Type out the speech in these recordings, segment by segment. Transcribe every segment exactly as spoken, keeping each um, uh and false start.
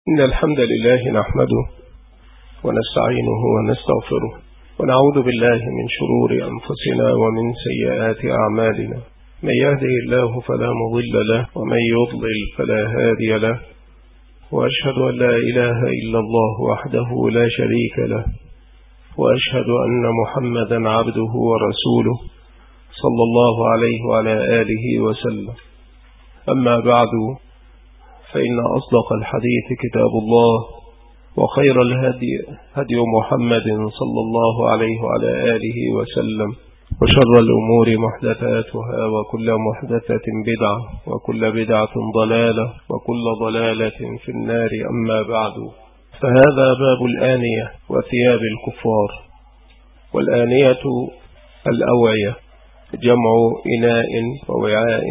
إن الحمد لله نحمده ونستعينه ونستغفره ونعوذ بالله من شرور أنفسنا ومن سيئات أعمالنا. من يهده الله فلا مضل له ومن يضلل فلا هادي له، وأشهد أن لا إله إلا الله وحده لا شريك له، وأشهد أن محمدا عبده ورسوله صلى الله عليه وعلى آله وسلم. أما بعد، فإن أصدق الحديث كتاب الله، وخير الهدي هدي محمد صلى الله عليه وعلى آله وسلم، وشر الأمور محدثاتها، وكل محدثة بدعة، وكل بدعة ضلالة، وكل ضلالة في النار. أما بعد، فهذا باب الآنية وثياب الكفار. والآنية الأوعية، جمع إناء ووعاء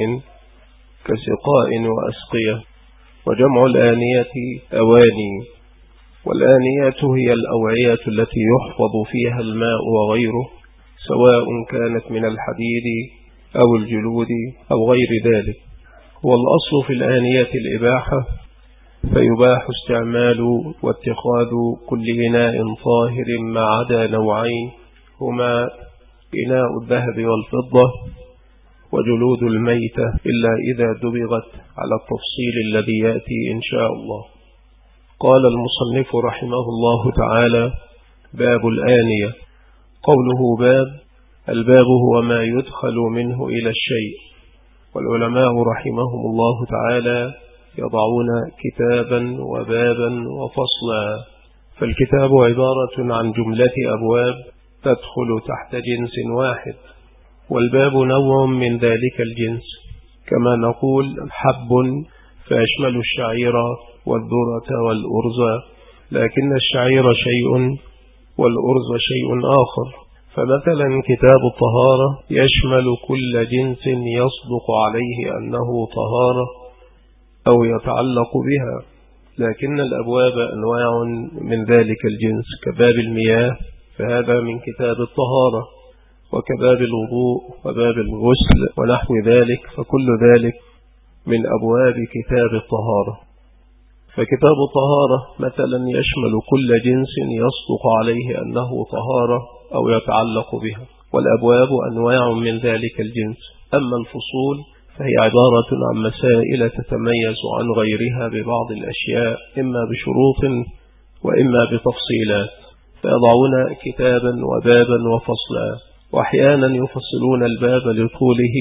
كسقاء وأسقية، وجمع الآنية أواني. والآنية هي الأوعية التي يحفظ فيها الماء وغيره، سواء كانت من الحديد أو الجلود أو غير ذلك. والأصل في الآنية الإباحة، فيباح استعمال واتخاذ كل إناء طاهر ما عدا نوعين، هما إناء الذهب والفضة وجلود الميتة، إلا إذا دبغت على التفصيل الذي يأتي إن شاء الله. قال المصنف رحمه الله تعالى: باب الآنية. قوله باب، الباب هو ما يدخل منه إلى الشيء. والعلماء رحمهم الله تعالى يضعون كتابا وبابا وفصلا. فالكتاب عبارة عن جملة أبواب تدخل تحت جنس واحد، والباب نوع من ذلك الجنس، كما نقول حب فيشمل الشعير والذرة والأرز، لكن الشعير شيء والأرز شيء آخر. فمثلا كتاب الطهارة يشمل كل جنس يصدق عليه أنه طهارة أو يتعلق بها، لكن الأبواب أنواع من ذلك الجنس، كباب المياه فهذا من كتاب الطهارة، وكباب الوضوء وباب الغسل ونحو ذلك، فكل ذلك من أبواب كتاب الطهارة. فكتاب الطهارة مثلا يشمل كل جنس يصدق عليه أنه طهارة أو يتعلق بها، والأبواب أنواع من ذلك الجنس. أما الفصول فهي عبارة عن مسائل تتميز عن غيرها ببعض الأشياء، إما بشروط وإما بتفصيلات، فيضعون كتابا وبابا وفصلا. وأحيانا يفصلون الباب لطوله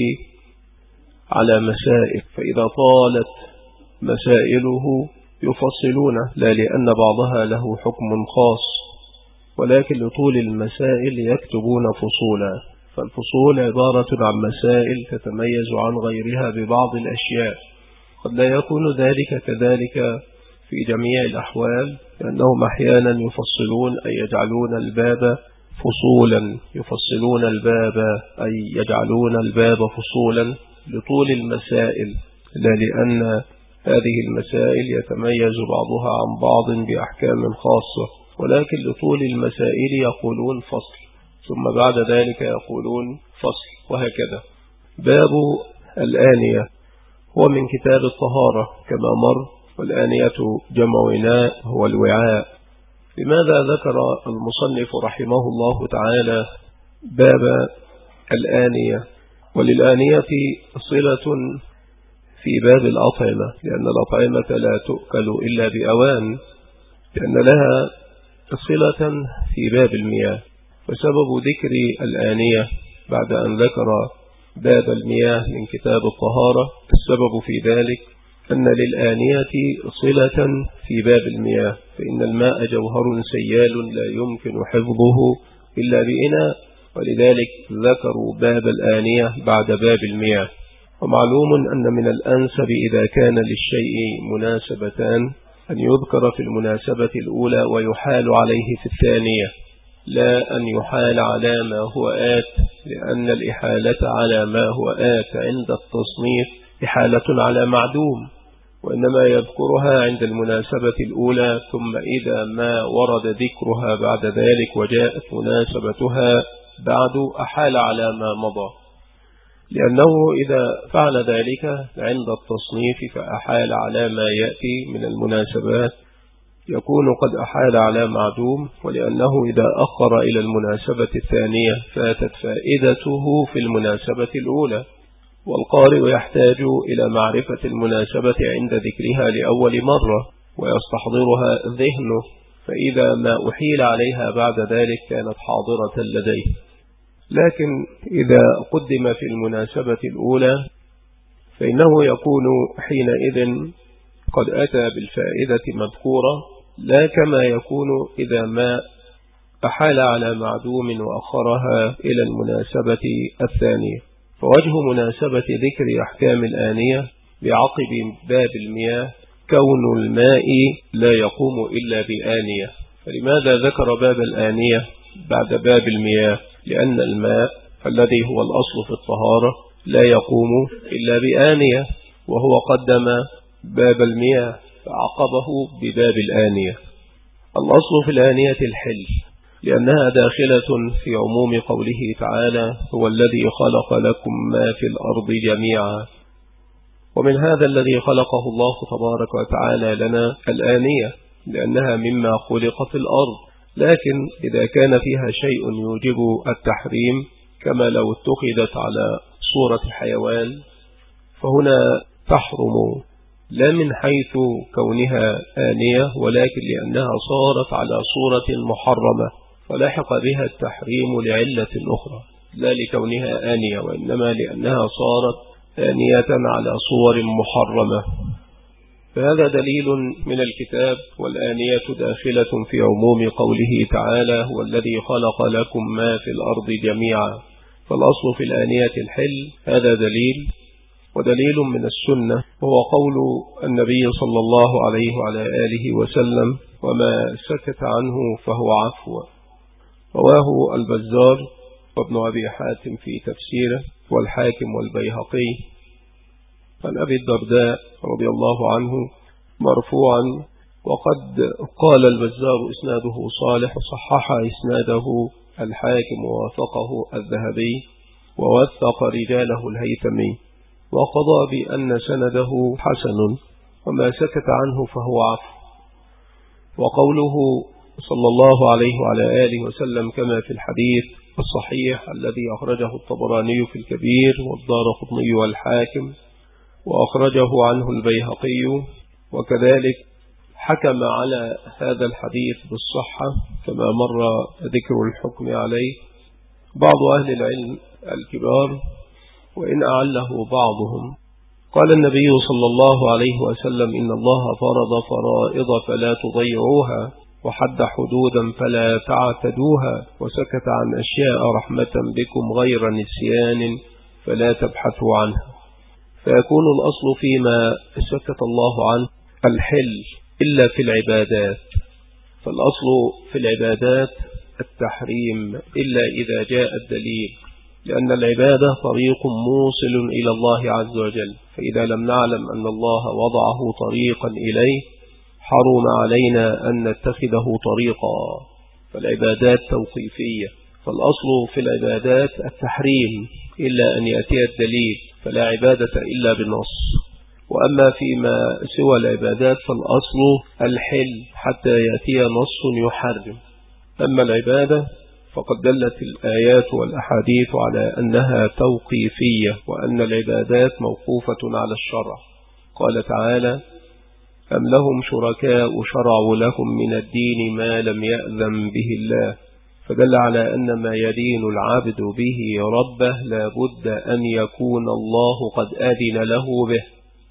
على مسائل، فإذا طالت مسائله يفصلونه، لا لأن بعضها له حكم خاص، ولكن لطول المسائل يكتبون فصولا. فالفصول عبارة عن مسائل تتميز عن غيرها ببعض الأشياء. قد لا يكون ذلك كذلك في جميع الأحوال، لأنهم أحيانا يفصلون أي يجعلون الباب فصولا، يفصلون الباب أي يجعلون الباب فصولا لطول المسائل، لا لأن هذه المسائل يتميز بعضها عن بعض بأحكام خاصة، ولكن لطول المسائل يقولون فصل، ثم بعد ذلك يقولون فصل، وهكذا. باب الآنية هو من كتاب الطهارة كما مر، والآنية جمع إناء هو الوعاء. لماذا ذكر المصنف رحمه الله تعالى باب الآنية؟ وللآنية صلة في باب الأطعمة، لأن الأطعمة لا تؤكل إلا بأوان، لأن لها صلة في باب المياه. وسبب ذكر الآنية بعد أن ذكر باب المياه من كتاب الطهارة، السبب في ذلك أن للآنية صلة في باب المياه، فإن الماء جوهر سيال لا يمكن حفظه إلا بإناء، ولذلك ذكروا باب الآنية بعد باب المياه. ومعلوم أن من الأنسب إذا كان للشيء مناسبتان أن يذكر في المناسبة الأولى ويحال عليه في الثانية، لا أن يحال على ما هو آت، لأن الإحالة على ما هو آت عند التصنيف إحالة على معدوم، وإنما يذكرها عند المناسبة الأولى، ثم إذا ما ورد ذكرها بعد ذلك وجاءت مناسبتها بعد أحال على ما مضى، لأنه إذا فعل ذلك عند التصنيف فأحال على ما يأتي من المناسبات يكون قد أحال على معدوم، ولأنه إذا أخر إلى المناسبة الثانية فاتت فائدته في المناسبة الأولى، والقارئ يحتاج إلى معرفة المناسبة عند ذكرها لأول مرة ويستحضرها ذهنه، فإذا ما أحيل عليها بعد ذلك كانت حاضرة لديه. لكن إذا قدم في المناسبة الأولى فإنه يكون حينئذ قد أتى بالفائدة مذكورة، لا كما يكون إذا ما أحال على معدوم وأخرها إلى المناسبة الثانية. فوجه مناسبة ذكر أحكام الآنية بعقب باب المياه كون الماء لا يقوم إلا بآنية. فلماذا ذكر باب الآنية بعد باب المياه؟ لأن الماء الذي هو الأصل في الطهارة لا يقوم إلا بآنية، وهو قدم باب المياه فعقبه بباب الآنية. الأصل في الآنية الحل، لأنها داخلة في عموم قوله تعالى: هو الذي خلق لكم ما في الأرض جميعا. ومن هذا الذي خلقه الله تبارك وتعالى لنا الآنية، لأنها مما خلق في الأرض. لكن إذا كان فيها شيء يوجب التحريم كما لو اتخذت على صورة حيوان فهنا تحرم، لا من حيث كونها آنية، ولكن لأنها صارت على صورة محرمة فلاحق بها التحريم لعلة أخرى، لا لكونها آنية وإنما لأنها صارت آنية على صور محرمة. فهذا دليل من الكتاب، والآنية داخلة في عموم قوله تعالى: هو الذي خلق لكم ما في الأرض جميعا. فالأصل في الآنية الحل، هذا دليل. ودليل من السنة هو قول النبي صلى الله عليه وعلى آله وسلم: وما سكت عنه فهو عفو. رواه البزار وابن أبي حاتم في تفسيره، والحاكم والبيهقي عن أبي الدرداء رضي الله عنه مرفوعا. وقد قال البزار إسناده صالح، وصحح إسناده الحاكم ووافقه الذهبي ووثق رجاله الهيثمي، وقضى بأن سنده حسن. وما سكت عنه فهو عفو. وقوله صلى الله عليه وعلى آله وسلم كما في الحديث الصحيح الذي أخرجه الطبراني في الكبير والدارقطني والحاكم، وأخرجه عنه البيهقي، وكذلك حكم على هذا الحديث بالصحة كما مر ذكر الحكم عليه بعض أهل العلم الكبار، وإن أعله بعضهم. قال النبي صلى الله عليه وسلم: إن الله فرض فرائض فلا تضيعوها، وحد حدودا فلا تعتدوها، وسكت عن أشياء رحمة بكم غير نسيان فلا تبحثوا عنها. فيكون الأصل فيما سكت الله عنه الحل إلا في العبادات. فالأصل في العبادات التحريم إلا إذا جاء الدليل، لأن العبادة طريق موصل إلى الله عز وجل، فإذا لم نعلم أن الله وضعه طريقا إليه حرم علينا أن نتخذه طريقا. فالعبادات توقيفية، فالأصل في العبادات التحريم إلا أن يأتي الدليل، فلا عبادة إلا بالنص. وأما فيما سوى العبادات فالأصل الحل حتى يأتي نص يحرم. أما العبادة فقد دلت الآيات والأحاديث على أنها توقيفية، وأن العبادات موقوفة على الشرع. قال تعالى: أم لهم شركاء شرعوا لهم من الدين ما لم يأذن به الله. فدل على أن ما يدين العبد به ربه لا بد أن يكون الله قد أذن له به.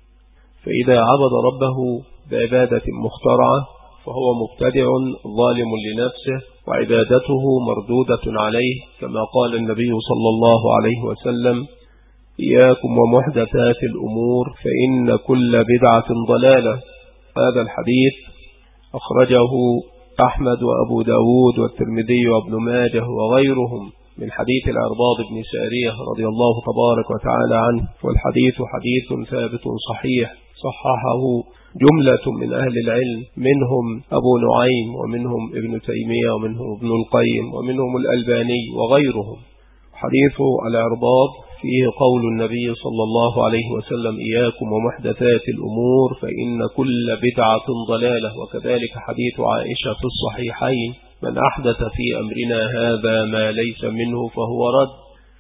فإذا عبد ربه بعبادة مخترعة فهو مبتدع ظالم لنفسه، وعبادته مردودة عليه، كما قال النبي صلى الله عليه وسلم: إياكم ومحدثات الأمور فإن كل بدعة ضلالة. هذا الحديث أخرجه أحمد وأبو داود والترمذي وابن ماجه وغيرهم من حديث العرباض بن سارية رضي الله تبارك وتعالى عنه، والحديث حديث ثابت صحيح صححه جملة من أهل العلم، منهم أبو نعيم، ومنهم ابن تيمية، ومنهم ابن القيم، ومنهم الألباني وغيرهم. حديث الإرباض فيه قول النبي صلى الله عليه وسلم: إياكم ومحدثات الأمور فإن كل بدعة ضلالة. وكذلك حديث عائشة في الصحيحين: من أحدث في أمرنا هذا ما ليس منه فهو رد.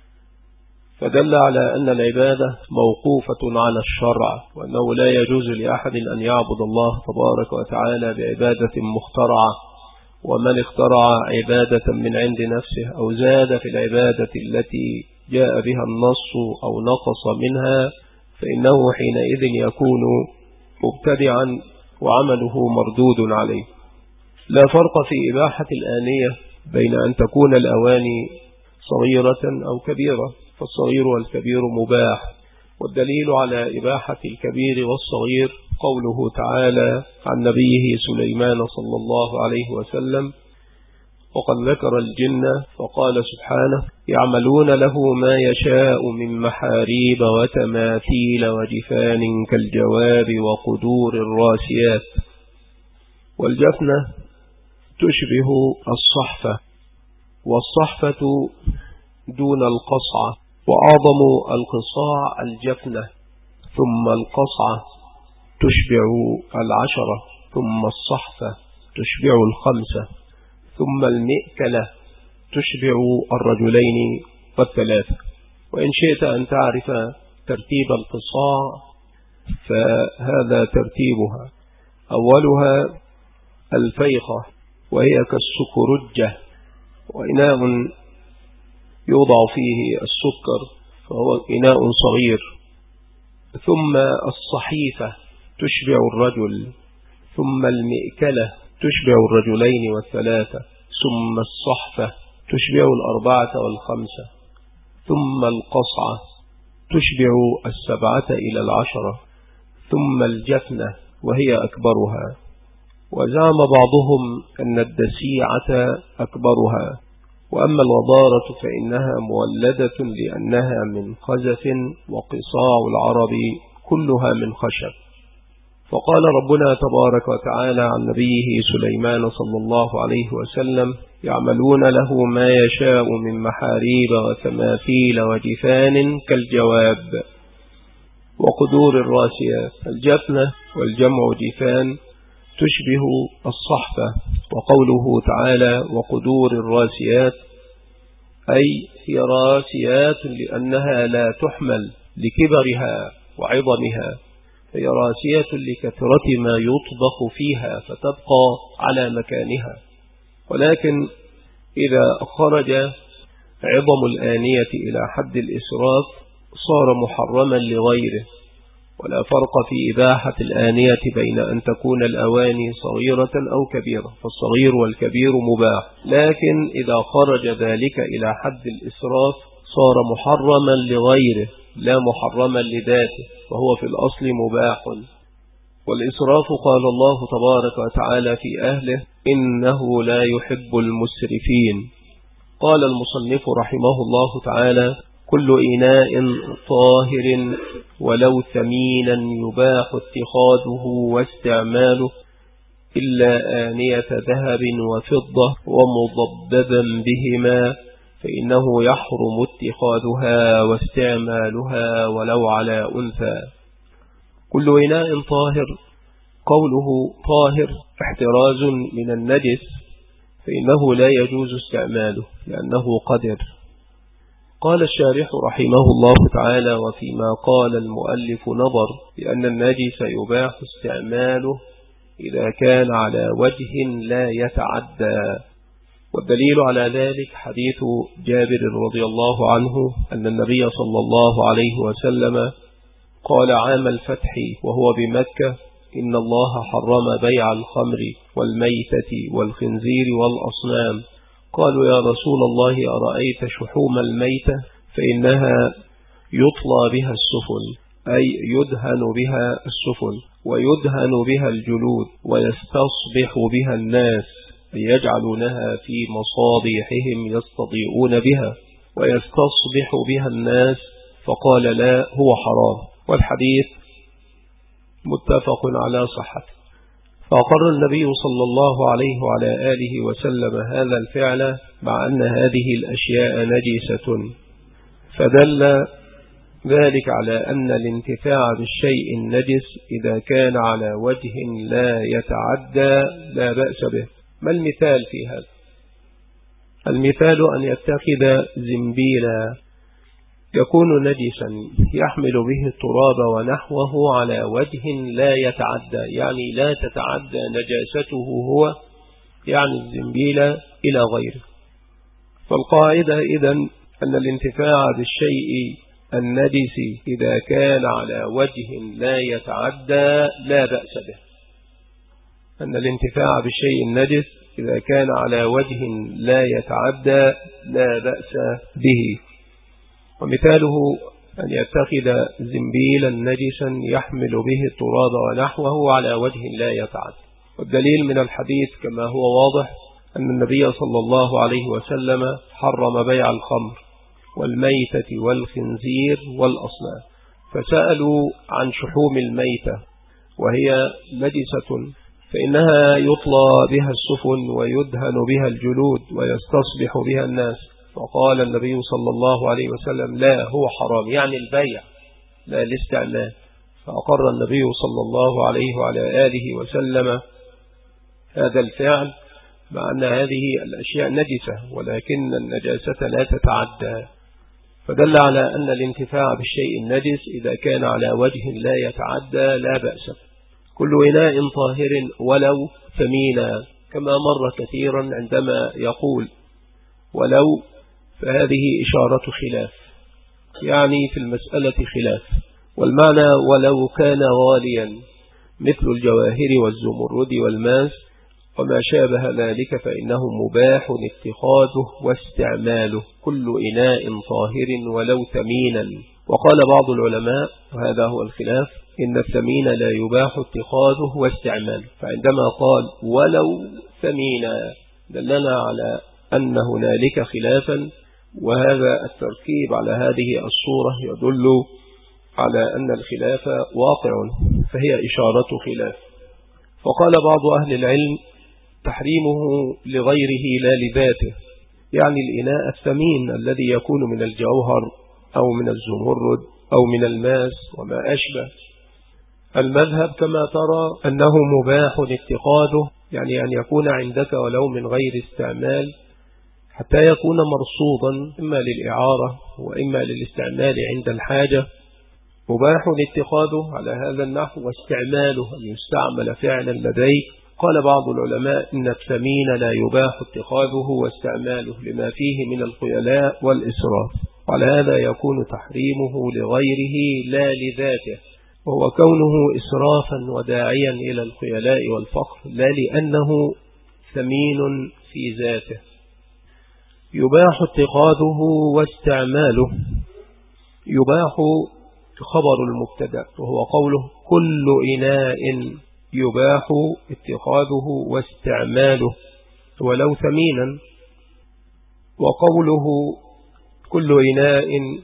فدل على أن العبادة موقوفة على الشرع، وأنه لا يجوز لأحد أن يعبد الله تبارك وتعالى بعبادة مخترعة. ومن اخترع عبادة من عند نفسه أو زاد في العبادة التي جاء بها النص أو نقص منها فإنه حينئذ يكون مبتدعا وعمله مردود عليه. لا فرق في إباحة الآنية بين أن تكون الأواني صغيرة أو كبيرة، فالصغير والكبير مباح. والدليل على إباحة الكبير والصغير قوله تعالى عن نبيه سليمان صلى الله عليه وسلم: وقد ذكر الجن فقال سبحانه: يعملون له ما يشاء من محاريب وتماثيل وجفان كالجواب وقدور الراسيات. والجفنة تشبه الصحفة، والصحفة دون القصعة، وأعظم القصاع الجفنة، ثم القصعة تشبع العشرة، ثم الصحفة تشبع الخمسة، ثم المئكلة تشبع الرجلين والثلاثة. وإن شئت أن تعرف ترتيب القصاع فهذا ترتيبها: أولها الفيخة، وهي كالسكرجة، وإناء يوضع فيه السكر، فهو إناء صغير. ثم الصحيفة تشبع الرجل، ثم المئكلة تشبع الرجلين والثلاثة، ثم الصحفة تشبع الأربعة والخمسة، ثم القصعة تشبع السبعة إلى العشرة، ثم الجفنة وهي أكبرها. وزعم بعضهم أن الدسيعة أكبرها. وأما الوضارة فإنها مولدة لأنها من خزف، وقصاع العرب كلها من خشب. فقال ربنا تبارك وتعالى عن نبيه سليمان صلى الله عليه وسلم: يعملون له ما يشاء من محاريب وتماثيل وجفان كالجواب وقدور الراسيات. الجفنة والجمع جفان تشبه الصحفة. وقوله تعالى وقدور الراسيات أي هي راسيات لأنها لا تحمل لكبرها وعظمها، هي راسية لكثرة ما يطبخ فيها فتبقى على مكانها. ولكن إذا خرج عظم الآنية إلى حد الإسراف صار محرما لغيره. ولا فرق في إباحة الآنية بين أن تكون الأواني صغيرة أو كبيرة، فالصغير والكبير مباح. لكن إذا خرج ذلك إلى حد الإسراف صار محرما لغيره لا محرما لذاته، وهو في الأصل مباح. والإسراف قال الله تبارك وتعالى في أهله: إنه لا يحب المسرفين. قال المصنف رحمه الله تعالى: كل إناء طاهر ولو ثمينا يباح اتخاذه واستعماله إلا آنية ذهب وفضة ومضببا بهما، فإنه يحرم اتخاذها واستعمالها ولو على أنثى. كل إناء طاهر، قوله طاهر احتراز من النجس، فإنه لا يجوز استعماله لأنه قدر. قال الشارح رحمه الله تعالى: وفيما قال المؤلف نظر، لأن النجس يباح استعماله إذا كان على وجه لا يتعدى. والدليل على ذلك حديث جابر رضي الله عنه أن النبي صلى الله عليه وسلم قال عام الفتح وهو بمكة: إن الله حرم بيع الخمر والميتة والخنزير والأصنام. قالوا: يا رسول الله أرأيت شحوم الميتة؟ فإنها يطلى بها السفن، أي يدهن بها السفن ويدهن بها الجلود، ويستصبح بها الناس، أي يجعلونها في مصابيحهم يستضيئون بها، ويستصبح بها الناس. فقال: لا، هو حرام. والحديث متفق على صحته. فأقر النبي صلى الله عليه وعلى آله وسلم هذا الفعل، مع أن هذه الأشياء نجسة فدل ذلك على أن الانتفاع بالشيء النجس إذا كان على وجه لا يتعدى لا بأس به. ما المثال في هذا؟ المثال أن يتخذ زنبيلا يكون نجسا يحمل به التراب ونحوه على وجه لا يتعدى، يعني لا تتعدى نجاسته هو يعني الزنبيل إلى غيره. فالقاعدة إذن أن الانتفاع بالشيء النجس إذا كان على وجه لا يتعدى لا بأس به. أن الانتفاع بالشيء النجس إذا كان على وجه لا يتعدى لا بأس به. ومثاله أن يتخذ زنبيلا نجسا يحمل به التراب ونحوه على وجه لا يتعدى. والدليل من الحديث كما هو واضح أن النبي صلى الله عليه وسلم حرم بيع الخمر والميتة والخنزير والأصنام، فسألوا عن شحوم الميتة وهي نجسة فإنها يطلى بها السفن ويدهن بها الجلود ويستصبح بها الناس، وقال النبي صلى الله عليه وسلم لا هو حرام، يعني البيع لا الاستعمال. فأقر النبي صلى الله عليه وعلى آله وسلم هذا الفعل مع أن هذه الأشياء نجسة ولكن النجاسة لا تتعدى، فدل على أن الانتفاع بالشيء النجس إذا كان على وجه لا يتعدى لا بأس. كل إناء طاهر ولو ثمينا، كما مر كثيرا عندما يقول ولو، فهذه إشارة خلاف، يعني في المسألة خلاف. والمعنى ولو كان غاليا مثل الجواهر والزمرد والماس وما شابه ذلك فإنه مباح اتخاذه واستعماله كل إناء طاهر ولو ثمينا. وقال بعض العلماء وهذا هو الخلاف إن الثمين لا يباح اتخاذه واستعماله، فعندما قال ولو ثمينا دلنا على أن هنالك خلافا، وهذا التركيب على هذه الصورة يدل على أن الخلاف واقع، فهي إشارة خلاف. فقال بعض أهل العلم تحريمه لغيره لا لذاته، يعني الإناء الثمين الذي يكون من الجوهر أو من الزمرد أو من الماس وما أشبه. المذهب كما ترى أنه مباح اتخاذه، يعني أن يكون عندك ولو من غير استعمال حتى يكون مرصودا إما للإعارة وإما للاستعمال عند الحاجة، مباح اتخاذه على هذا النحو واستعماله أن يستعمل فعلا لديك. قال بعض العلماء إن الثمين لا يباح اتخاذه واستعماله لما فيه من الخيلاء والإسراف، وعلى هذا يكون تحريمه لغيره لا لذاته، وهو كونه إسرافا وداعيا إلى الخيلاء والفخر لا لأنه ثمين في ذاته. يباح اتخاذه واستعماله، يباح خبر المبتدأ وهو قوله كل إناء يباح اتخاذه واستعماله ولو ثمينا، وقوله كل إناء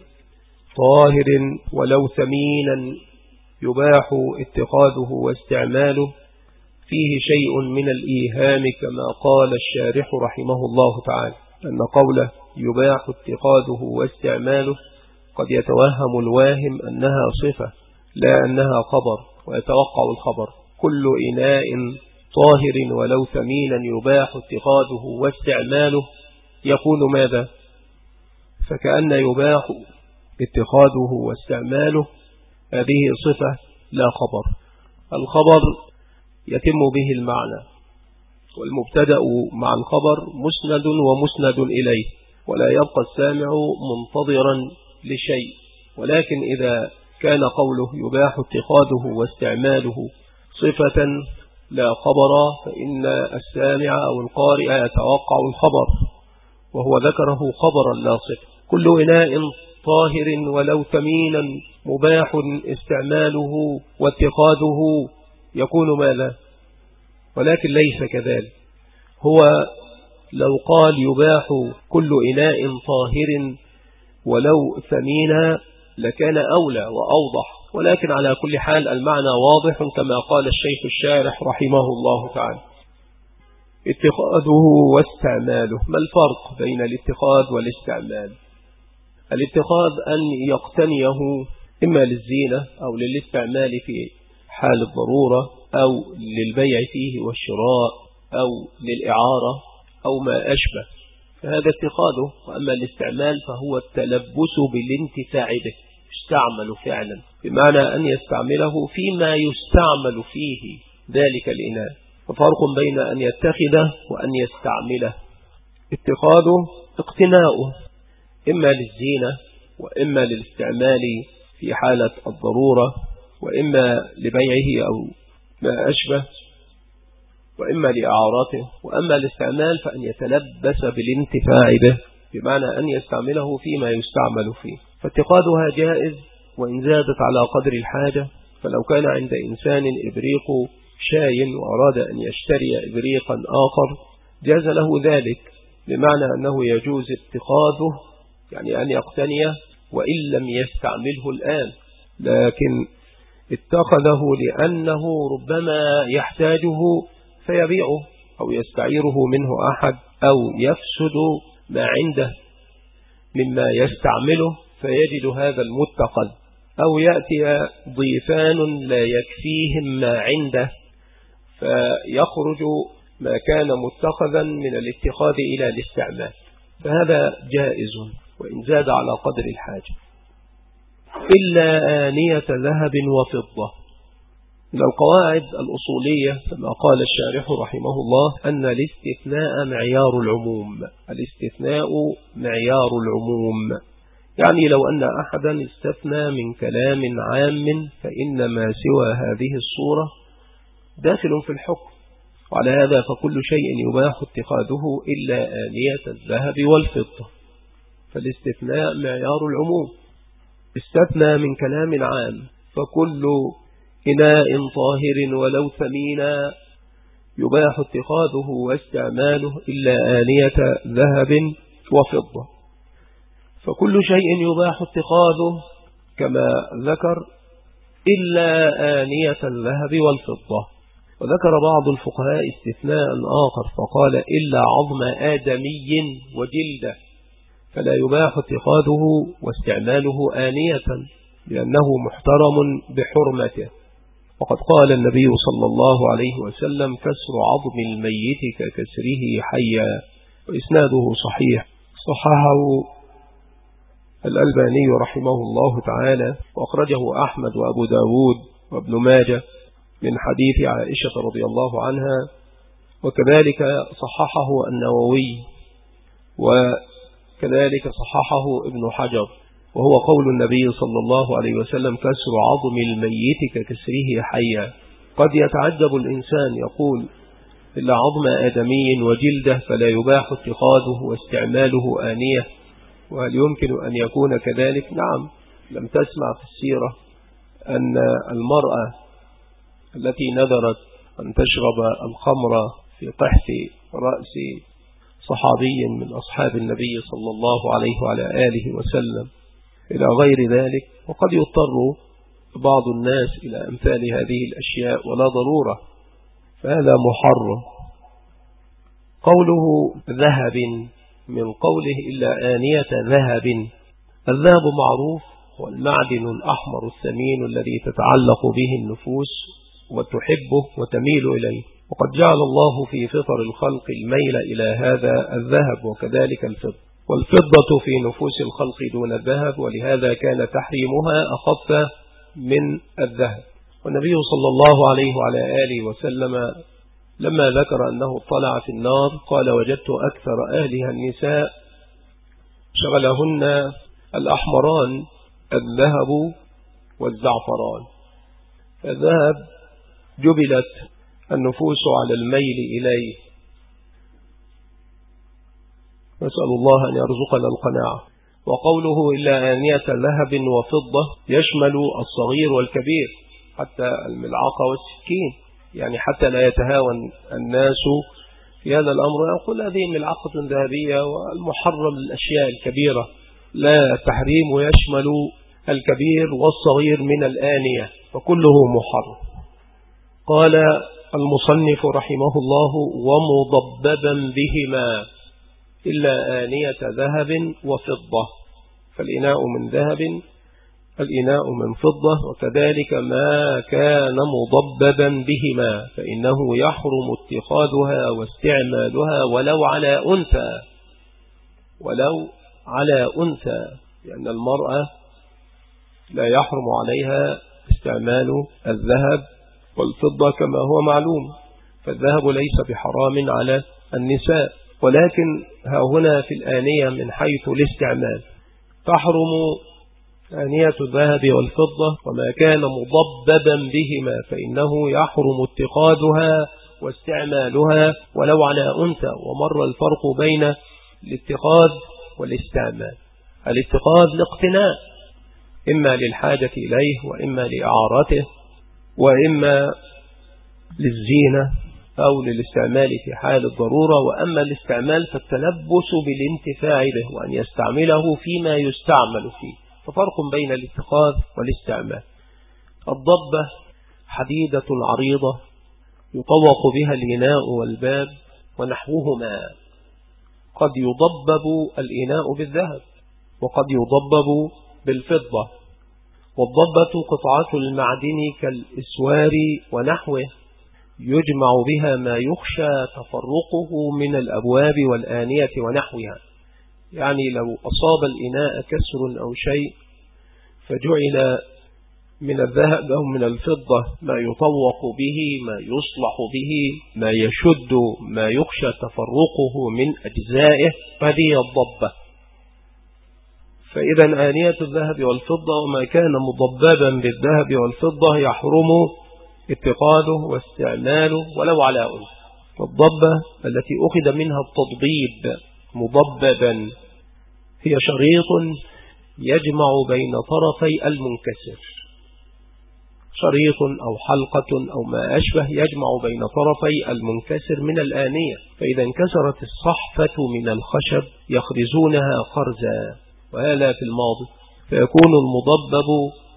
طاهر ولو ثمينا يباح اتخاذه واستعماله فيه شيء من الإيهام كما قال الشارح رحمه الله تعالى أن قوله يباح اتخاذه واستعماله قد يتوهم الواهم أنها صفة لا أنها خبر، ويتوقع الخبر كل إناء طاهر ولو ثمينا يباح اتخاذه واستعماله يكون ماذا؟ فكأن يباح اتخاذه واستعماله هذه صفة لا خبر. الخبر يتم به المعنى، والمبتدأ مع الخبر مسند ومسند إليه، ولا يبقى السامع منتظرا لشيء. ولكن إذا كان قوله يباح اتخاذه واستعماله صفة لا خبر فإن السامع أو القارئ يتوقع الخبر، وهو ذكره خبرا لا صفة. كل إناء طاهر ولو ثمينا مباح استعماله واتخاذه يكون ماذا؟ ولكن ليس كذلك. هو لو قال يباح كل إناء طاهر ولو ثمينا لكان أولى وأوضح، ولكن على كل حال المعنى واضح كما قال الشيخ الشارح رحمه الله تعالى. اتخاذه واستعماله، ما الفرق بين الاتخاذ والاستعمال؟ الاتخاذ أن يقتنيه إما للزينة أو للاستعمال في حال الضرورة أو للبيع فيه والشراء أو للإعارة أو ما أشبه، فهذا اتخاذه. وأما الاستعمال فهو التلبس بالانتفاع به، يستعمل فعلا، بمعنى أن يستعمله فيما يستعمل فيه ذلك الإناء. ففرق بين أن يتخذه وأن يستعمله. اتخاذه اقتناؤه إما للزينة وإما للاستعمال في حالة الضرورة وإما لبيعه أو ما أشبه وإما لإعارته. وأما الاستعمال فأن يتلبس بالانتفاع به، بمعنى أن يستعمله فيما يستعمل فيه. فاتخاذها جائز وإن زادت على قدر الحاجة. فلو كان عند إنسان إبريق شاي وأراد أن يشتري إبريقا آخر جاز له ذلك، بمعنى أنه يجوز اتخاذه، يعني أن يقتنيه وإن لم يستعمله الآن، لكن اتخذه لأنه ربما يحتاجه فيبيعه أو يستعيره منه أحد أو يفسد ما عنده مما يستعمله فيجد هذا المتخذ، أو يأتي ضيفان لا يكفيهم ما عنده فيخرج ما كان متخذا من الاتخاذ إلى الاستعمال، فهذا جائز وإن زاد على قدر الحاجة. إلا آنية ذهب وفضة. من القواعد الأصولية كما قال الشارح رحمه الله أن الاستثناء معيار العموم. الاستثناء معيار العموم، يعني لو أن أحدا استثنى من كلام عام فإن ما سوى هذه الصورة داخل في الحكم. وعلى هذا فكل شيء يباح اتخاذه إلا آنية الذهب والفضة. فالاستثناء معيار العموم. استثنى من كلام عام فكل إناء طاهر ولو ثمينا يباح اتخاذه واستعماله إلا آنية ذهب وفضة. فكل شيء يباح اتخاذه كما ذكر إلا آنية الذهب والفضة. وذكر بعض الفقهاء استثناء آخر فقال إلا عظم آدمي وجلده، فلا يباح اتخاذه واستعماله آنية لأنه محترم بحرمته. وقد قال النبي صلى الله عليه وسلم كسر عظم الميت ككسره حيا، وإسناده صحيح، صححه الألباني رحمه الله تعالى، وأخرجه أحمد وأبو داود وابن ماجه من حديث عائشة رضي الله عنها، وكذلك صححه النووي وكذلك صححه ابن حجر، وهو قول النبي صلى الله عليه وسلم كسر عظم الميت ككسره حيا. قد يتعجب الإنسان يقول إلا عظم آدمي وجلده فلا يباح اتخاذه واستعماله آنية، وهل يمكن أن يكون كذلك؟ نعم. لم تسمع في السيرة أن المرأة التي نذرت أن تشرب الخمر في قحف رأس صحابي من أصحاب النبي صلى الله عليه وعلى آله وسلم إلى غير ذلك؟ وقد يضطر بعض الناس إلى أمثال هذه الأشياء ولا ضرورة، فهذا محرم. قوله ذهب من قوله إلا آنية ذهب. الذهب معروف والمعدن الأحمر الثمين الذي تتعلق به النفوس وتحبه وتميل إليه، وقد جعل الله في فطر الخلق الميل إلى هذا الذهب وكذلك الفضة، والفضة في نفوس الخلق دون الذهب، ولهذا كان تحريمها أخف من الذهب. والنبي صلى الله عليه وعلى آله وسلم لما ذكر أنه اطلع في النار قال وجدت أكثر أهلها النساء شغلهن الأحمران الذهب والزعفران. الذهب جبلت النفوس على الميل إليه، نسأل الله أن يرزقنا القناعة. وقوله إلا آنية ذهب وفضة يشمل الصغير والكبير حتى الملعقة والسكين، يعني حتى لا يتهاون الناس في هذا الأمر يقول هذه ملعقة ذهبية والمحرم الأشياء الكبيرة. لا، التحريم يشمل الكبير والصغير من الآنية وكله محرم. قال المصنف رحمه الله ومضببا بهما إلا آنية ذهب وفضة، فالإناء من ذهب، الإناء من فضة، وكذلك ما كان مضببا بهما فإنه يحرم اتخاذها واستعمالها ولو على أنثى، ولو على أنثى، لأن المرأة لا يحرم عليها استعمال الذهب والفضة كما هو معلوم، فالذهب ليس بحرام على النساء، ولكن ها هنا في الآنية من حيث الاستعمال تحرم آنية الذهب والفضة، وما كان مضببا بهما فإنه يحرم اتخاذها واستعمالها ولو على أنثى. ومر الفرق بين الاتخاذ والاستعمال. الاتخاذ لاقتناء، إما للحاجة إليه وإما لإعارته وإما للزينة أو للاستعمال في حال الضرورة، وأما الاستعمال فالتلبس بالانتفاع به وأن يستعمله فيما يستعمل فيه، ففرق بين الاتخاذ والاستعمال. الضبة حديدة عريضة يطوق بها الإناء والباب ونحوهما، قد يضبب الإناء بالذهب وقد يضبب بالفضة. والضبة قطعة المعدن كالإسوار ونحوه يجمع بها ما يخشى تفرقه من الأبواب والآنية ونحوها، يعني لو أصاب الإناء كسر أو شيء فجعل من الذهب أو من الفضة ما يطوق به، ما يصلح به، ما يشد، ما يخشى تفرقه من أجزائه، هذه الضبة. فإذا آنية الذهب والفضة وما كان مضببا بالذهب والفضة يحرم اتخاذه واستعماله ولو على أنثى. والضبة التي أخذ منها التضبيب مضببا هي شريط يجمع بين طرفي المنكسر، شريط أو حلقة أو ما أشبه يجمع بين طرفي المنكسر من الآنية، فإذا انكسرت الصحفة من الخشب يخرزونها خرزا، وهذا في الماضي، فيكون المضبب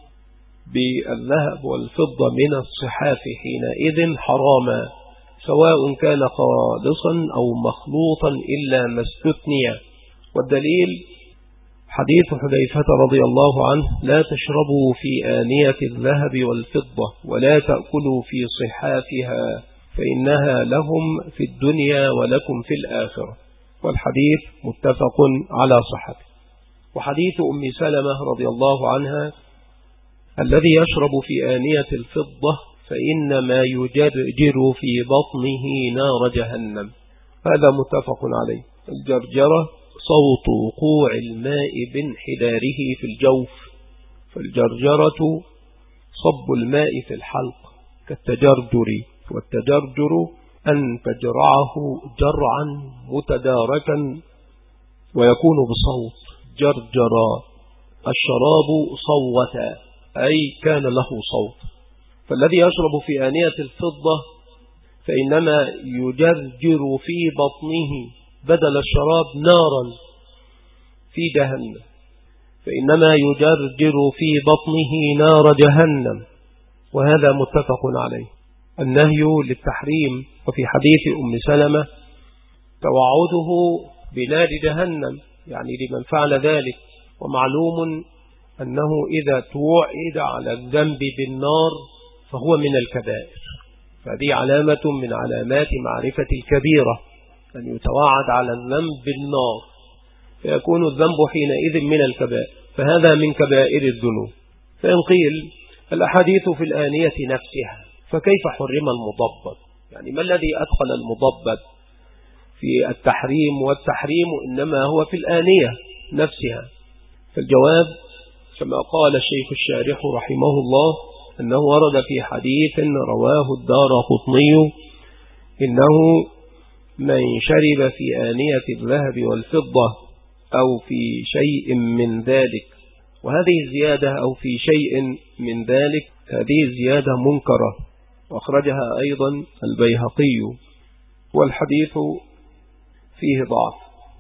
بالذهب والفضة من الصحاف حينئذ حراما، سواء كان خالصا أو مخلوطا إلا ما استثني. والدليل حديث حذيفة رضي الله عنه: لا تشربوا في آنية الذهب والفضة ولا تأكلوا في صحافها فإنها لهم في الدنيا ولكم في الآخرة. والحديث متفق على صحته. وحديث أم سلمة رضي الله عنها: الذي يشرب في آنية الفضة فإنما يجرجر في بطنه نار جهنم، هذا متفق عليه. الجرجرة صوت وقوع الماء بانحداره في الجوف، فالجرجرة صب الماء في الحلق كالتجرجر، والتجرجر أن تجرعه جرعا متداركا ويكون بصوت. جرجر الشراب صوتا، أي كان له صوت. فالذي يشرب في آنية الفضة فإنما يجرجر في بطنه بدل الشراب نارا في جهنم، فإنما يجرجر في بطنه نار جهنم، وهذا متفق عليه. النهي للتحريم. وفي حديث أم سلمة توعده بنار جهنم، يعني لمن فعل ذلك. ومعلوم أنه إذا توعد على الذنب بالنار فهو من الكبائر، فهذه علامة من علامات معرفة الكبيرة، أن يتوعد على الذنب بالنار فيكون الذنب حينئذ من الكبائر، فهذا من كبائر الذنوب. فإن قيل الأحاديث في الآنية نفسها فكيف حرم المضبب؟ يعني ما الذي أدخل المضبب في التحريم؟ والتحريم إنما هو في الآنية نفسها. فالجواب كما قال الشيخ الشارح رحمه الله أنه ورد في حديث رواه الدارقطني: إنه من شرب في آنية الذهب والفضة أو في شيء من ذلك، وهذه الزيادة أو في شيء من ذلك هذه زيادة منكرة، وأخرجها أيضا البيهقي، والحديث فيه ضعف،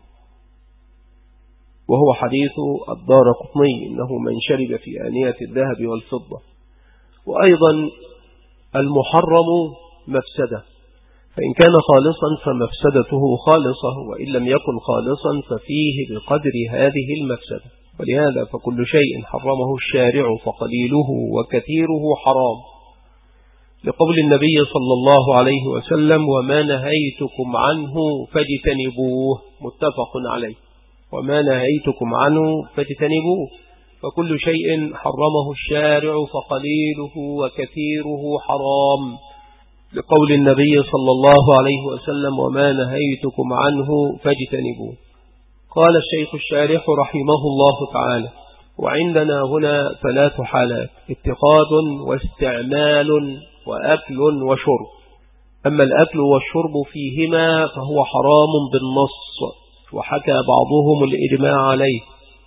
وهو حديث الدارقطني: إنه من شرب في آنية الذهب والفضة. وأيضا المحرم مفسدة، فإن كان خالصا فمفسدته خالصة، وإن لم يكن خالصا ففيه بقدر هذه المفسدة. ولهذا فكل شيء حرمه الشارع فقليله وكثيره حرام، لقول النبي صلى الله عليه وسلم: وما نهيتكم عنه فاجتنبوه، متفق عليه. وما نهيتكم عنه فاجتنبوه، فكل شيء حرمه الشارع فقليله وكثيره حرام، لقول النبي صلى الله عليه وسلم: وما نهيتكم عنه فاجتنبوه. قال الشيخ الشارح رحمه الله تعالى: وعندنا هنا ثلاث حالات: اتخاذ واستعمال وأكل وشرب. أما الأكل والشرب فيهما فهو حرام بالنص، وحكى بعضهم الإجماع عليه.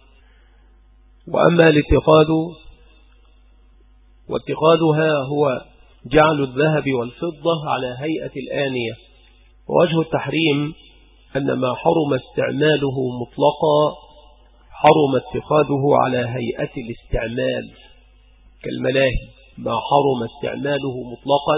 وأما الاتخاذ واتخاذها هو جعل الذهب والفضة على هيئة الآنية. ووجه التحريم أن ما حرم استعماله مطلقا حرم اتخاذه على هيئة الاستعمال، كالملاهي ما حرم استعماله مطلقا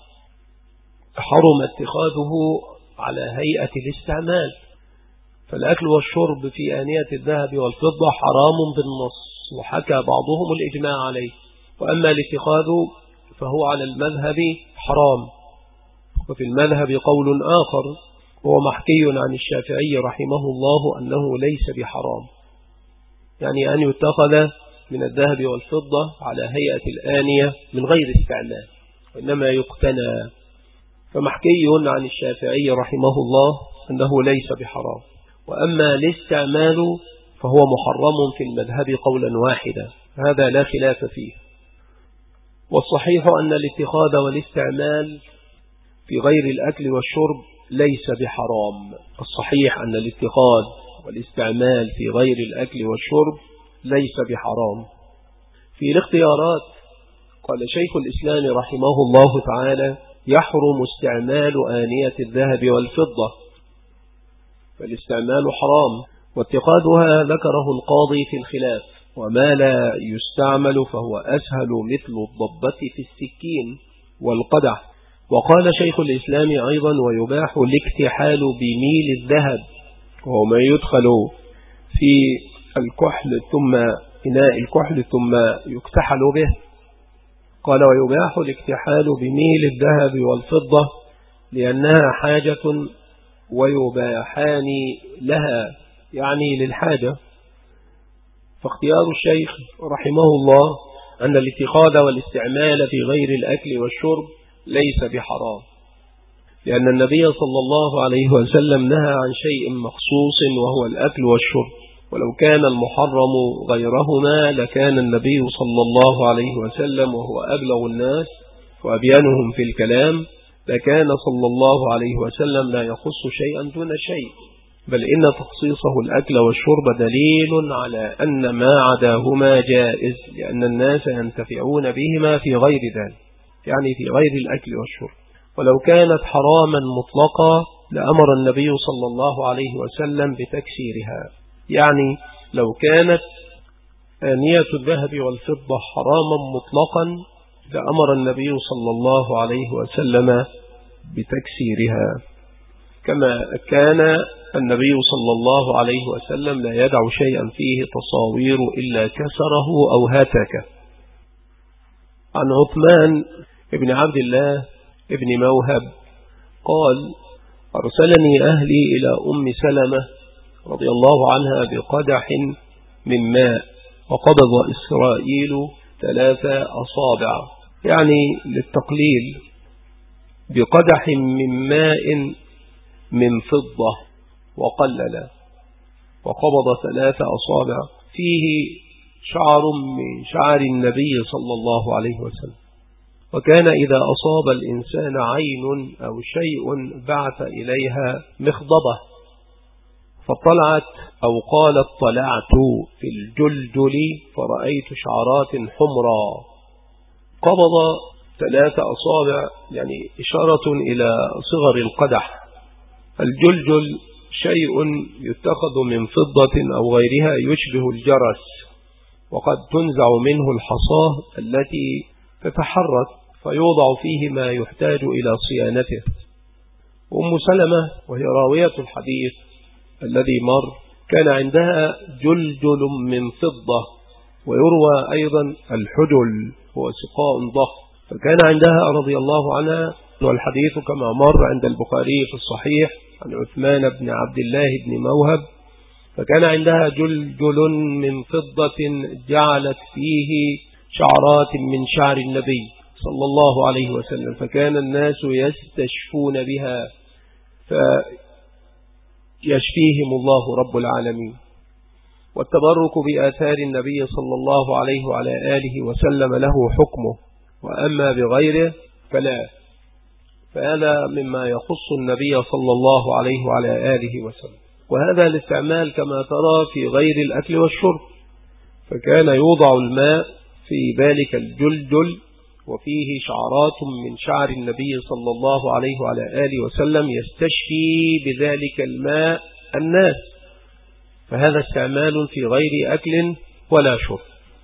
حرم اتخاذه على هيئة الاستعمال. فالأكل والشرب في آنية الذهب والفضة حرام بالنص، وحكى بعضهم الإجماع عليه. وأما الاتخاذ فهو على المذهب حرام. وفي المذهب قول آخر هو محكي عن الشافعي رحمه الله أنه ليس بحرام، يعني أن يتخذ من الذهب والفضة على هيئة الآنية من غير استعمال، وإنما يقتنى. فمحكي عن الشافعي رحمه الله أنه ليس بحرام. وأما الاستعمال فهو محرم في المذهب قولا واحدا، هذا لا خلاف فيه. والصحيح أن الاتخاذ والاستعمال في غير الأكل والشرب ليس بحرام. الصحيح أن الاتخاذ والاستعمال في غير الأكل والشرب ليس بحرام. في الاختيارات قال شيخ الإسلام رحمه الله تعالى: يحرم استعمال آنية الذهب والفضة، فالاستعمال حرام. واتخاذها ذكره القاضي في الخلاف. وما لا يستعمل فهو أسهل، مثل الضبة في السكين والقدح. وقال شيخ الإسلام أيضا: ويباح الاكتحال بميل الذهب، وهو ما يدخل في الكحل ثم إناء الكحل ثم يكتحل به. قال: ويباح الاكتحال بميل الذهب والفضة لأنها حاجة ويباحان لها، يعني للحاجة. فاختيار الشيخ رحمه الله أن الاتخاذ والاستعمال في غير الأكل والشرب ليس بحرام، لأن النبي صلى الله عليه وسلم نهى عن شيء مخصوص وهو الأكل والشرب. ولو كان المحرم غيرهما لكان النبي صلى الله عليه وسلم وهو أبلغ الناس وأبيانهم في الكلام لكان صلى الله عليه وسلم لا يخص شيئا دون شيء، بل إن تخصيصه الأكل والشرب دليل على أن ما عداهما جائز، لأن الناس ينتفعون بهما في غير ذلك، يعني في غير الأكل والشرب. ولو كانت حراما مطلقا لأمر النبي صلى الله عليه وسلم بتكسيرها، يعني لو كانت آنية الذهب والفضة حراما مطلقا لأمر النبي صلى الله عليه وسلم بتكسيرها، كما كان النبي صلى الله عليه وسلم لا يدع شيئا فيه تصاوير إلا كسره أو هتكه. عن عثمان ابن عبد الله ابن موهب قال: أرسلني أهلي إلى أم سلمة رضي الله عنها بقدح من ماء، وقبض إسرائيل ثلاث أصابع، يعني للتقليل، بقدح من ماء من فضة وقلل، وقبض ثلاث أصابع فيه شعر من شعر النبي صلى الله عليه وسلم. وكان إذا أصاب الإنسان عين أو شيء بعث إليها مخضبة، فطلعت أو قالت: طلعت في الجلجل فرأيت شعرات حمرا. قبض ثلاث أصابع، يعني إشارة إلى صغر القدح. الجلجل شيء يتخذ من فضة أو غيرها يشبه الجرس، وقد تنزع منه الحصاة التي تتحرك فيوضع فيه ما يحتاج إلى صيانته. أم سلمة وهي راوية الحديث الذي مر كان عندها جلجل من فضة، ويروى أيضا الحجل هو سقاء ضخم، فكان عندها رضي الله عنها، والحديث كما مر عند البخاري في الصحيح عن عثمان بن عبد الله بن موهب، فكان عندها جلجل من فضة جعلت فيه شعرات من شعر النبي صلى الله عليه وسلم، فكان الناس يستشفون بها فيشفيهم الله رب العالمين. والتبرك بآثار النبي صلى الله عليه وعلى آله وسلم له حكمه، وأما بغيره فلا، فهذا مما يخص النبي صلى الله عليه وعلى آله وسلم. وهذا الاستعمال كما ترى في غير الأكل والشرب، فكان يوضع الماء في ذلك الجلجل وفيه شعرات من شعر النبي صلى الله عليه وعلى آله وسلم يستشفي بذلك الماء الناس، فهذا استعمال في غير أكل ولا شرب.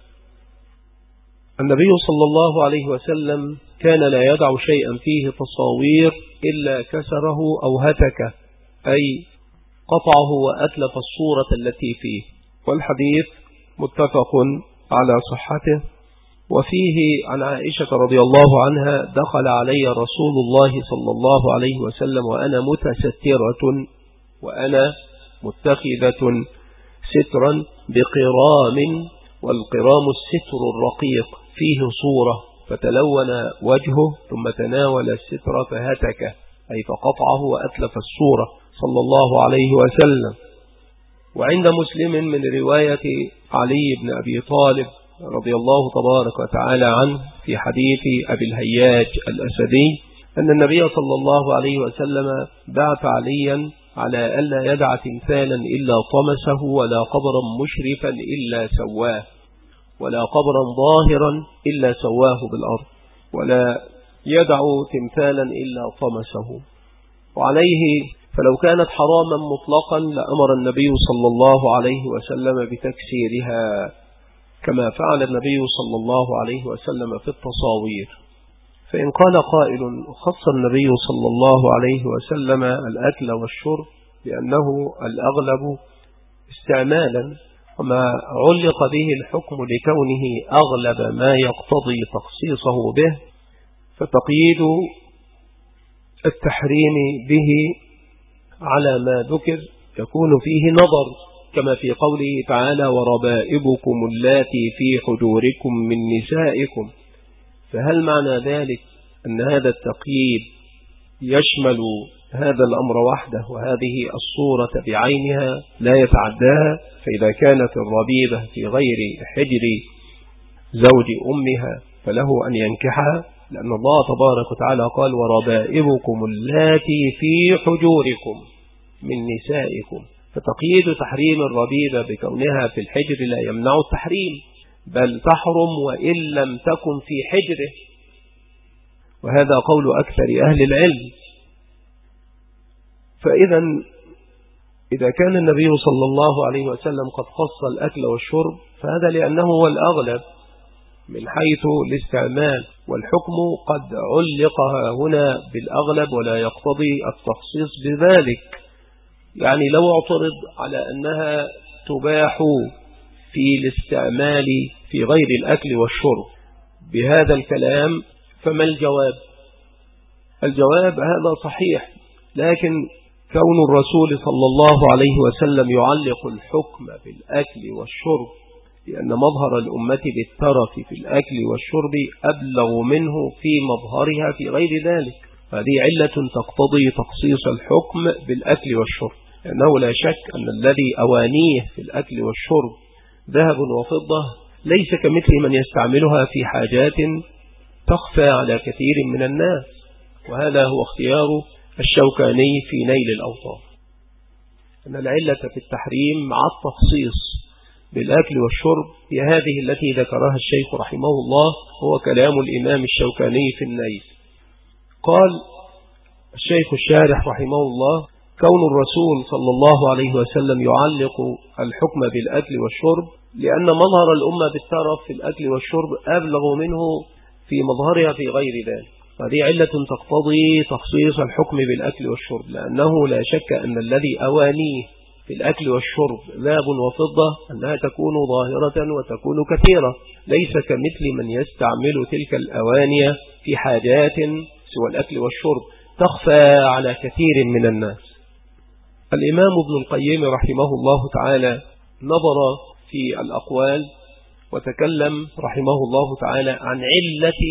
النبي صلى الله عليه وسلم كان لا يدع شيئا فيه تصاوير إلا كسره أو هتكه، أي قطعه وأتلف الصورة التي فيه، والحديث متفق على صحته. وفيه عن عائشة رضي الله عنها: دخل علي رسول الله صلى الله عليه وسلم وأنا متسترة وأنا متخذة سترا بقرام، والقرام الستر الرقيق فيه صورة، فتلون وجهه ثم تناول الستر فهتكه، أي فقطعه وأتلف الصورة صلى الله عليه وسلم. وعند مسلم من رواية علي بن أبي طالب رضي الله تبارك وتعالى عنه في حديث أبي الهياج الأسدي أن النبي صلى الله عليه وسلم بعث عليا على ألا يدع تمثالا إلا طمسه، ولا قبرا مشرفا إلا سواه، ولا قبرا ظاهرا إلا سواه بالأرض، ولا يدع تمثالا إلا طمسه. وعليه فلو كانت حراما مطلقا لأمر النبي صلى الله عليه وسلم بتكسيرها، كما فعل النبي صلى الله عليه وسلم في التصاوير. فإن قال قائل: خص النبي صلى الله عليه وسلم الأكل والشرب لأنه الأغلب استعمالا، وما علق به الحكم لكونه أغلب ما يقتضي تخصيصه به، فتقييد التحريم به على ما ذكر يكون فيه نظر، كما في قوله تعالى: وربائبكم اللاتي في حجوركم من نسائكم. فهل معنى ذلك أن هذا التقييد يشمل هذا الأمر وحده وهذه الصورة بعينها لا يتعداها؟ فإذا كانت الربيبة في غير حجر زوج أمها فله أن ينكحها، لأن الله تبارك وتعالى قال: وربائبكم اللاتي في حجوركم من نسائكم. فتقييد تحريم الربيبة بكونها في الحجر لا يمنع التحريم، بل تحرم وإن لم تكن في حجره، وهذا قول أكثر أهل العلم. فإذا إذا كان النبي صلى الله عليه وسلم قد خص الأكل والشرب فهذا لأنه هو الأغلب من حيث الاستعمال، والحكم قد علقها هنا بالأغلب ولا يقتضي التخصيص بذلك. يعني لو اعترض على أنها تباح في الاستعمال في غير الأكل والشرب بهذا الكلام، فما الجواب؟ الجواب هذا صحيح، لكن كون الرسول صلى الله عليه وسلم يعلق الحكم بالأكل والشرب لأن مظهر الأمة بالترف في الأكل والشرب أبلغ منه في مظهرها في غير ذلك، هذه علة تقتضي تخصيص الحكم بالأكل والشرب، لأنه لا شك أن الذي أوانيه في الأكل والشرب ذهب وفضة ليس كمثل من يستعملها في حاجات تخفى على كثير من الناس، وهذا هو اختيار الشوكاني في نيل الأوطار، أن العلة في التحريم مع التخصيص بالأكل والشرب هي هذه التي ذكرها الشيخ رحمه الله، هو كلام الإمام الشوكاني في النيل. قال الشيخ الشارح رحمه الله: كون الرسول صلى الله عليه وسلم يعلق الحكم بالأكل والشرب لأن مظهر الأمة بالترف في الأكل والشرب أبلغ منه في مظهرها في غير ذلك، هذه علة تقتضي تخصيص الحكم بالأكل والشرب، لأنه لا شك أن الذي أوانيه في الأكل والشرب ذهب وفضة أنها تكون ظاهرة وتكون كثيرة، ليس كمثل من يستعمل تلك الأواني في حاجات سوى الأكل والشرب تخفى على كثير من الناس. الإمام ابن القيم رحمه الله تعالى نظر في الأقوال وتكلم رحمه الله تعالى عن علة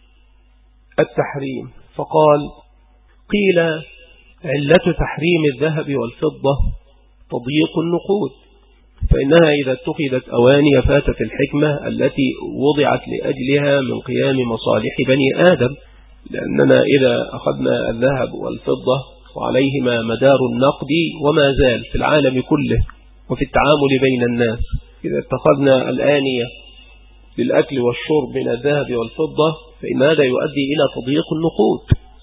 التحريم، فقال: قيل علة تحريم الذهب والفضة تضييق النقود، فإنها إذا اتخذت أواني فاتت الحكمة التي وضعت لأجلها من قيام مصالح بني آدم، لأننا إذا أخذنا الذهب والفضة وعليهما مدار النقد وما زال في العالم كله وفي التعامل بين الناس، إذا اتخذنا الآنية للأكل والشرب من الذهب والفضة فإن هذا يؤدي إلى تضييق النقود،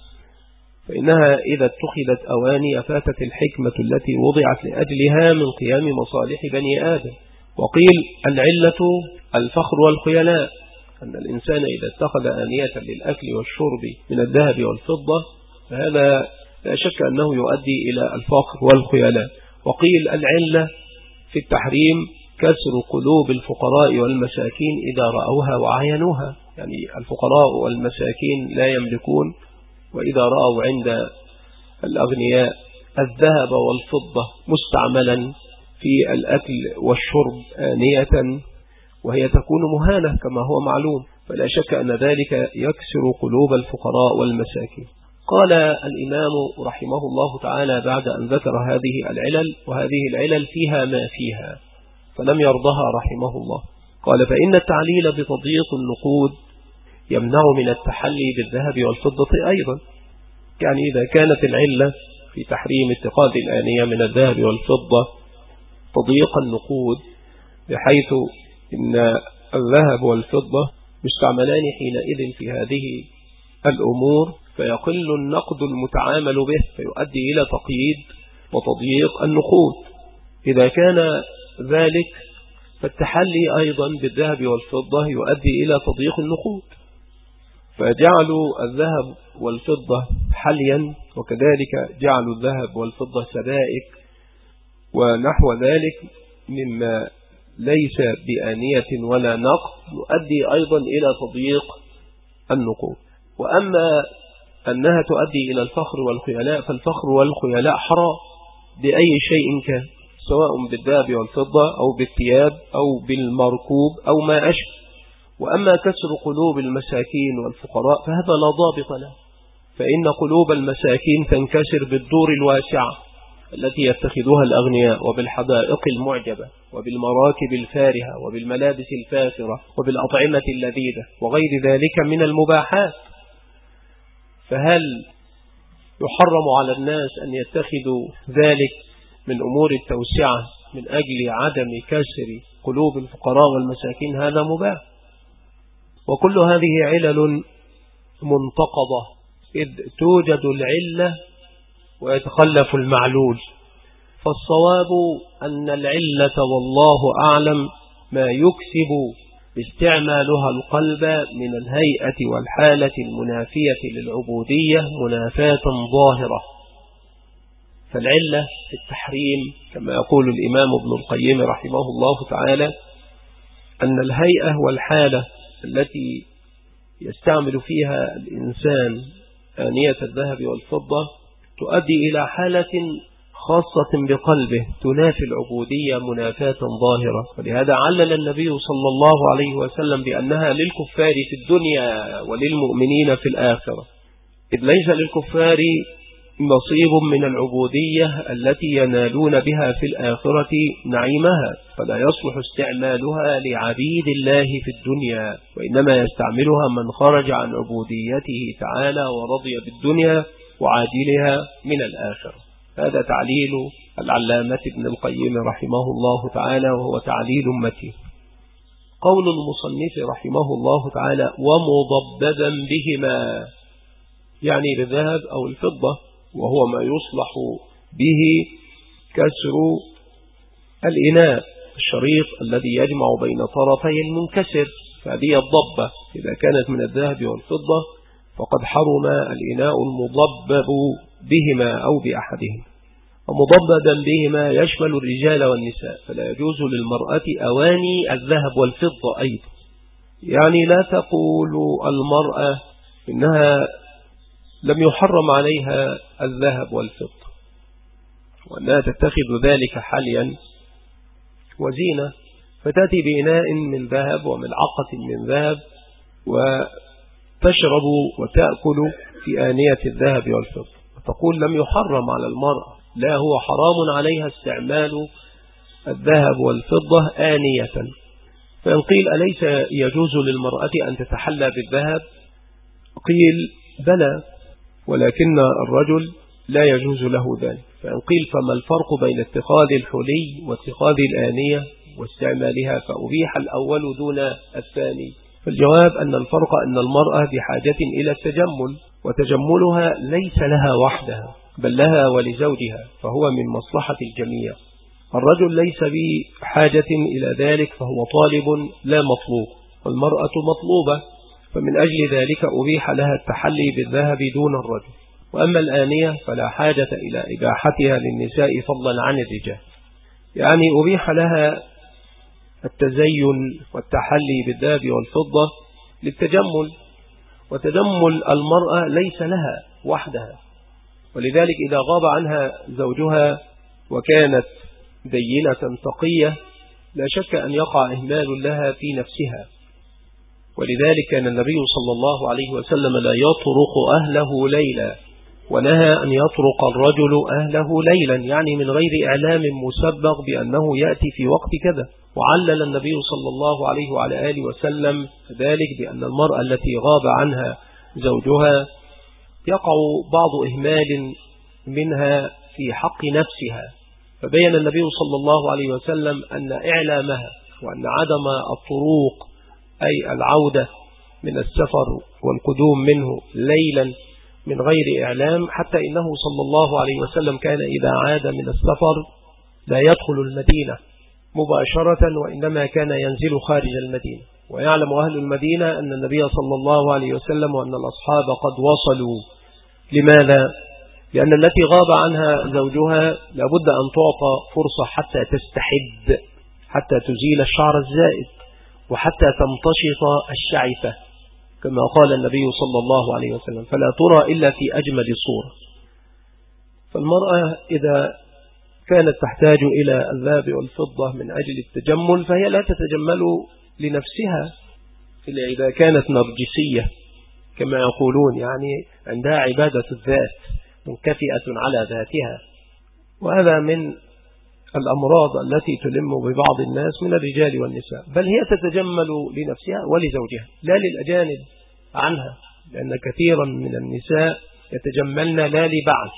فإنها إذا اتخذت أواني فاتت الحكمة التي وضعت لأجلها من قيام مصالح بني آدم. وقيل العلة الفخر والخيلاء، أن الإنسان إذا اتخذ آنية للأكل والشرب من الذهب والفضة فهذا لا شك أنه يؤدي إلى الفخر والخيلاء. وقيل العلة في التحريم كسر قلوب الفقراء والمساكين إذا رأوها وعينوها، يعني الفقراء والمساكين لا يملكون، وإذا رأوا عند الأغنياء الذهب والفضة مستعملا في الأكل والشرب آنية وهي تكون مهانة كما هو معلوم، فلا شك أن ذلك يكسر قلوب الفقراء والمساكين. قال الإمام رحمه الله تعالى بعد أن ذكر هذه العلل، وهذه العلل فيها ما فيها فلم يرضها رحمه الله، قال: فإن التعليل بتضييق النقود يمنع من التحلي بالذهب والفضة أيضا. يعني إذا كانت العلة في تحريم اتخاذ الآنية من الذهب والفضة تضييق النقود، بحيث إن الذهب والفضة مستعملان حينئذ في هذه الأمور فيقل النقد المتعامل به فيؤدي إلى تقييد وتضييق النقود. إذا كان ذلك فالتحلي أيضا بالذهب والفضة يؤدي إلى تضييق النقود، فجعلوا الذهب والفضة حليا، وكذلك جعلوا الذهب والفضة سبائك ونحو ذلك مما ليس بآنية ولا نقد يؤدي أيضا إلى تضييق النقود. وأما أنها تؤدي إلى الفخر والخيلاء فالفخر والخيلاء حرام بأي شيء كان، سواء بالذهب والفضة أو بالثياب أو بالمركوب أو ما أشبه. وأما كسر قلوب المساكين والفقراء فهذا لا ضابط له، فإن قلوب المساكين تنكسر بالدور الواسعة التي يتخذها الأغنياء، وبالحدائق المعجبة، وبالمراكب الفارهة، وبالملابس الفاخرة، وبالأطعمة اللذيذة وغير ذلك من المباحات. فهل يحرم على الناس أن يتخذوا ذلك من أمور التوسعة من أجل عدم كسر قلوب الفقراء والمساكين؟ هذا مباح. وكل هذه علل منتقضة، إذ توجد العلة ويتخلف المعلول، فالصواب أن العلة والله أعلم ما يكسب استعمالها القلب من الهيئة والحالة المنافية للعبودية منافاة ظاهرة. فالعلة في التحريم كما يقول الإمام ابن القيم رحمه الله تعالى أن الهيئة والحالة التي يستعمل فيها الإنسان آنية الذهب والفضة تؤدي إلى حالة خاصة بقلبه تنافي العبودية منافاة ظاهرة، ولهذا علل النبي صلى الله عليه وسلم بأنها للكفار في الدنيا وللمؤمنين في الآخرة، إذ ليس للكفار نصيب من العبودية التي ينالون بها في الآخرة نعيمها، فلا يصلح استعمالها لعبيد الله في الدنيا، وإنما يستعملها من خرج عن عبوديته تعالى ورضي بالدنيا وعاجلها من الآخرة. هذا تعليل العلامة ابن القيم رحمه الله تعالى، وهو تعليل متين. قول المصنف رحمه الله تعالى: ومضببا بهما، يعني بالذهب أو الفضة، وهو ما يصلح به كسر الإناء الشريط الذي يجمع بين طرفي المنكسر، فهذه الضبة إذا كانت من الذهب والفضة فقد حرم الإناء المضبب بهما أو بأحدهم. ومضببا بهما يشمل الرجال والنساء، فلا يجوز للمرأة أواني الذهب والفضة أيضا. يعني لا تقول المرأة إنها لم يحرم عليها الذهب والفضة وأنها تتخذ ذلك حاليا وزينة، فتأتي بإناء من ذهب وملعقة من ذهب وتشرب وتأكل في آنية الذهب والفضة، وتقول لم يحرم على المرأة، لا، هو حرام عليها استعمال الذهب والفضة آنية. فإن قيل أليس يجوز للمرأة أن تتحلى بالذهب؟ قيل بلى، ولكن الرجل لا يجوز له ذلك. فإن قيل فما الفرق بين اتخاذ الحلي واتخاذ الآنية واستعمالها فأبيح الأول دون الثاني؟ فالجواب أن الفرق أن المرأة بحاجة إلى التجمل، وتجملها ليس لها وحدها بل لها ولزوجها، فهو من مصلحة الجميع. الرجل ليس بحاجة إلى ذلك فهو طالب لا مطلوب، والمرأة مطلوبة، فمن أجل ذلك أبيح لها التحلي بالذهب دون الرجل. وأما الآنية فلا حاجة إلى إباحتها للنساء فضلا عن الرجال، يعني أبيح لها التزين والتحلي بالذهب والفضة للتجمل، وتجمل المرأة ليس لها وحدها، ولذلك إذا غاب عنها زوجها وكانت دينة تقية لا شك أن يقع إهمال لها في نفسها. ولذلك كان النبي صلى الله عليه وسلم لا يطرق أهله ليلا، ونهى أن يطرق الرجل أهله ليلا، يعني من غير إعلام مسبق بأنه يأتي في وقت كذا. وعلل النبي صلى الله عليه وعلى آله وسلم ذلك بأن المرأة التي غاب عنها زوجها يقع بعض إهمال منها في حق نفسها، فبين النبي صلى الله عليه وسلم أن إعلامها وأن عدم الطروق أي العودة من السفر والقدوم منه ليلا من غير إعلام، حتى إنه صلى الله عليه وسلم كان إذا عاد من السفر لا يدخل المدينة مباشرة، وإنما كان ينزل خارج المدينة، ويعلم أهل المدينة أن النبي صلى الله عليه وسلم وأن الأصحاب قد وصلوا. لماذا؟ لأن التي غاب عنها زوجها لابد أن تعطى فرصة حتى تستحد، حتى تزيل الشعر الزائد، وحتى تمتشط الشعثة كما قال النبي صلى الله عليه وسلم، فلا ترى إلا في أجمل صورة. فالمرأة إذا كانت تحتاج إلى الذهب والفضة من أجل التجمل فهي لا تتجمل لنفسها إلا إذا كانت نرجسية كما يقولون، يعني عندها عبادة الذات منكفئة على ذاتها، وهذا من الأمراض التي تلم ببعض الناس من الرجال والنساء، بل هي تتجمل لنفسها ولزوجها لا للأجانب عنها، لأن كثيرا من النساء يتجملن لا لبعث،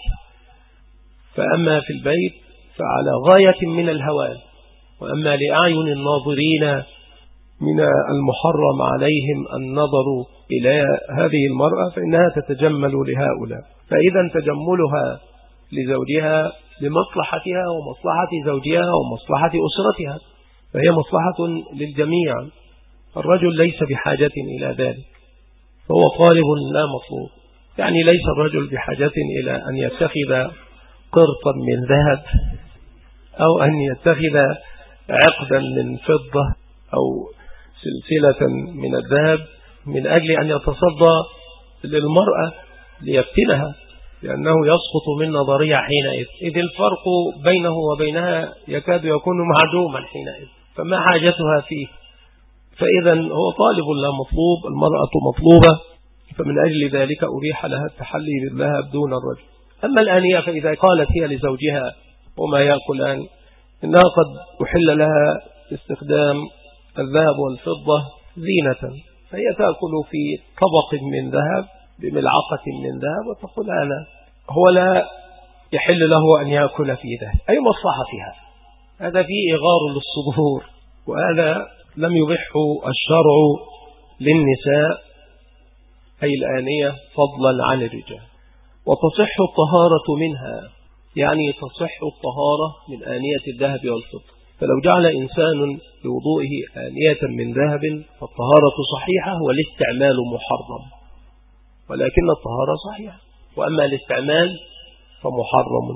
فأما في البيت فعلى غاية من الهوان، وأما لأعين الناظرين من المحرم عليهم النظر إلى هذه المرأة فإنها تتجمل لهؤلاء. فإذا تجملها لزوجها لمصلحتها ومصلحة زوجها ومصلحة أسرتها، فهي مصلحة للجميع. الرجل ليس بحاجة إلى ذلك، فهو طالب لا مطلوب، يعني ليس الرجل بحاجة إلى أن يتخذ قرطا من ذهب أو أن يتخذ عقدا من فضة أو سلسلة من الذهب من أجل أن يتصدى للمرأة ليفتنها، لأنه يسقط من نظرية حينئذ، إذ الفرق بينه وبينها يكاد يكون معدوما حينئذ، فما حاجتها فيه؟ فإذا هو طالب لا مطلوب، المرأة مطلوبة، فمن أجل ذلك أبيح لها التحلي بالذهب دون الرجل. أما الآنية فإذا قالت هي لزوجها وما يأكلان إنها قد أحل لها استخدام الذهب والفضة زينة، فهي تأكل في طبق من ذهب بملعقة من ذهب وتقول هذا، هو لا يحل له أن يأكل في ذهب، أي مصلحة فيها؟ هذا فيه إغار للصدور، وهذا لم يبحه الشرع للنساء أي الآنية فضلا عن الرجال. وتصح الطهارة منها، يعني تصح الطهارة من آنية الذهب والفضة، فلو جعل إنسان لوضوئه آنية من ذهب فالطهارة صحيحة والاستعمال محرم، ولكن الطهارة صحيحة، وأما الاستعمال فمحرم.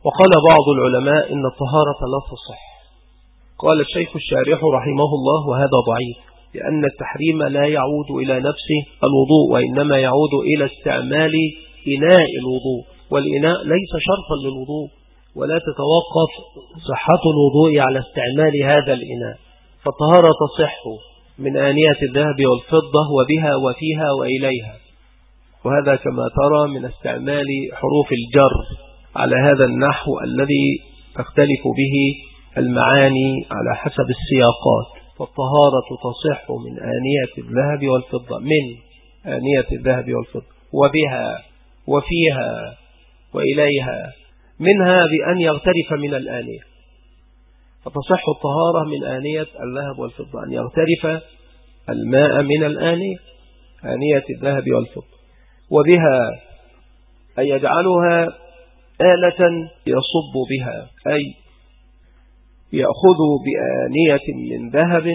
وقال بعض العلماء إن الطهارة لا تصح. قال الشيخ الشارح رحمه الله وهذا ضعيف، لأن التحريم لا يعود إلى نفس الوضوء، وإنما يعود إلى استعمال إناء الوضوء، والإناء ليس شرطا للوضوء، ولا تتوقف صحة الوضوء على استعمال هذا الإناء. فالطهارة تصح من آنية الذهب والفضة وبها وفيها وإليها، وهذا كما ترى من استعمال حروف الجر على هذا النحو الذي تختلف به المعاني على حسب السياقات. فالطهارة تصح من آنية الذهب والفضة، من آنية الذهب والفضة وبها وفيها وإليها، منها بأن يغترف من الآنية. فتصح الطهارة من آنية الذهب والفضة، أن يغترف الماء من الآنية، آنية الذهب والفضة، وبها أي يجعلها آلة يصب بها، أي يأخذ بآنية من ذهب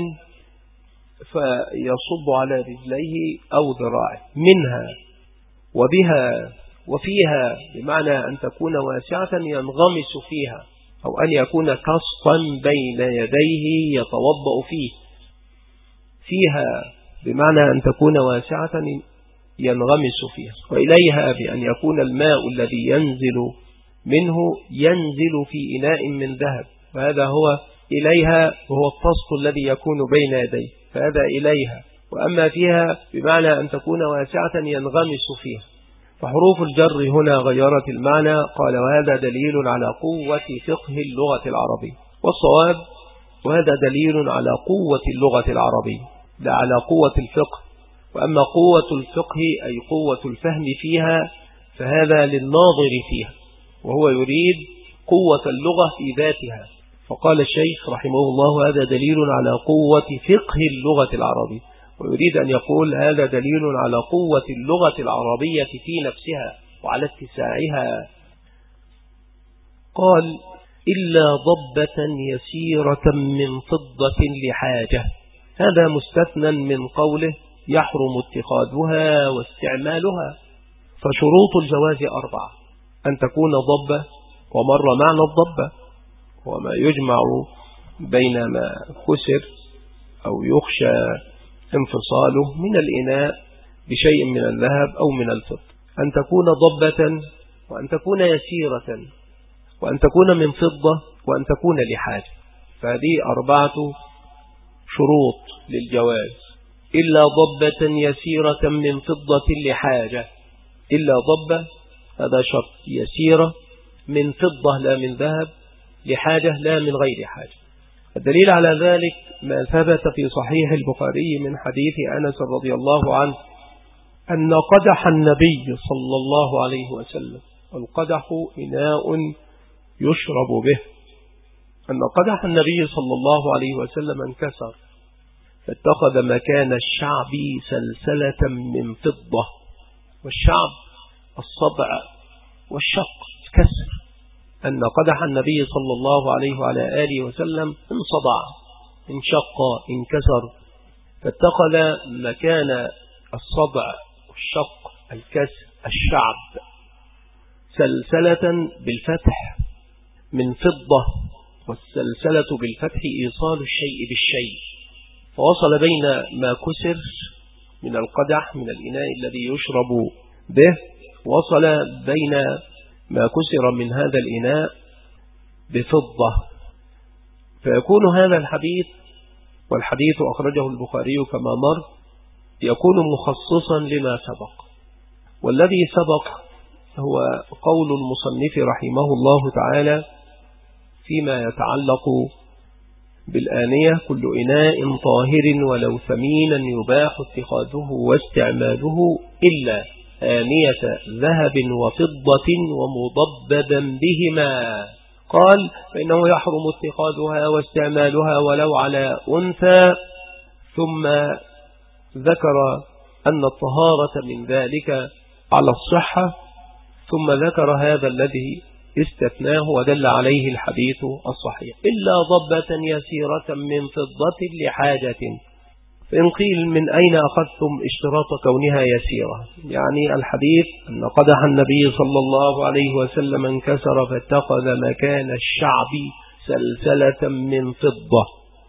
فيصب على رجليه أو ذراعه، منها وبها وفيها، بمعنى أن تكون واسعة ينغمس فيها، أو أن يكون كصفا بين يديه يتوضأ فيه. فيها بمعنى أن تكون واسعة ينغمس فيها، وإليها بأن يكون الماء الذي ينزل منه ينزل في إناء من ذهب، وهذا هو إليها، وهو الطست الذي يكون بين يديه، فهذا إليها. وأما فيها بمعنى أن تكون واسعة ينغمس فيها. فحروف الجر هنا غيرت المعنى. قال وهذا دليل على قوة فقه اللغة العربية، والصواب وهذا دليل على قوة اللغة العربية لا على قوة الفقه. وأما قوة الفقه أي قوة الفهم فيها فهذا للناظر فيها، وهو يريد قوة اللغة في ذاتها. فقال الشيخ رحمه الله هذا دليل على قوة فقه اللغة العربية، ويريد أن يقول هذا دليل على قوة اللغة العربية في نفسها وعلى اتساعها. قال إلا ضبة يسيرة من فضة لحاجة، هذا مستثنى من قوله يحرم اتخاذها واستعمالها. فشروط الجواز أربعة: أن تكون ضبة، ومر معنى الضبة وما يجمع بين ما كسر أو يخشى انفصاله من الإناء بشيء من الذهب أو من الفضة. أن تكون ضبة، وأن تكون يسيرة، وأن تكون من فضة، وأن تكون لحاجة. فهذه أربعة شروط للجواز. إلا ضبة يسيرة من فضة لحاجة، إلا ضبة هذا شرط، يسيرة من فضة لا من ذهب، لحاجة لا من غير حاجة. الدليل على ذلك ما ثبت في صحيح البخاري من حديث أنس رضي الله عنه أن قدح النبي صلى الله عليه وسلم، القدح إناء يشرب به، أن قدح النبي صلى الله عليه وسلم انكسر، فاتخذ مكان الشعب سلسلة من فضة. والشعب الصبع والشق الكسر، أن قدح النبي صلى الله عليه وعلى آله وسلم انصدع، انشق، انكسر، فاتخذ مكان الصدع والشق الكسر الشعب سلسلة بالفتح من فضة، والسلسلة بالفتح إيصال الشيء بالشيء، فوصل بين ما كسر من القدح من الإناء الذي يشرب به، وصل بين ما كسر من هذا الإناء بفضة. فيكون هذا الحديث، والحديث أخرجه البخاري كما مر، يكون مخصصا لما سبق. والذي سبق هو قول المصنف رحمه الله تعالى فيما يتعلق بالآنية: كل إناء طاهر ولو ثمينا يباح اتخاذه واستعماله إلا آنية ذهب وفضة ومضببا بهما. قال فإنه يحرم اتخاذها واستعمالها ولو على أنثى، ثم ذكر أن الطهارة من ذلك على الصحة، ثم ذكر هذا الذي استثناه ودل عليه الحديث الصحيح: إلا ضبة يسيرة من فضة لحاجة. فإن قيل من أين أخذتم اشتراط كونها يسيرة؟ يعني الحديث أن قدح النبي صلى الله عليه وسلم انكسر فاتخذ مكان الشعب سلسلة من فضة،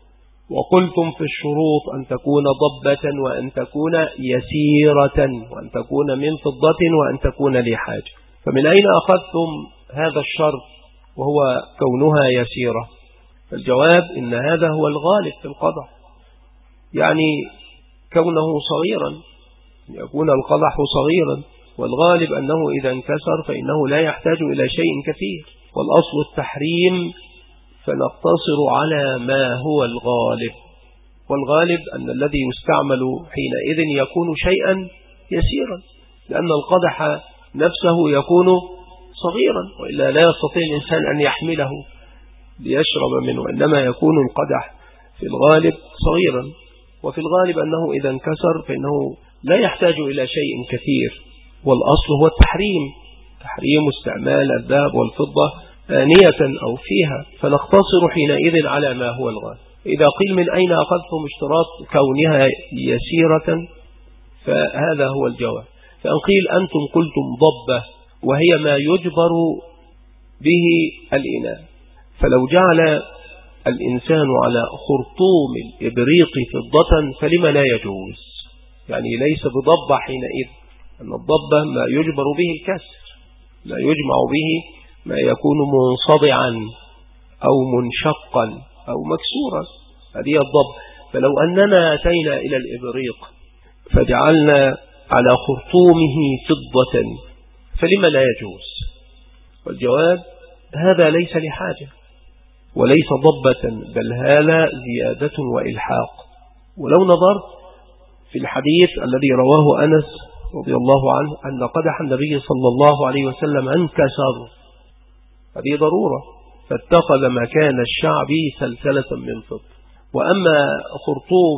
وقلتم في الشروط أن تكون ضبة وأن تكون يسيرة وأن تكون من فضة وأن تكون لحاجة، فمن أين أخذتم هذا الشرط وهو كونها يسيرة؟ الجواب إن هذا هو الغالب في القدح، يعني كونه صغيرا، يكون القدح صغيرا، والغالب أنه إذا انكسر فإنه لا يحتاج إلى شيء كثير، والأصل التحريم، فنقتصر على ما هو الغالب، والغالب أن الذي يستعمل حينئذ يكون شيئا يسيرا، لأن القدح نفسه يكون صغيرا، وإلا لا يستطيع الإنسان أن يحمله ليشرب منه، إنما يكون القدح في الغالب صغيرا، وفي الغالب أنه إذا انكسر فإنه لا يحتاج إلى شيء كثير، والأصل هو التحريم، تحريم استعمال الذهب والفضة آنية أو فيها، فنقتصر حينئذ على ما هو الغالب. إذا قيل من أين أخذتم اشتراط كونها يسيرة؟ فهذا هو الجواب. فإن قيل أنتم قلتم ضبة وهي ما يجبر به الإناء، فلو جعل الإنسان على خرطوم الإبريق فضة فلما لا يجوز؟ يعني ليس بضبة حينئذ، أن الضبة ما يجبر به الكسر، ما يجمع به ما يكون منصدعا أو منشقا أو مكسورا، هذه الضبة. فلو أننا أتينا إلى الإبريق فجعلنا على خرطومه فضة فلما لا يجوز؟ والجواب هذا ليس لحاجة وليس ضبة، بل هذا زيادة وإلحاق. ولو نظرت في الحديث الذي رواه أنس رضي الله عنه أن قدح النبي صلى الله عليه وسلم انكسر، هذه ضرورة، فاتخذ مكان الشعب سلسلة من فضة. وأما خرطوم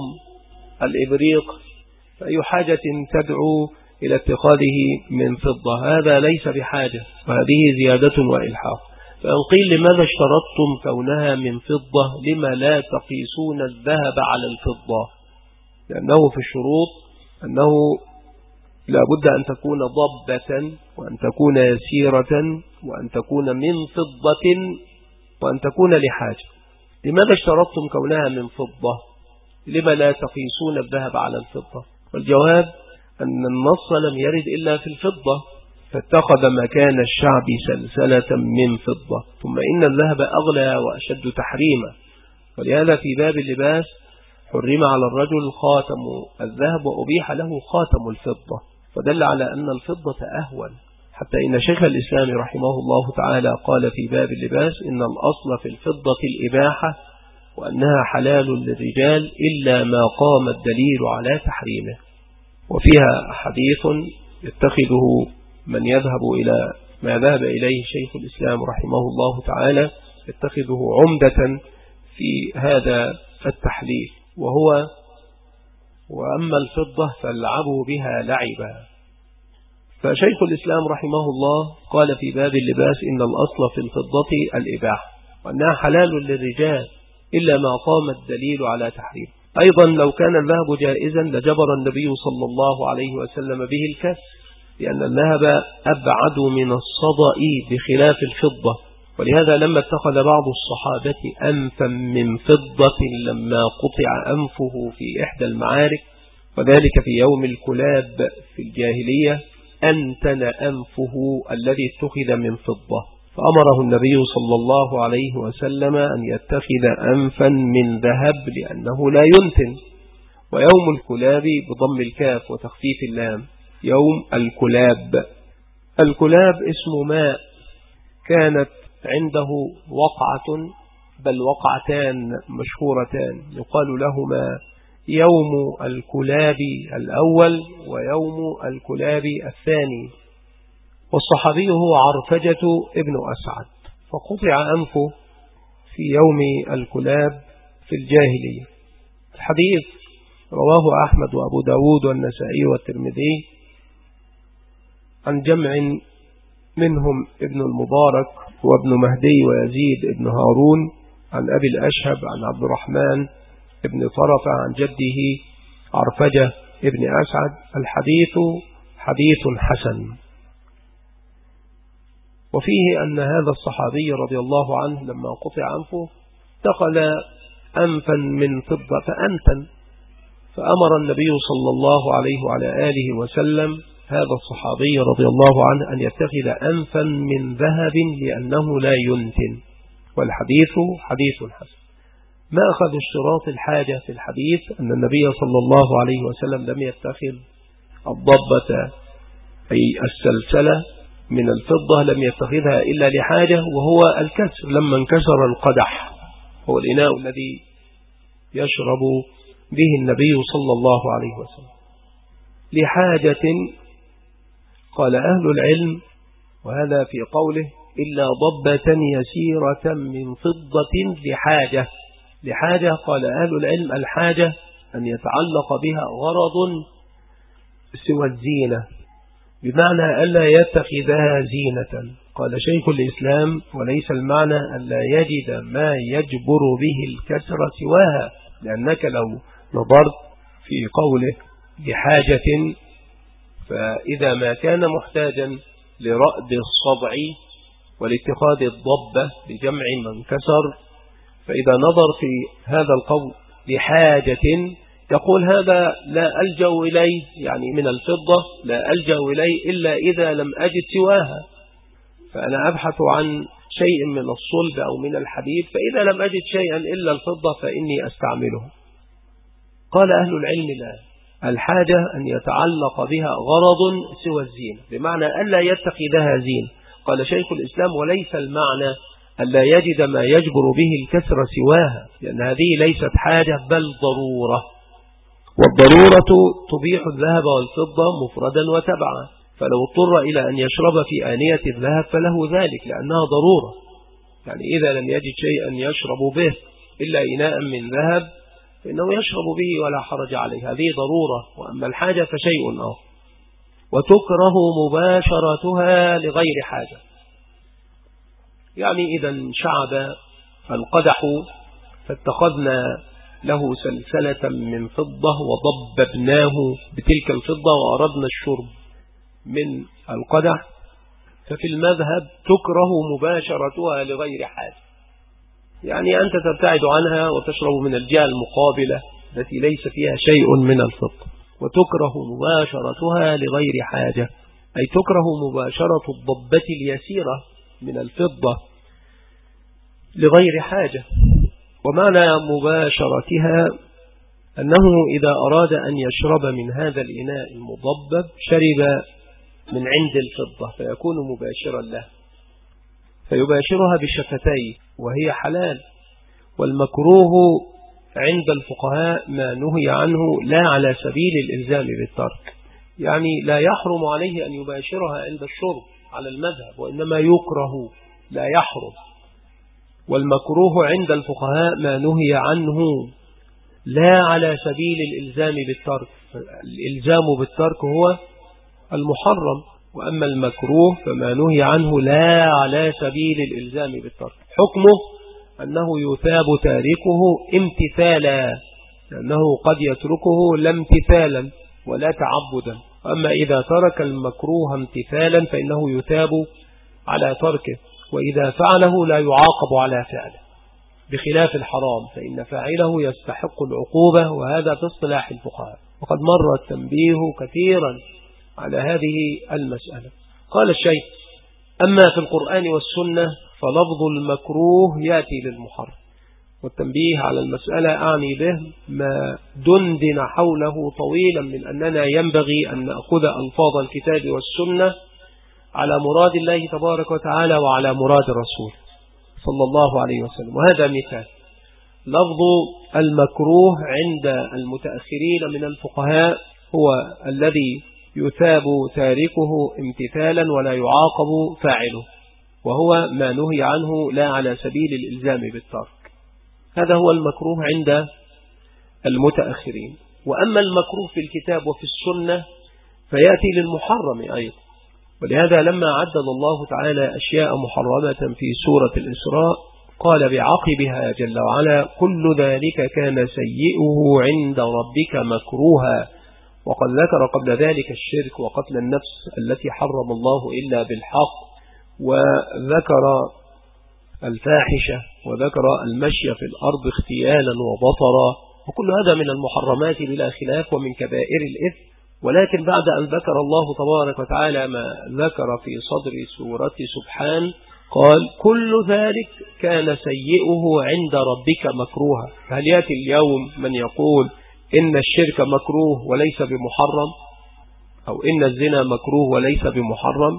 الإبريق فأي حاجة تدعو إلى اتخاذه من فضة؟ هذا ليس بحاجة، وهذه زيادة وإلحاق. فإن قيل لماذا اشترطتم كونها من فضة لما لا تقيسون الذهب على الفضة؟ لأنه في الشروط أنه لا بد أن تكون ضبة وأن تكون يسيرة وأن تكون من فضة وأن تكون لحاجة. لماذا اشترطتم كونها من فضة؟ لما لا تقيسون الذهب على الفضة؟ والجواب أن النص لم يرد إلا في الفضة، فاتخذ مكان الشعب سلسلة من فضة. ثم إن الذهب أغلى وأشد تحريما، ولهذا في باب اللباس حرم على الرجل خاتم الذهب وأبيح له خاتم الفضة، فدل على أن الفضة أهون، حتى إن شيخ الإسلام رحمه الله تعالى قال في باب اللباس إن الأصل في الفضة الإباحة وأنها حلال للرجال إلا ما قام الدليل على تحريمه. وفيها حديث يتخذه من يذهب إلى ما ذهب إليه شيخ الإسلام رحمه الله تعالى، يتخذه عمدة في هذا التحليل، وهو وأما الفضة فالعبوا بها لعبا. فشيخ الإسلام رحمه الله قال في باب اللباس إن الأصل في الفضة الإباحة وأنها حلال للرجال إلا ما قام الدليل على تحريم. أيضا لو كان الذهب جائزا لجبر النبي صلى الله عليه وسلم به الكسر، لأن الذهب أبعد من الصدأ بخلاف الفضة، ولهذا لما اتخذ بعض الصحابة أنفا من فضة لما قطع أنفه في إحدى المعارك، وذلك في يوم الكلاب في الجاهلية، أنتن أنفه الذي اتخذ من فضة، فأمره النبي صلى الله عليه وسلم أن يتخذ أنفا من ذهب لأنه لا ينتن. ويوم الكلاب بضم الكاف وتخفيف اللام، يوم الكلاب. الكلاب اسم ماء كانت عنده وقعة بل وقعتان مشهورتان يقال لهما يوم الكلاب الأول ويوم الكلاب الثاني، والصحابي هو عرفجة ابن أسعد، فقطع أنفه في يوم الكلاب في الجاهلية. الحديث رواه أحمد وأبو داود والنسائي والترمذي عن جمع منهم ابن المبارك وابن مهدي ويزيد ابن هارون عن أبي الأشهب عن عبد الرحمن ابن طرف عن جده عرفجة ابن أسعد: الحديث حديث حسن. وفيه أن هذا الصحابي رضي الله عنه لما قطع أنفه اتخذ أنفا من فضة فأنتن، فأمر النبي صلى الله عليه وعلى آله وسلم هذا الصحابي رضي الله عنه أن يتخذ أنفا من ذهب لأنه لا ينتن، والحديث حديث حسن. ما أخذ اشتراط الحاجة في الحديث أن النبي صلى الله عليه وسلم لم يتخذ الضبة أي السلسلة من الفضة، لم يتخذها إلا لحاجة، وهو الكسر. لما انكسر القدح، هو الإناء الذي يشرب به النبي صلى الله عليه وسلم، لحاجة. قال أهل العلم، وهذا في قوله: إلا ضبة يسيرة من فضة لحاجة. لحاجة قال أهل العلم الحاجة أن يتعلق بها غرض سوى الزينة، بمعنى ألا يتخذها زينة. قال شيخ الإسلام: وليس المعنى ألا يجد ما يجبر به الكسر سواها، لأنك لو نظرت في قوله لحاجة، فإذا ما كان محتاجا لرأد الصبع والاتخاذ الضبة لجمع من كسر، فإذا نظر في هذا القول لحاجة يقول هذا لا ألجأ إليه، يعني من الفضة لا ألجأ إليه إلا إذا لم أجد سواها، فأنا أبحث عن شيء من الصلب أو من الحديد، فإذا لم أجد شيئا إلا الفضة فإني أستعمله. قال أهل العلم: لا، الحاجة أن يتعلق بها غرض سوى الزين، بمعنى ألا يتخذها زين. قال شيخ الإسلام: وليس المعنى ألا يجد ما يجبر به الكسر سواها، لأن هذه ليست حاجة بل ضرورة، والضرورة تبيح الذهب والفضة مفردا وتبعا، فلو اضطر إلى أن يشرب في آنية الذهب فله ذلك لأنها ضرورة. يعني إذا لم يجد شيئا يشرب به إلا إناء من ذهب فإنه يشرب به ولا حرج عليه، هذه ضرورة. وأما الحاجة فشيء آخر. وتكره مباشرتها لغير حاجة، يعني إذا انشعب القدح فاتخذنا له سلسلة من فضة وضببناه بتلك الفضة وأردنا الشرب من القدح، ففي المذهب تكره مباشرتها لغير حاجة، يعني أنت تبتعد عنها وتشرب من الجهة المقابلة التي ليس فيها شيء من الفضة. وتكره مباشرتها لغير حاجة، أي تكره مباشرة الضبة اليسيرة من الفضة لغير حاجة. ومعنى مباشرتها أنه إذا أراد أن يشرب من هذا الإناء المضبب شرب من عند الفضة فيكون مباشرا له، فيباشرها بشفتيه وهي حلال. والمكروه عند الفقهاء ما نهي عنه لا على سبيل الإلزام بالترك، يعني لا يحرم عليه أن يباشرها عند الشرب على المذهب، وإنما يكره لا يحرم. والمكروه عند الفقهاء ما نهي عنه لا على سبيل الإلزام بالترك، الإلزام بالترك هو المحرم، وأما المكروه فما نهي عنه لا على سبيل الإلزام بالترك. حكمه أنه يثاب تاركه امتثالا، لأنه قد يتركه لا امتثالا ولا تعبدا، أما إذا ترك المكروه امتثالا فإنه يثاب على تركه، وإذا فعله لا يعاقب على فعله، بخلاف الحرام فإن فاعله يستحق العقوبة، وهذا في اصطلاح الفقهاء، وقد مر التنبيه كثيرا على هذه المسألة. قال الشيخ: أما في القرآن والسنة فلفظ المكروه يأتي للمحرم، والتنبيه على المسألة أعني به ما دندن حوله طويلا من أننا ينبغي أن نأخذ ألفاظ الكتاب والسنة على مراد الله تبارك وتعالى وعلى مراد الرسول صلى الله عليه وسلم. وهذا مثال: لفظ المكروه عند المتأخرين من الفقهاء هو الذي يثاب تاركه امتثالا ولا يعاقب فاعله، وهو ما نهي عنه لا على سبيل الإلزام بالترك. هذا هو المكروه عند المتأخرين. وأما المكروه في الكتاب وفي السنة فيأتي للمحرم أيضا، ولهذا لما عدد الله تعالى أشياء محرمة في سورة الإسراء قال بعقبها جل وعلا: كل ذلك كان سيئه عند ربك مكروها. وقد ذكر قبل ذلك الشرك وقتل النفس التي حرم الله إلا بالحق، وذكر الفاحشة، وذكر المشي في الأرض اختيالا وبطرا، وكل هذا من المحرمات بلا خلاف ومن كبائر الإثم. ولكن بعد أن ذكر الله تبارك وتعالى ما ذكر في صدر سورة سبحان قال: كل ذلك كان سيئه عند ربك مكروها. هل يأتي اليوم من يقول إن الشرك مكروه وليس بمحرم، أو إن الزنا مكروه وليس بمحرم،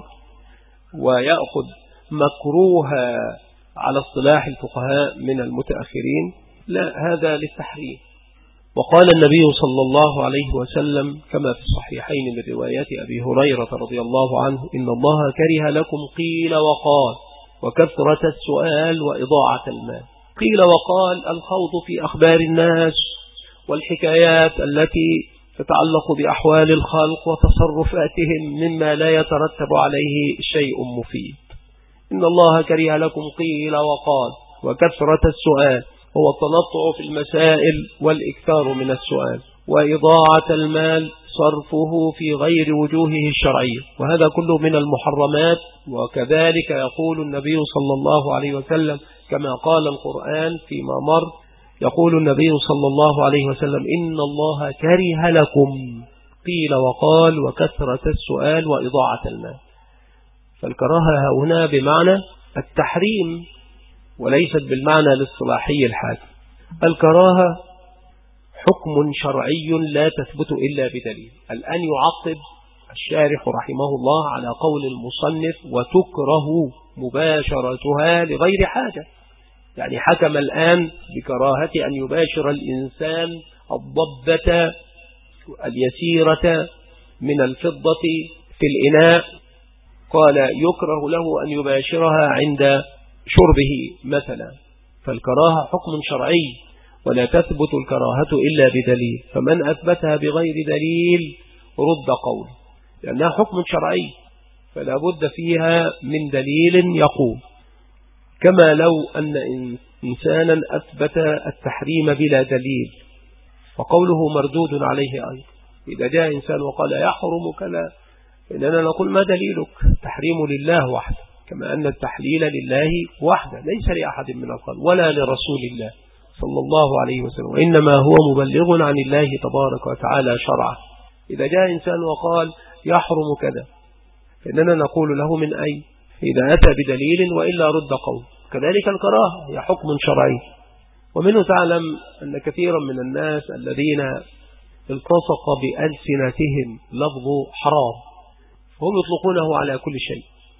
ويأخذ مكروها على اصطلاح الفقهاء من المتأخرين؟ لا، هذا للتحريم. وقال النبي صلى الله عليه وسلم كما في الصحيحين من روايات أبي هريرة رضي الله عنه: إن الله كره لكم قيل وقال وكثرة السؤال وإضاعة المال. قيل وقال الخوض في أخبار الناس والحكايات التي تتعلق بأحوال الخلق وتصرفاتهم مما لا يترتب عليه شيء مفيد. إن الله كره لكم قيل وقال وكثرة السؤال هو التنطع في المسائل والإكثار من السؤال، وإضاعة المال صرفه في غير وجوهه الشرعية، وهذا كله من المحرمات. وكذلك يقول النبي صلى الله عليه وسلم كما قال القرآن فيما مر، يقول النبي صلى الله عليه وسلم: إن الله كره لكم قيل وقال وكثرة السؤال وإضاعة المال. فالكراهة هنا بمعنى التحريم وليست بالمعنى الاصطلاحي الحاكم. الكراهة حكم شرعي لا تثبت إلا بدليل. الآن يعقب الشارح رحمه الله على قول المصنف: وتكره مباشرتها لغير حاجة. يعني حكم الآن بكراهة أن يباشر الإنسان الضبة اليسيرة من الفضة في الإناء، قال يكره له أن يباشرها عند شربه مثلا. فالكراهة حكم شرعي ولا تثبت الكراهة إلا بدليل، فمن أثبتها بغير دليل رد قول، لأنها حكم شرعي فلا بد فيها من دليل يقوم. كما لو أن إنسانا أثبت التحريم بلا دليل وقوله مردود عليه أيضا. إذا جاء إنسان وقال يحرم كذا، إننا نقول ما دليلك؟ تحريم لله وحده، كما أن التحليل لله وحده ليس لأحد من الخلق ولا لرسول الله صلى الله عليه وسلم، وإنما هو مبلغ عن الله تبارك وتعالى شرعه. إذا جاء إنسان وقال يحرم كذا، فإننا نقول له من أي؟ إذا أتى بدليل وإلا رد قول. كذلك الكراهة هي حكم شرعي. ومنه تعلم أن كثيرا من الناس الذين التصق بألسنتهم لفظ حرام هم يطلقونه على كل شيء.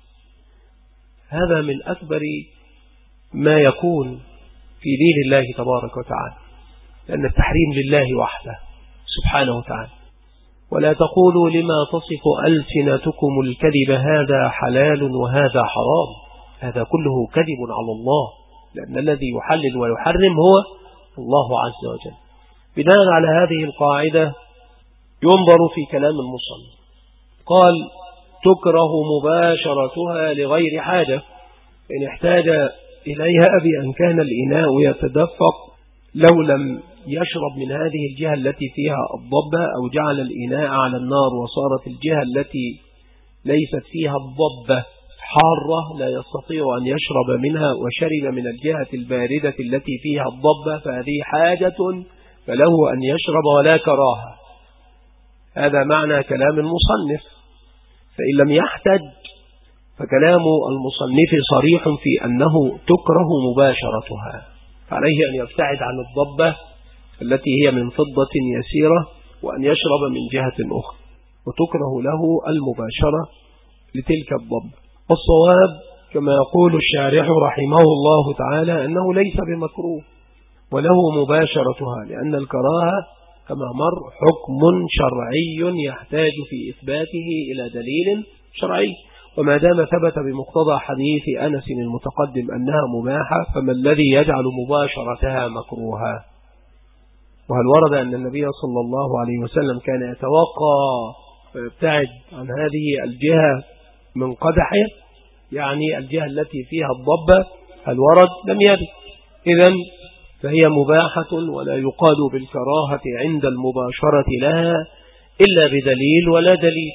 هذا من أكبر ما يكون في دين الله تبارك وتعالى، لأن التحريم لله وحده سبحانه وتعالى. ولا تقولوا لما تصف ألسنتكم الكذب هذا حلال وهذا حرام، هذا كله كذب على الله، لأن الذي يحلل ويحرم هو الله عز وجل. بناء على هذه القاعدة ينظر في كلام المصنف. قال تكره مباشرتها لغير حاجة، إن احتاج إليها بأن كان الإناء يتدفق لو لم يشرب من هذه الجهة التي فيها الضبة، أو جعل الإناء على النار وصارت الجهة التي ليست فيها الضبة حارة لا يستطيع أن يشرب منها، وشرب من الجهة الباردة التي فيها الضبة، فهذه حاجة فله أن يشرب ولا كراهة. هذا معنى كلام المصنف. فإن لم يحتج فكلام المصنف صريح في أنه تكره مباشرتها، فعليه أن يبتعد عن الضبة التي هي من فضة يسيرة وأن يشرب من جهة أخرى، وتكره له المباشرة لتلك الضبة. والصواب كما يقول الشارح رحمه الله تعالى أنه ليس بمكروه وله مباشرتها، لأن الكراهة كما مر حكم شرعي يحتاج في إثباته إلى دليل شرعي، وما دام ثبت بمقتضى حديث أنس المتقدم أنها مباحة، فما الذي يجعل مباشرتها مكروها؟ وهل ورد أن النبي صلى الله عليه وسلم كان يتوقى ويبتعد عن هذه الجهة من قدحه، يعني الجهة التي فيها الضبة؟ الورد لم يرد، إذن فهي مباحة ولا يقال بالكراهة عند المباشرة لها إلا بدليل ولا دليل.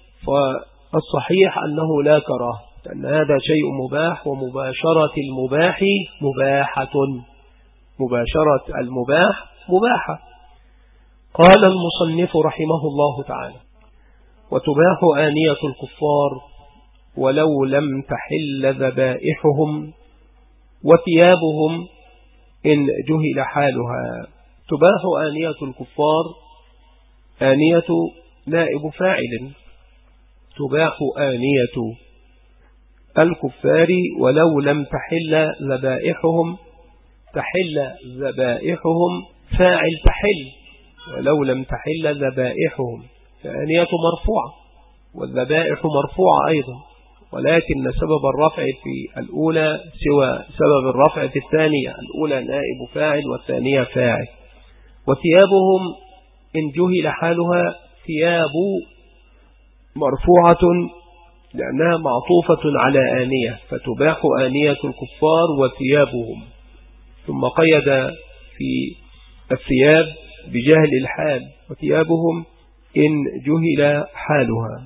فالصحيح أنه لا كراهة، لأن هذا شيء مباح، ومباشرة المباح مباحة، مباشرة المباح مباحة. قال المصنف رحمه الله تعالى: وتباح آنية الكفار ولو لم تحل ذبائحهم وثيابهم إن جهل حالها. تباح آنية الكفار، آنية نائب فاعل، تباح آنية الكفار ولو لم تحل ذبائحهم، تحل ذبائحهم فاعل تحل، ولو لم تحل ذبائحهم، فآنية مرفوعة والذبائح مرفوعة أيضا، ولكن سبب الرفع في الأولى سوى سبب الرفع في الثانية، الأولى نائب فاعل والثانية فاعل. وثيابهم إن جهل حالها، ثياب مرفوعة لأنها معطوفة على آنية، فتباح آنية الكفار وثيابهم، ثم قيد في الثياب بجهل الحال، وثيابهم إن جهل حالها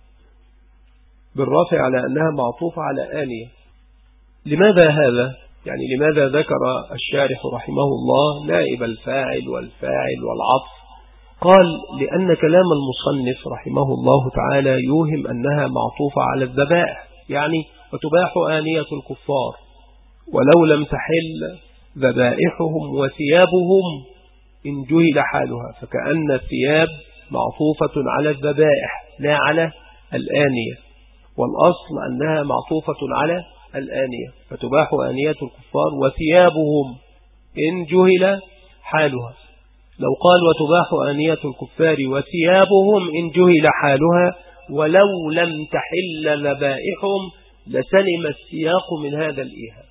بالرفع على أنها معطوفة على آنية. لماذا هذا؟ يعني لماذا ذكر الشارح رحمه الله نائب الفاعل والفاعل والعطف؟ قال: لأن كلام المصنف رحمه الله تعالى يوهم أنها معطوفة على الذبائح، يعني وتباح آنية الكفار ولو لم تحل ذبائحهم وثيابهم إن جهل حالها، فكأن الثياب معطوفة على الذبائح لا على الآنية، والأصل أنها معطوفة على الآنية، فتباح آنية الكفار وثيابهم إن جهل حالها. لو قال وتباح آنية الكفار وثيابهم إن جهل حالها ولو لم تحل ذبائحهم لسلم السياق من هذا الإيهام.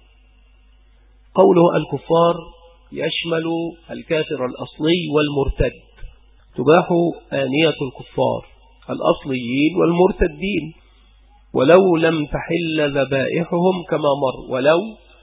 قوله الكفار يشمل الكافر الأصلي والمرتد. تباح آنية الكفار الأصليين والمرتدين ولو لم تحل ذبائحهم كما مر. ولو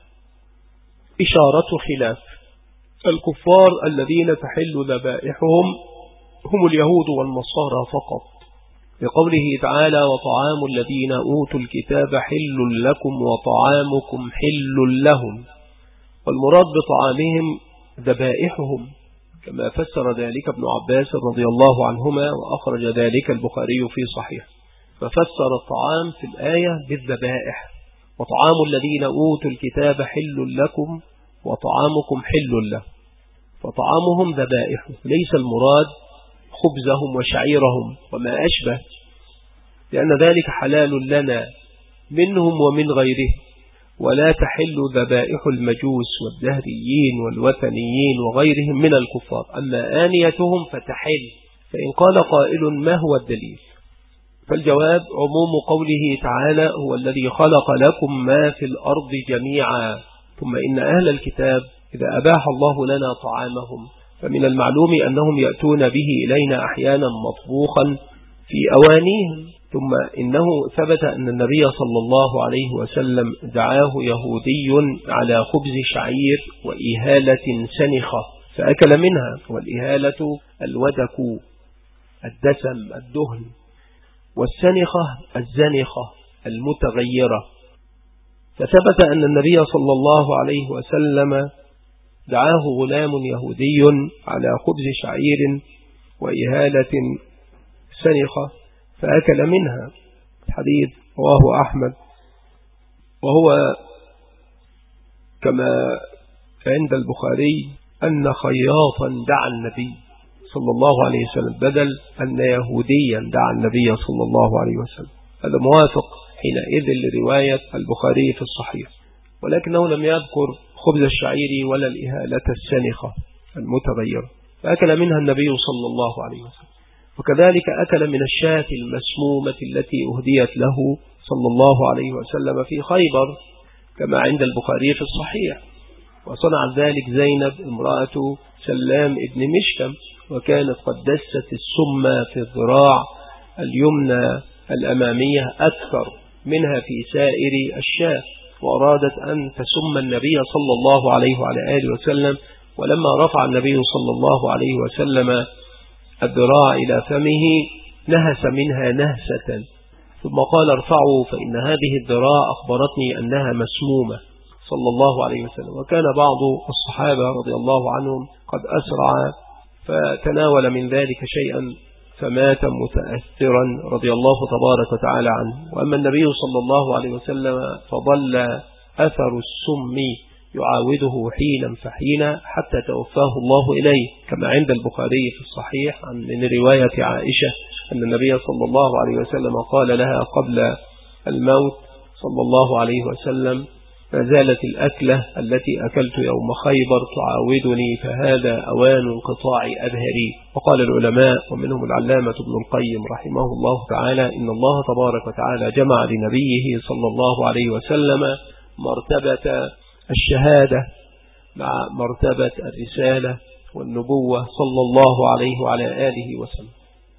إشارة خلاف، الكفار الذين تحل ذبائحهم هم اليهود والنصارى فقط، لقوله تعالى: وطعام الذين أوتوا الكتاب حل لكم وطعامكم حل لهم، والمراد بطعامهم ذبائحهم، كما فسر ذلك ابن عباس رضي الله عنهما، وأخرج ذلك البخاري في صحيح، ففسر الطعام في الآية بالذبائح. وطعام الذين أوتوا الكتاب حل لكم وطعامكم حل له، فطعامهم ذبائح، ليس المراد خبزهم وشعيرهم وما أشبه، لأن ذلك حلال لنا منهم ومن غيره، ولا تحل ذبائح المجوس والدهريين والوثنيين وغيرهم من الكفار، أما آنيتهم فتحل. فإن قال قائل: ما هو الدليل؟ فالجواب: عموم قوله تعالى: هو الذي خلق لكم ما في الأرض جميعا، ثم إن أهل الكتاب إذا أباح الله لنا طعامهم فمن المعلوم أنهم يأتون به إلينا أحيانا مطبوخا في أوانيهم. ثم إنه ثبت أن النبي صلى الله عليه وسلم دعاه يهودي على خبز شعير وإهالة سنخة فأكل منها، والإهالة الودك الدسم الدهن، والسنخة الزنخة المتغيرة. فثبت أن النبي صلى الله عليه وسلم دعاه غلام يهودي على خبز شعير وإهالة سنخة فأكل منها. الحديث رواه أحمد، وهو كما عند البخاري أن خياطا دعا النبي صلى الله عليه وسلم، بدل أن يهوديا دعا النبي صلى الله عليه وسلم. هذا موافق حينئذ لرواية البخاري في الصحيح، ولكنه لم يذكر خبز الشعير ولا الإهالة السنخة المتغيرة، فأكل منها النبي صلى الله عليه وسلم. وكذلك أكل من الشاة المسمومة التي أهديت له صلى الله عليه وسلم في خيبر، كما عند البخاري في الصحيح. وصنع ذلك زينب امرأة سلام ابن مشكم، وكانت قد دست السم في الذراع اليمنى الأمامية أكثر منها في سائر الشاة، وأرادت أن تسم النبي صلى الله عليه وعلى آله وسلم، ولما رفع النبي صلى الله عليه وسلم الذراع إلى فمه نهس منها نهسة، ثم قال ارفعوا فإن هذه الذراع أخبرتني أنها مسمومة صلى الله عليه وسلم. وكان بعض الصحابة رضي الله عنهم قد أسرع فتناول من ذلك شيئا فمات متأثرا رضي الله تبارك وتعالى عنه. وأما النبي صلى الله عليه وسلم فظل أثر السم يعاوده حينا فحينا حتى توفاه الله إليه، كما عند البخاري في الصحيح من رواية عائشة أن النبي صلى الله عليه وسلم قال لها قبل الموت صلى الله عليه وسلم: ما زالت الأكلة التي أكلت يوم خيبر تعاودني، فهذا أوان انقطاع أبهري. وقال العلماء ومنهم العلامة ابن القيم رحمه الله تعالى: إن الله تبارك وتعالى جمع لنبيه صلى الله عليه وسلم مرتبة الشهادة مع مرتبة الرسالة والنبوة صلى الله عليه وعلى آله وسلم.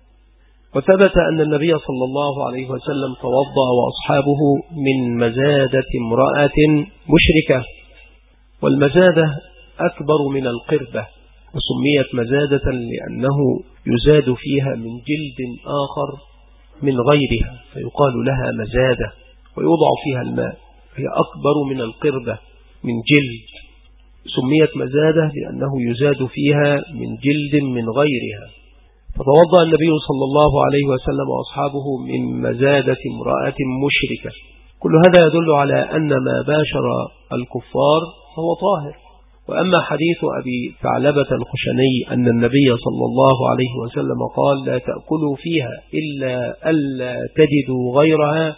وثبت أن النبي صلى الله عليه وسلم توضأ وأصحابه من مزادة امرأة مشركة، والمزادة أكبر من القربة، وسميت مزادة لأنه يزاد فيها من جلد آخر من غيرها فيقال لها مزادة، ويوضع فيها الماء، هي أكبر من القربة من جلد، سميت مزادة لأنه يزاد فيها من جلد من غيرها. فتوضأ النبي صلى الله عليه وسلم وأصحابه من مزادة امرأة مشركة. كل هذا يدل على أن ما باشر الكفار فهو طاهر. وأما حديث أبي ثعلبة الخشني أن النبي صلى الله عليه وسلم قال: لا تأكلوا فيها إلا ألا تجدوا غيرها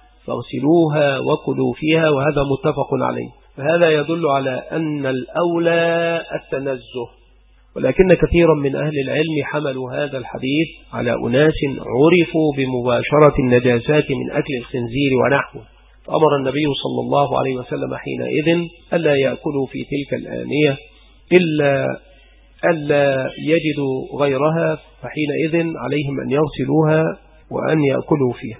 فاغسلوها وكلوا فيها، وهذا متفق عليه، فهذا يدل على أن الأولى التنزه. ولكن كثيرا من أهل العلم حملوا هذا الحديث على أناس عرفوا بمباشرة النجاسات من أكل الخنزير ونحوه، فأمر النبي صلى الله عليه وسلم حينئذ ألا يأكلوا في تلك الآنية إلا ألا يجدوا غيرها، فحينئذ عليهم أن يغسلوها وأن يأكلوا فيها.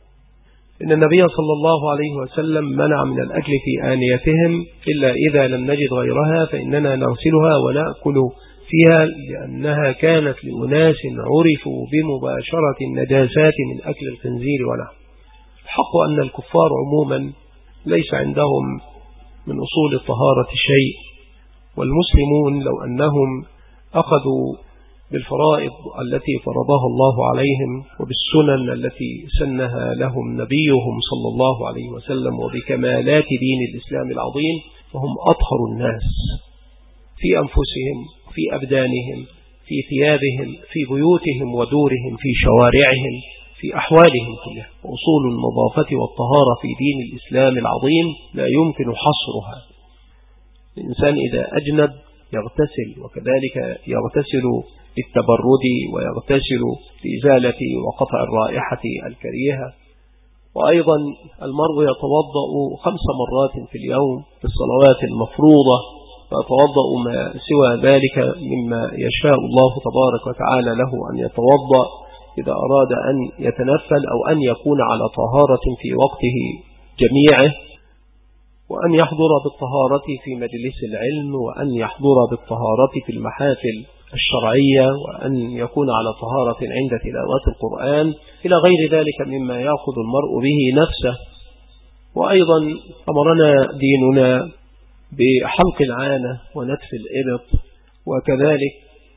إن النبي صلى الله عليه وسلم منع من الأكل في آنيتهم إلا إذا لم نجد غيرها فإننا نغسلها ونأكل فيها، لأنها كانت لأناس عرفوا بمباشرة النجاسات من أكل الخنزير ونحوه. الحق أن الكفار عموما ليس عندهم من أصول الطهارة شيء، والمسلمون لو أنهم أخذوا بالفرائض التي فرضها الله عليهم وبالسنن التي سنها لهم نبيهم صلى الله عليه وسلم وبكمالات دين الإسلام العظيم، فهم أطهر الناس في أنفسهم، في أبدانهم، في ثيابهم، في بيوتهم ودورهم، في شوارعهم، في أحوالهم كلها. وأصول النظافة والطهارة في دين الإسلام العظيم لا يمكن حصرها. الإنسان إذا أجنب يغتسل، وكذلك يغتسل للتبرد ويغتسل لإزالة وقطع الرائحة الكريهة. وأيضا المرء يتوضأ خمس مرات في اليوم في الصلوات المفروضة، ويتوضأ ما سوى ذلك مما يشاء الله تبارك وتعالى له أن يتوضأ إذا أراد أن يتنفل أو أن يكون على طهارة في وقته جميعه، وأن يحضر بالطهارة في مجلس العلم، وأن يحضر بالطهارة في المحافل الشرعية، وأن يكون على طهارة عند تلاوة القرآن إلى غير ذلك مما يأخذ المرء به نفسه. وأيضا أمرنا ديننا بحلق العانة ونتف الإبط، وكذلك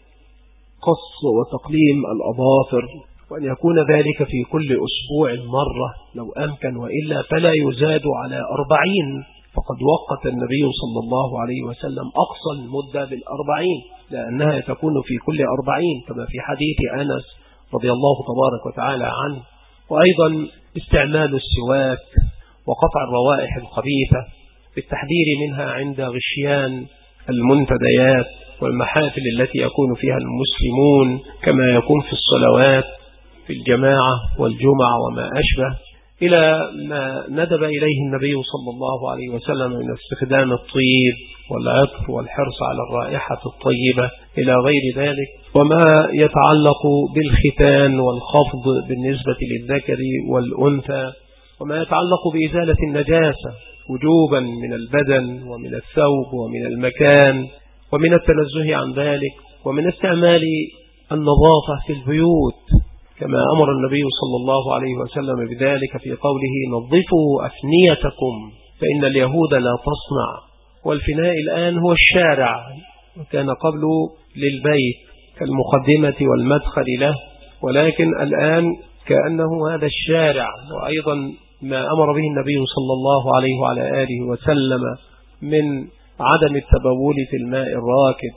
قص وتقليم الأظافر، وأن يكون ذلك في كل أسبوع مرة لو أمكن، وإلا فلا يزاد على أربعين، فقد وقت النبي صلى الله عليه وسلم أقصى المدة بالأربعين، لأنها تكون في كل أربعين كما في حديث أنس رضي الله تبارك وتعالى عنه. وأيضا استعمال السواك وقطع الروائح الخبيثة بالتحذير منها عند غشيان المنتديات والمحافل التي يكون فيها المسلمون، كما يكون في الصلوات في الجماعة والجمعة وما أشبه، إلى ما ندب إليه النبي صلى الله عليه وسلم من استخدام الطيب والعطر والحرص على الرائحة الطيبة إلى غير ذلك، وما يتعلق بالختان والخفض بالنسبة للذكر والأنثى، وما يتعلق بإزالة النجاسة وجوبا من البدن ومن الثوب ومن المكان ومن التنزه عن ذلك ومن استعمال النظافة في البيوت، كما أمر النبي صلى الله عليه وسلم بذلك في قوله نظفوا أفنيتكم فإن اليهود لا تصنع. والفناء الآن هو الشارع، وكان قبله للبيت كالمقدمة والمدخل له، ولكن الآن كأنه هذا الشارع. وأيضا ما أمر به النبي صلى الله عليه وعلى آله وسلم من عدم التبول في الماء الراكد،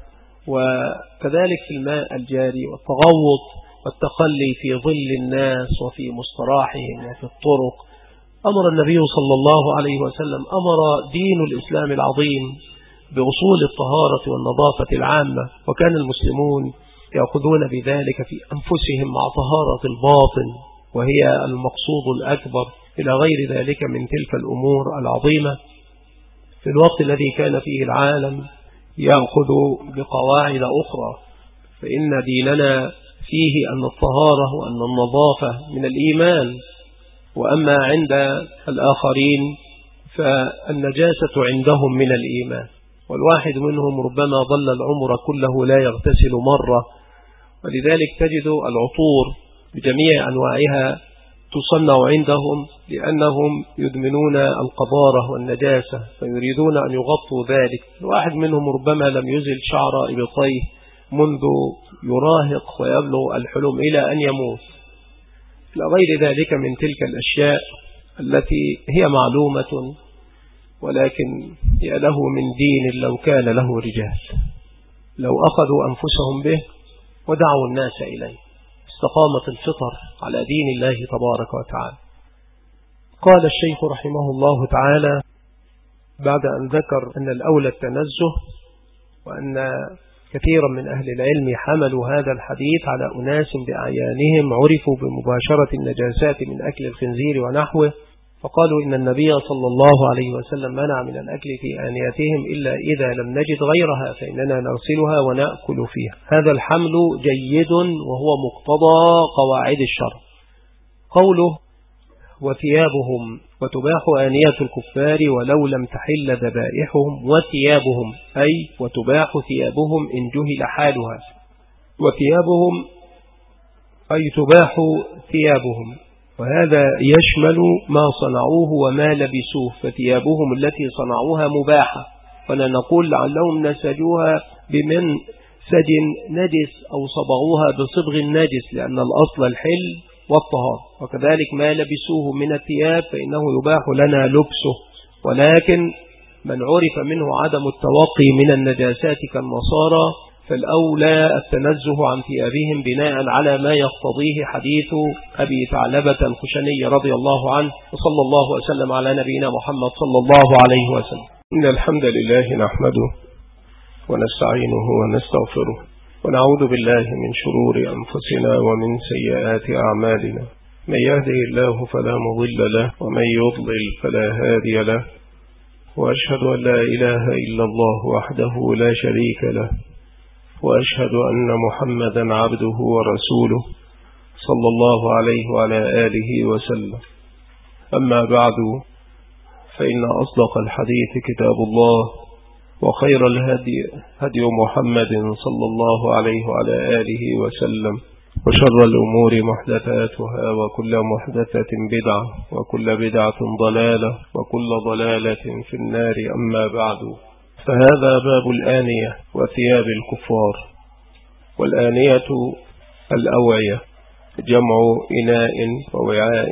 وكذلك في الماء الجاري، والتغوط والتخلي في ظل الناس وفي مستراحهم وفي الطرق. أمر النبي صلى الله عليه وسلم، أمر دين الإسلام العظيم بأصول الطهارة والنظافة العامة، وكان المسلمون يأخذون بذلك في أنفسهم مع طهارة الباطن، وهي المقصود الأكبر، إلى غير ذلك من تلك الأمور العظيمة في الوقت الذي كان فيه العالم يأخذ بقواعد أخرى. فإن ديننا فيه أن الطهارة وأن النظافة من الإيمان، وأما عند الآخرين فالنجاسة عندهم من الإيمان، والواحد منهم ربما ظل العمر كله لا يغتسل مرة، ولذلك تجد العطور بجميع أنواعها تصنع عندهم لأنهم يدمنون القذارة والنجاسة فيريدون أن يغطوا ذلك. الواحد منهم ربما لم يزل شعر إبطيه منذ يراهق ويبلغ الحلم إلى أن يموت، إلى غير ذلك من تلك الأشياء التي هي معلومة، ولكن يا له من دين لو كان له رجال، لو أخذوا أنفسهم به ودعوا الناس إليه استقامت الفطر على دين الله تبارك وتعالى. قال الشيخ رحمه الله تعالى بعد أن ذكر أن الأولى التنزه، وأن كثيرا من أهل العلم حملوا هذا الحديث على أناس بأعيانهم عرفوا بمباشرة النجاسات من أكل الخنزير ونحوه، فقالوا إن النبي صلى الله عليه وسلم منع من الأكل في آنيتهم إلا إذا لم نجد غيرها فإننا نغسلها ونأكل فيها. هذا الحمل جيد وهو مقتضى قواعد الشرع. قوله وثيابهم وتباح آنية الكفار ولو لم تحل ذبائحهم، وثيابهم أي وتباح ثيابهم إن جهل حالها، وثيابهم أي تباح ثيابهم، وهذا يشمل ما صنعوه وما لبسوه، فثيابهم التي صنعوها مباحة، فلا نقول لعلهم نسجوها بمن سج نجس أو صبغوها بصبغ النجس، لأن الأصل الحل والطهار. وكذلك ما لبسوه من الثياب فإنه يباح لنا لبسه، ولكن من عرف منه عدم التوقي من النجاسات كالنصارى فالأولى التنزه عن ثيابهم بناء على ما يقتضيه حديث أبي ثعلبة الخشني رضي الله عنه، وصلى الله وسلم على نبينا محمد صلى الله عليه وسلم. إن الحمد لله نحمده ونستعينه ونستغفره ونعوذ بالله من شرور أنفسنا ومن سيئات أعمالنا، من يهده الله فلا مضل له ومن يضلل فلا هادي له، وأشهد أن لا إله إلا الله وحده لا شريك له، وأشهد أن محمدا عبده ورسوله صلى الله عليه وعلى آله وسلم. أما بعد، فإن أصدق الحديث كتاب الله، وخير الهدي هدي محمد صلى الله عليه وعلى آله وسلم، وشر الأمور محدثاتها، وكل محدثة بدعة، وكل بدعة ضلالة، وكل ضلالة في النار. أما بعد، فهذا باب الآنية وثياب الكفار. والآنية الأوعية جمع إناء ووعاء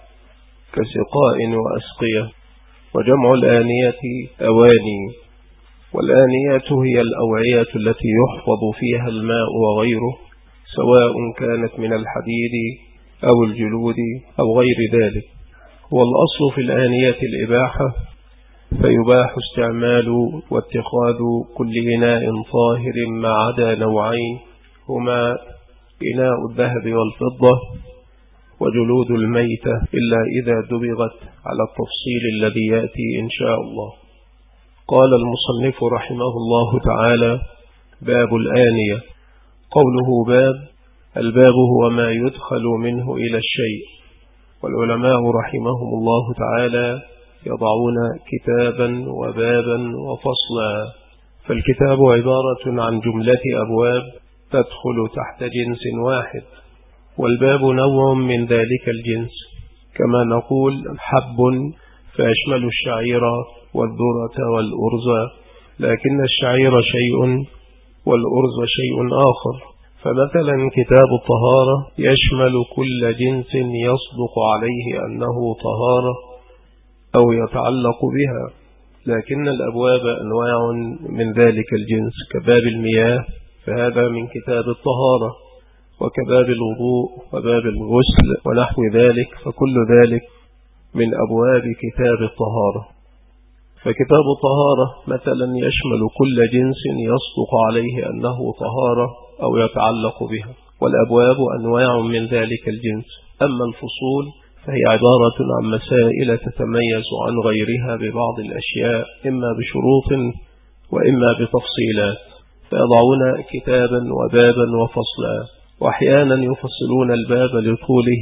كسقاء وأسقية، وجمع الآنية أواني. والآنية هي الأوعية التي يحفظ فيها الماء وغيره، سواء كانت من الحديد أو الجلود أو غير ذلك. والأصل في الآنية الإباحة، فيباح استعمال واتخاذ كل إناء طاهر ما عدا نوعين، هما إناء الذهب والفضة وجلود الميتة، إلا إذا دبغت على التفصيل الذي يأتي إن شاء الله. قال المصنف رحمه الله تعالى: باب الآنية. قوله باب، الباب هو ما يدخل منه إلى الشيء. والعلماء رحمهم الله تعالى يضعون كتابا وبابا وفصلا. فالكتاب عبارة عن جملة أبواب تدخل تحت جنس واحد، والباب نوع من ذلك الجنس، كما نقول حب فيشمل الشعير والذرة والأرز، لكن الشعير شيء والأرز شيء آخر. فمثلا كتاب الطهارة يشمل كل جنس يصدق عليه أنه طهارة أو يتعلق بها، لكن الأبواب أنواع من ذلك الجنس، كباب المياه فهذا من كتاب الطهارة، وكباب الوضوء وباب الغسل ونحو ذلك، فكل ذلك من أبواب كتاب الطهارة. فكتاب الطهارة مثلا يشمل كل جنس يصدق عليه أنه طهارة أو يتعلق بها، والأبواب أنواع من ذلك الجنس. أما الفصول فهي عبارة عن مسائل تتميز عن غيرها ببعض الأشياء، إما بشروط وإما بتفصيلات، فيضعون كتابا وبابا وفصلا، وأحيانا يفصلون الباب لطوله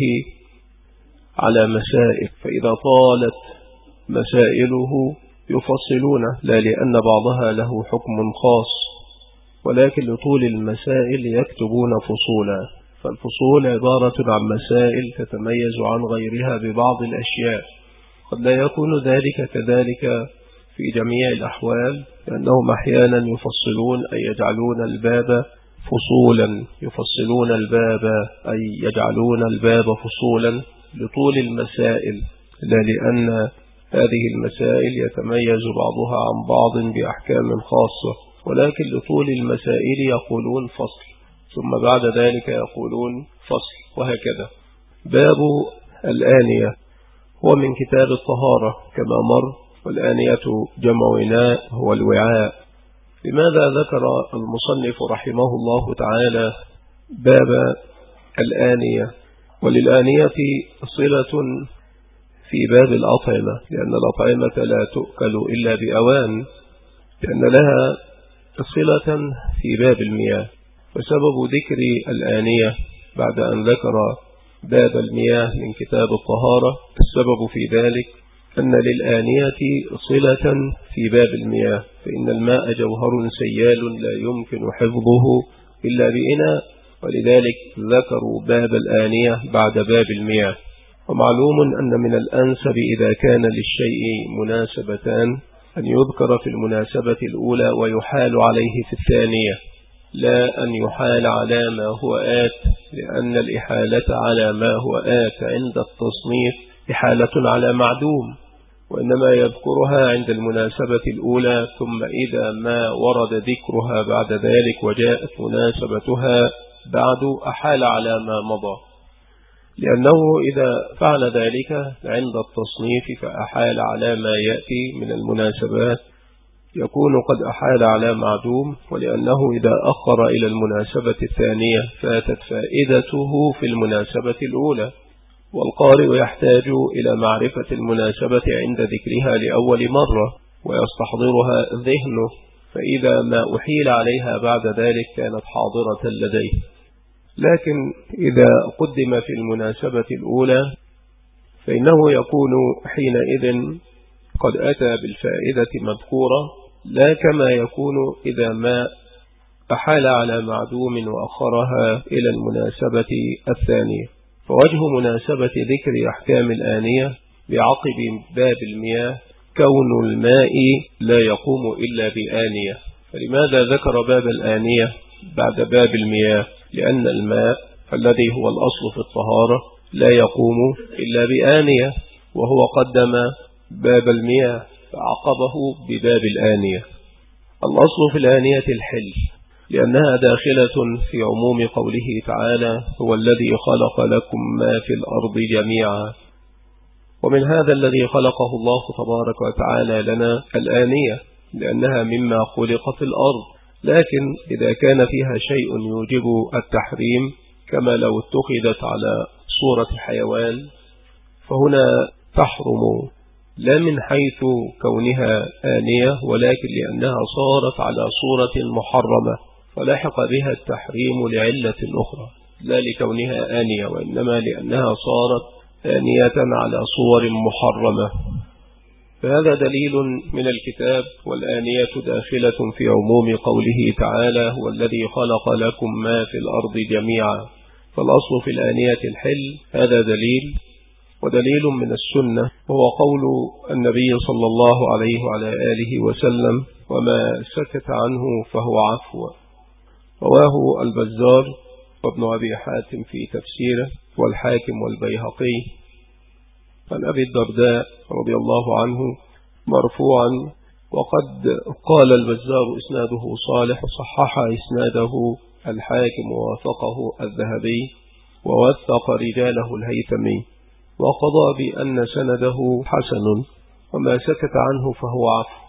على مسائل، فإذا طالت مسائله يفصلونه، لا لأن بعضها له حكم خاص، ولكن لطول المسائل يكتبون فصولا. فالفصول عبارة عن مسائل تتميز عن غيرها ببعض الأشياء، قد لا يكون ذلك كذلك في جميع الأحوال، لأنهم أحيانا يفصلون أي يجعلون الباب فصولا، يفصلون الباب أي يجعلون الباب فصولا لطول المسائل، لا لأن هذه المسائل يتميز بعضها عن بعض بأحكام خاصة، ولكن لطول المسائل يقولون فصل، ثم بعد ذلك يقولون فصل، وهكذا. باب الآنية هو من كتاب الطهارة كما مر، والآنية جمع إناء هو الوعاء. لماذا ذكر المصنف رحمه الله تعالى باب الآنية؟ وللآنية صلة في باب الأطعمة، لأن الأطعمة لا تؤكل إلا بأوان، لأن لها صلة في باب المياه. وسبب ذكر الآنية بعد أن ذكر باب المياه من كتاب الطهارة، السبب في ذلك أن للآنية صلة في باب المياه، فإن الماء جوهر سيال لا يمكن حفظه إلا بإناء، ولذلك ذكروا باب الآنية بعد باب المياه. ومعلوم أن من الأنسب إذا كان للشيء مناسبتان أن يذكر في المناسبة الأولى ويحال عليه في الثانية، لا أن يحال على ما هو آت، لأن الإحالة على ما هو آت عند التصنيف إحالة على معدوم، وإنما يذكرها عند المناسبة الأولى، ثم إذا ما ورد ذكرها بعد ذلك وجاءت مناسبتها بعد أحال على ما مضى، لأنه إذا فعل ذلك عند التصنيف فأحال على ما يأتي من المناسبات يكون قد أحال على معدوم، ولأنه إذا أخر إلى المناسبة الثانية فاتت فائدته في المناسبة الأولى. والقارئ يحتاج إلى معرفة المناسبة عند ذكرها لأول مرة ويستحضرها ذهنه، فإذا ما أحيل عليها بعد ذلك كانت حاضرة لديه. لكن إذا قدم في المناسبة الأولى فإنه يكون حينئذ قد أتى بالفائدة مذكورة، لا كما يكون إذا ما أحال على معدوم وأخرها إلى المناسبة الثانية. فوجه مناسبة ذكر أحكام الآنية بعقب باب المياه كون الماء لا يقوم إلا بآنية. فلماذا ذكر باب الآنية بعد باب المياه؟ لأن الماء الذي هو الأصل في الطهارة لا يقوم إلا بآنية، وهو قدم باب المياه فعقبه بباب الآنية. الأصل في الآنية الحل، لأنها داخلة في عموم قوله تعالى هو الذي خلق لكم ما في الأرض جميعا، ومن هذا الذي خلقه الله تبارك وتعالى لنا الآنية، لأنها مما خلق في الأرض. لكن إذا كان فيها شيء يوجب التحريم كما لو اتخذت على صورة حيوان فهنا تحرم، لا من حيث كونها آنية، ولكن لأنها صارت على صورة محرمة فلاحق بها التحريم لعلة أخرى، لا لكونها آنية، وإنما لأنها صارت آنية على صور محرمة. فهذا دليل من الكتاب، والآنية داخلة في عموم قوله تعالى: هو الذي خلق لكم ما في الأرض جميعا. فالأصل في الآنية الحل، هذا دليل. ودليل من السنة هو قول النبي صلى الله عليه وعلى آله وسلم: وما سكت عنه فهو عفو. رواه البزار وابن أبي حاتم في تفسيره، والحاكم والبيهقي عن أبي الدرداء رضي الله عنه مرفوعا. وقد قال البزار إسناده صالح، وصحح إسناده الحاكم ووافقه الذهبي، ووثق رجاله الهيثمي، وقضى بأن سنده حسن. وما سكت عنه فهو عفو.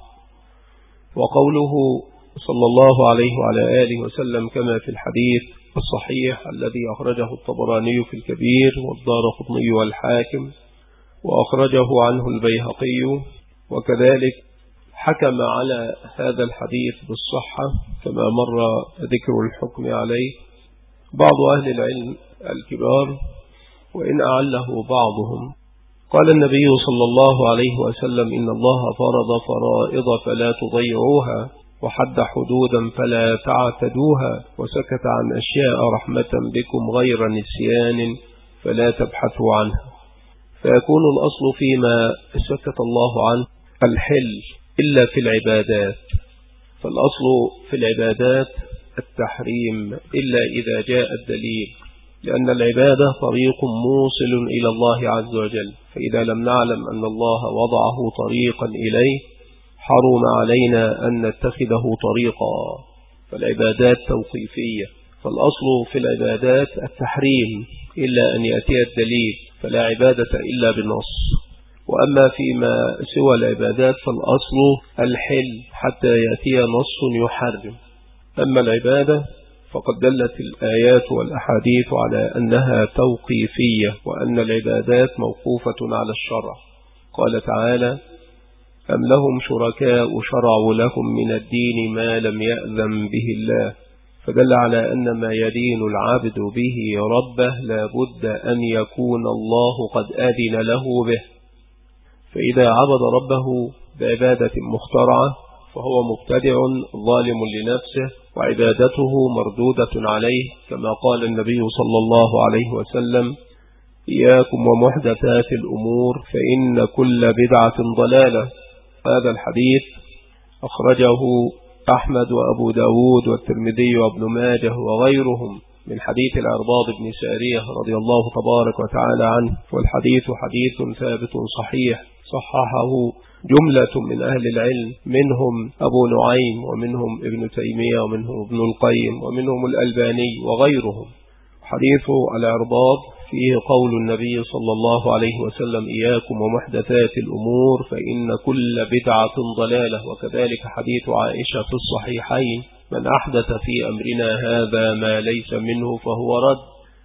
وقوله صلى الله عليه وعلى آله وسلم كما في الحديث الصحيح الذي أخرجه الطبراني في الكبير والدارقطني والحاكم، وأخرجه عنه البيهقي، وكذلك حكم على هذا الحديث بالصحة كما مر ذكر الحكم عليه بعض أهل العلم الكبار، وإن أعله بعضهم. قال النبي صلى الله عليه وسلم: إن الله فرض فرائض فلا تضيعوها، وحد حدودا فلا تعتدوها، وسكت عن أشياء رحمة بكم غير نسيان فلا تبحثوا عنها. فيكون الأصل فيما سكت الله عنه الحل إلا في العبادات. فالأصل في العبادات التحريم إلا إذا جاء الدليل، لأن العبادة طريق موصل إلى الله عز وجل، فإذا لم نعلم أن الله وضعه طريقا إليه حرم علينا أن نتخذه طريقا. فالعبادات توقيفية، فالأصل في العبادات التحريم إلا أن يأتي الدليل، فلا عبادة إلا بالنص. وأما فيما سوى العبادات فالأصل الحل حتى يأتي نص يحرم. أما العبادة فقد دلت الآيات والأحاديث على أنها توقيفية، وأن العبادات موقوفة على الشرع. قال تعالى: أم لهم شركاء شرعوا لهم من الدين ما لم يأذن به الله. فدل على أن ما يدين العبد به ربه لا بد أن يكون الله قد أذن له به. فإذا عبد ربه بعبادة مخترعة فهو مبتدع ظالم لنفسه، وعبادته مردودة عليه، كما قال النبي صلى الله عليه وسلم: إياكم ومحدثات الأمور فإن كل بدعة ضلالة. هذا الحديث أخرجه أحمد وأبو داود والترمذي وابن ماجه وغيرهم من حديث العرباض بن سارية رضي الله تبارك وتعالى عنه. والحديث حديث ثابت صحيح، صححه جملة من أهل العلم، منهم أبو نعيم، ومنهم ابن تيمية، ومنهم ابن القيم، ومنهم الألباني وغيرهم. حديث العرباض فيه قول النبي صلى الله عليه وسلم: إياكم ومحدثات الأمور فإن كل بدعة ضلالة. وكذلك حديث عائشة في الصحيحين: من أحدث في أمرنا هذا ما ليس منه فهو رد.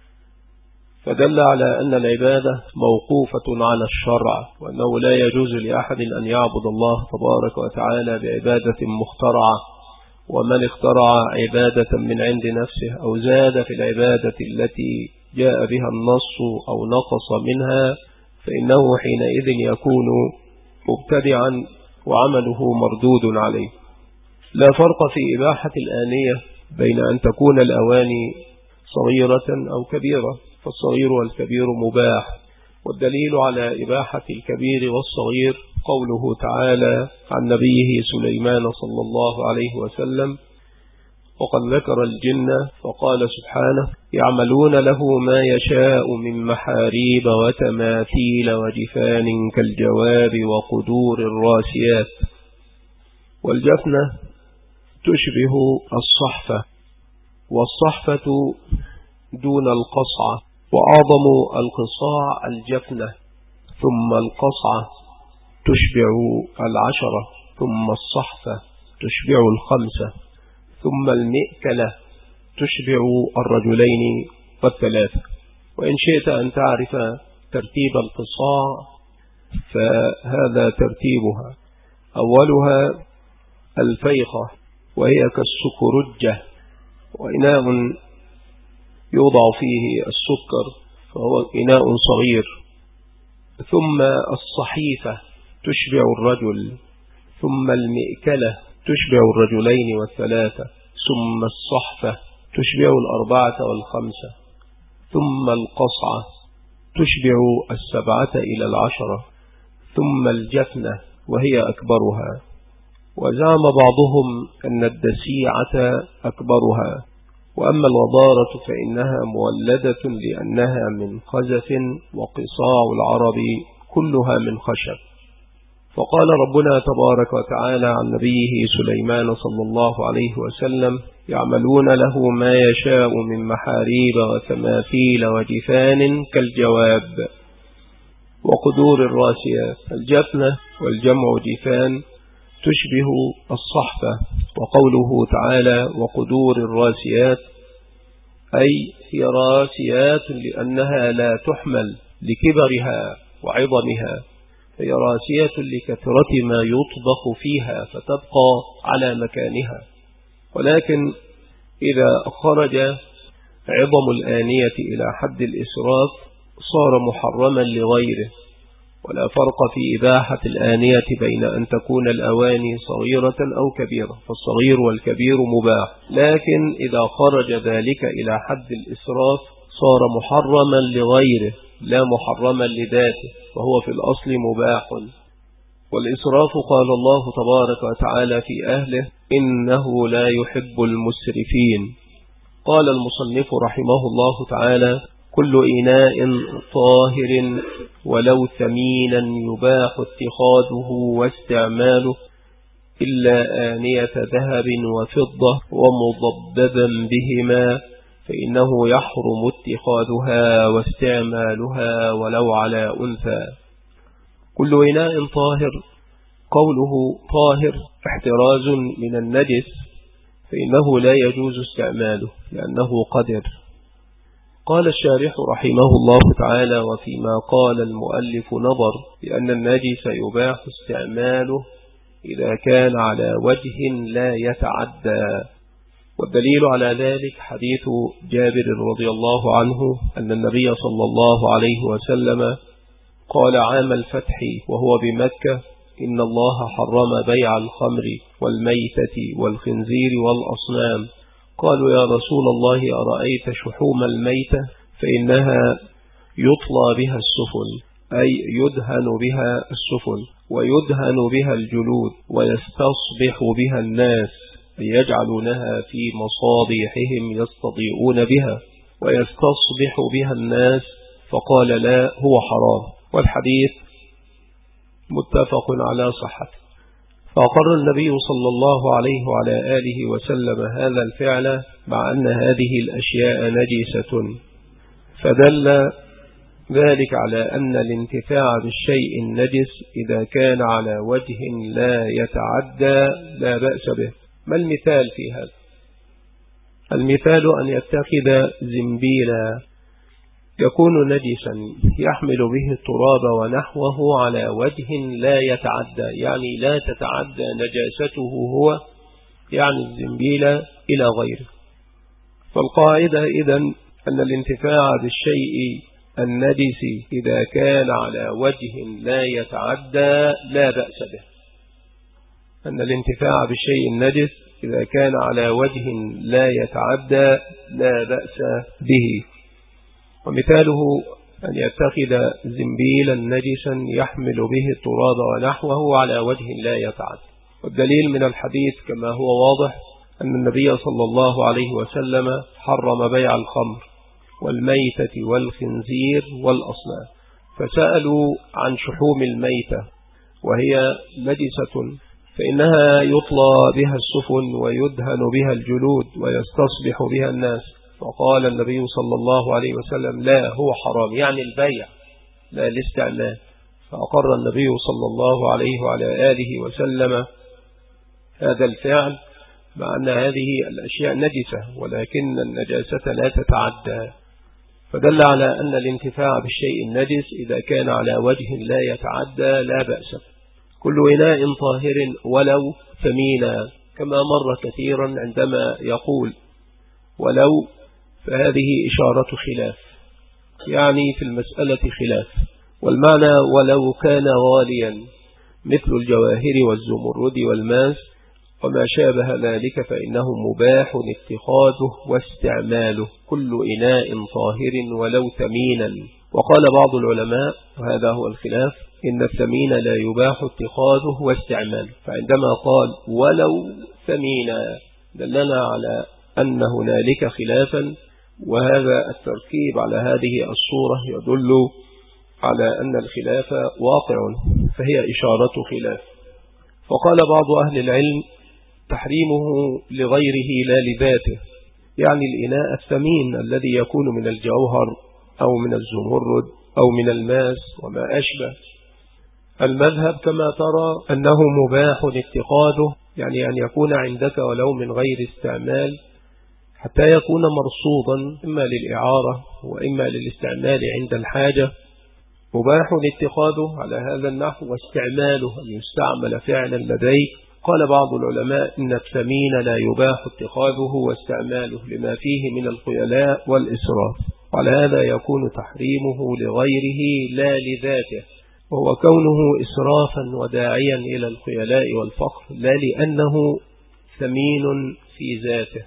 فدل على أن العبادة موقوفة على الشرع، وأنه لا يجوز لأحد أن يعبد الله تبارك وتعالى بعبادة مخترعة. ومن اخترع عبادة من عند نفسه أو زاد في العبادة التي جاء بها النص أو نقص منها فإنه حينئذ يكون مبتدعا وعمله مردود عليه. لا فرق في إباحة الآنية بين أن تكون الأواني صغيرة أو كبيرة، فالصغير والكبير مباح. والدليل على إباحة الكبير والصغير قوله تعالى عن نبيه سليمان صلى الله عليه وسلم: وقد ذكر الجن فقال سبحانه: يعملون له ما يشاء من محاريب وتماثيل وجفان كالجواب وقدور الراسيات. والجفنة تشبه الصحفة، والصحفة دون القصعة، وأعظم القصاع الجفنة، ثم القصعة تشبع العشرة، ثم الصحفة تشبع الخمسة، ثم المئكلة تشبع الرجلين والثلاثة. وإن شئت أن تعرف ترتيب القصاع فهذا ترتيبها: أولها الفيخة، وهي كالسكرجة، وإناء يوضع فيه السكر، فهو إناء صغير. ثم الصحيفة، تشبع الرجل، ثم المئكلة تشبع الرجلين والثلاثة، ثم الصحفة تشبع الأربعة والخمسة، ثم القصعة تشبع السبعة إلى العشرة، ثم الجفنة وهي أكبرها. وزعم بعضهم أن الدسيعة أكبرها، وأما الوضارة فإنها مولدة لأنها من خزف، وقصاع العرب كلها من خشب. فقال ربنا تبارك وتعالى عن نبيه سليمان صلى الله عليه وسلم: يعملون له ما يشاء من محاريب وتماثيل وجفان كالجواب وقدور الراسيات. الجفنة والجمع جفان تشبه الصحفة. وقوله تعالى وقدور الراسيات أي هي راسيات لأنها لا تحمل لكبرها وعظمها، هي راسية لكثرة ما يطبخ فيها فتبقى على مكانها. ولكن إذا خرج عظم الآنية إلى حد الإسراف صار محرما لغيره. ولا فرق في إباحة الآنية بين أن تكون الأواني صغيرة أو كبيرة، فالصغير والكبير مباح، لكن إذا خرج ذلك إلى حد الإسراف صار محرما لغيره لا محرما لذاته، وهو في الأصل مباح. والإسراف قال الله تبارك وتعالى في أهله: إنه لا يحب المسرفين. قال المصنف رحمه الله تعالى: كل إناء طاهر ولو ثمينا يباح اتخاذه واستعماله إلا آنية ذهب وفضة ومضببا بهما، فإنه يحرم اتخاذها واستعمالها ولو على أنثى. كل إناء طاهر، قوله طاهر احتراز من النجس، فإنه لا يجوز استعماله لأنه قدر. قال الشارح رحمه الله تعالى: وفيما قال المؤلف نظر، لأن النجس يباح استعماله إذا كان على وجه لا يتعدى. والدليل على ذلك حديث جابر رضي الله عنه أن النبي صلى الله عليه وسلم قال عام الفتح وهو بمكة: إن الله حرم بيع الخمر والميتة والخنزير والأصنام. قالوا: يا رسول الله أرأيت شحوم الميتة؟ فإنها يطلى بها السفن، أي يدهن بها السفن ويدهن بها الجلود، ويستصبح بها الناس، أي يجعلونها في مصابيحهم يستضيئون بها ويستصبح بها الناس. فقال: لا، هو حرام. والحديث متفق على صحته. فأقر النبي صلى الله عليه وعلى آله وسلم هذا الفعل مع أن هذه الأشياء نجسة، فدل ذلك على أن الانتفاع بالشيء النجس إذا كان على وجه لا يتعدى لا بأس به. ما المثال في هذا؟ المثال أن يتخذ زنبيلا يكون نجسا يحمل به التراب ونحوه على وجه لا يتعدى، يعني لا تتعدى نجاسته هو، يعني الزنبيل إلى غيره. فالقاعدة إذن أن الانتفاع بالشيء النجس إذا كان على وجه لا يتعدى لا بأس به. أن الانتفاع بالشيء النجس إذا كان على وجه لا يتعدى لا بأس به. ومثاله أن يتخذ زنبيلا نجسا يحمل به التراب ونحوه على وجه لا يتعدى. والدليل من الحديث كما هو واضح أن النبي صلى الله عليه وسلم حرم بيع الخمر والميتة والخنزير والأصنام، فسألوا عن شحوم الميتة وهي نجسة، فإنها يطلى بها السفن ويدهن بها الجلود ويستصبح بها الناس. فقال النبي صلى الله عليه وسلم: لا، هو حرام، يعني البيع لا الاستعمال. فأقر النبي صلى الله عليه وعلى آله وسلم هذا الفعل مع أن هذه الأشياء نجسة، ولكن النجاسة لا تتعدى، فدل على أن الانتفاع بالشيء النجس إذا كان على وجه لا يتعدى لا بأس. كل إناء طاهر ولو ثمينا، كما مر كثيرا عندما يقول ولو، فهذه إشارة خلاف، يعني في المسألة خلاف. والمعنى ولو كان غاليا، مثل الجواهر والزمرد والماس وما شابه ذلك فإنه مباح اتخاذه واستعماله كل إناء طاهر ولو ثمينا. وقال بعض العلماء وهذا هو الخلاف إن الثمين لا يباح اتخاذه واستعماله، فعندما قال ولو ثمينا دلنا على أن هنالك خلافا، وهذا التركيب على هذه الصورة يدل على أن الخلاف واقع، فهي إشارة خلاف. فقال بعض أهل العلم تحريمه لغيره لا لذاته، يعني الإناء الثمين الذي يكون من الجوهر أو من الزمرد أو من الماس وما أشبه. المذهب كما ترى أنه مباح اتخاذه، يعني أن يكون عندك ولو من غير استعمال حتى يكون مرصودا إما للإعارة وإما للاستعمال عند الحاجة. مباح اتخاذه على هذا النحو واستعماله أن يستعمل فعلا لديك. قال بعض العلماء إن الثمين لا يباح اتخاذه واستعماله لما فيه من الخيلاء والإسراف، وعلى هذا يكون تحريمه لغيره لا لذاته، وهو كونه إسرافا وداعيا إلى الخيلاء والفخر لا لأنه ثمين في ذاته.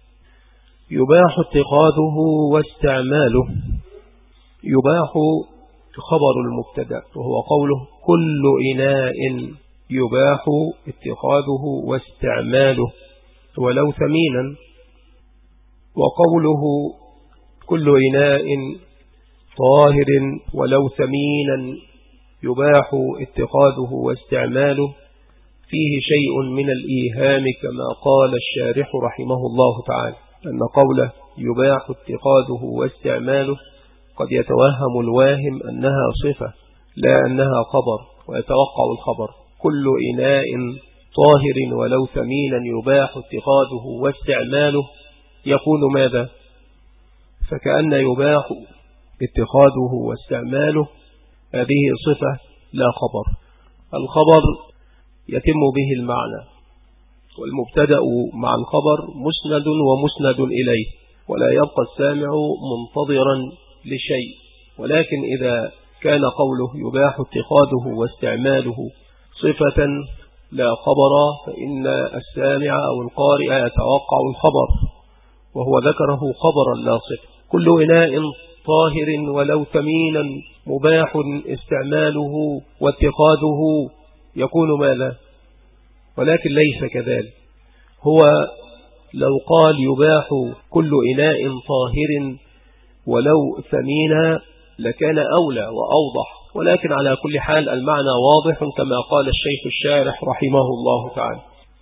يباح اتخاذه واستعماله. يباح خبر المبتدأ وهو قوله كل إناء يباح اتخاذه واستعماله ولو ثمينا، وقوله كل إناء طاهر ولو ثمينا يباح اتخاذه واستعماله فيه شيء من الإيهام كما قال الشارح رحمه الله تعالى، أن قوله يباح اتخاذه واستعماله قد يتوهم الواهم أنها صفة لا أنها خبر، ويتوقع الخبر كل إناء طاهر ولو ثمينا يباح اتخاذه واستعماله يكون ماذا؟ فكأن يباح اتخاذه واستعماله هذه صفة لا خبر. الخبر يتم به المعنى، والمبتدأ مع الخبر مسند ومسند إليه، ولا يبقى السامع منتظرا لشيء. ولكن إذا كان قوله يباح اتخاذه واستعماله صفة لا خبر فإن السامع أو القارئ يتوقع الخبر، وهو ذكره خبرا لا صفة. كل إناء طاهر ولو ثمينا مباح استعماله واتخاذه يكون ماذا؟ ولكن ليس كذلك. هو لو قال يباح كل إناء طاهر ولو ثمينا لكان أولى وأوضح، ولكن على كل حال المعنى واضح كما قال الشيخ الشارح رحمه الله تعالى.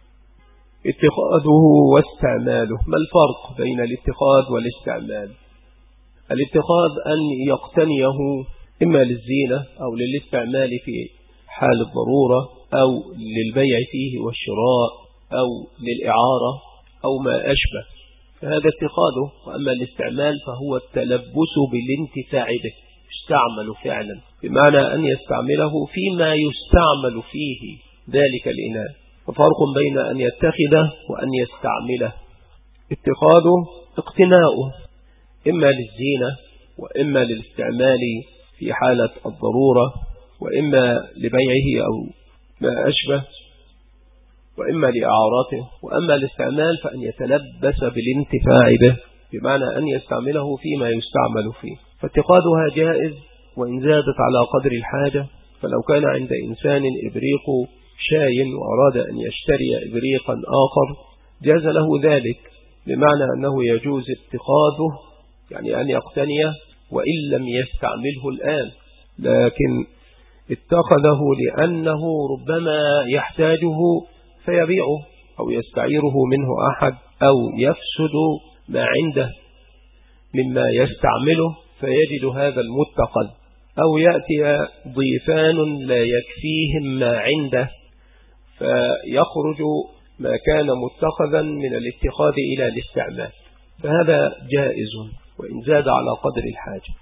اتخاذه واستعماله. ما الفرق بين الاتخاذ والاستعمال؟ الاتخاذ أن يقتنيه إما للزينة أو للاستعمال في حال الضرورة أو للبيع فيه والشراء أو للإعارة أو ما أشبه، فهذا اتخاذه. وأما الاستعمال فهو التلبس بالانتفاع به، يستعمل فعلا، بمعنى أن يستعمله فيما يستعمل فيه ذلك الإناء. ففرق بين أن يتخذه وأن يستعمله. اتخاذه اقتناؤه إما للزينة وإما للاستعمال في حالة الضرورة وإما لبيعه أو ما أشبه وإما لإعارته. وأما الاستعمال فأن يتلبس بالانتفاع به، بمعنى أن يستعمله فيما يستعمل فيه. فاتخاذها جائز وإن زادت على قدر الحاجة. فلو كان عند إنسان إبريق شاي وأراد أن يشتري إبريقا آخر جاز له ذلك، بمعنى أنه يجوز اتخاذه، يعني أن يقتنيه وإن لم يستعمله الآن، لكن اتخذه لأنه ربما يحتاجه فيبيعه أو يستعيره منه أحد أو يفسد ما عنده مما يستعمله فيجد هذا المتخذ، أو يأتي ضيفان لا يكفيهم ما عنده فيخرج ما كان متخذا من الاتخاذ إلى الاستعمال، فهذا جائز وإن زاد على قدر الحاجة.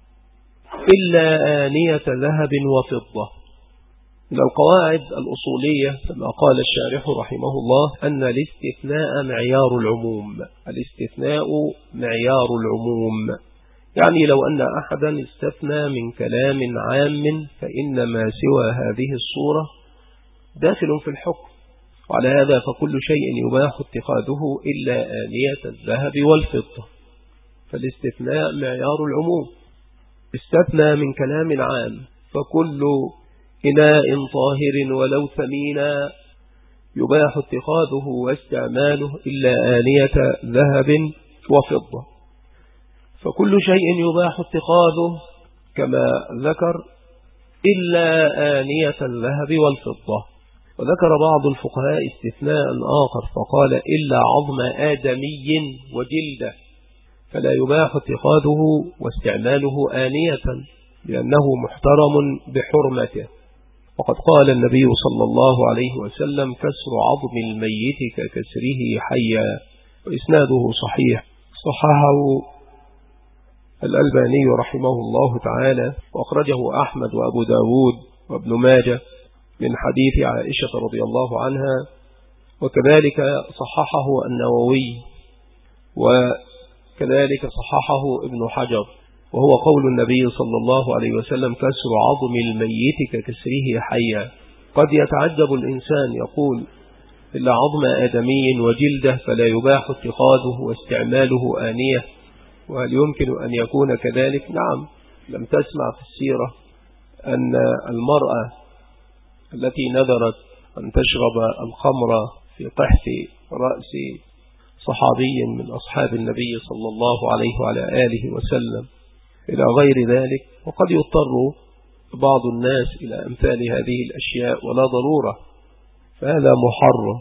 إلا آنية ذهب وفضة. من القواعد الأصولية كما قال الشارح رحمه الله أن الاستثناء معيار العموم. الاستثناء معيار العموم، يعني لو أن أحدا استثنى من كلام عام فإن ما سوى هذه الصورة داخل في الحكم. وعلى هذا فكل شيء يباح اتخاذه إلا آنية الذهب والفضة، فالاستثناء معيار العموم، استثنى من كلام عام، فكل إناء طاهر ولو ثمينا يباح اتخاذه واستعماله إلا آنية ذهب وفضة. فكل شيء يباح اتخاذه كما ذكر إلا آنية الذهب والفضة. وذكر بعض الفقهاء استثناء آخر فقال إلا عظم آدمي وجلده، فلا يباح اتخاذه واستعماله آنية لأنه محترم بحرمته. وقد قال النبي صلى الله عليه وسلم كسر عظم الميت ككسره حيا، وإسناده صحيح، صححه الألباني رحمه الله تعالى، وأخرجه أحمد وأبو داود وابن ماجه من حديث عائشة رضي الله عنها، وكذلك صححه النووي، وكذلك صححه ابن حجر، وهو قول النبي صلى الله عليه وسلم كسر عظم الميت ككسره حيا. قد يتعجب الإنسان يقول إلا عظم آدمي وجلده فلا يباح اتخاذه واستعماله آنية، وهل يمكن أن يكون كذلك؟ نعم، لم تسمع في السيرة أن المرأة التي نذرت أن تشرب الخمر في قحف رأس صحابي من أصحاب النبي صلى الله عليه وعلى آله وسلم إلى غير ذلك. وقد يضطر بعض الناس إلى أمثال هذه الأشياء ولا ضرورة، فهذا محرم.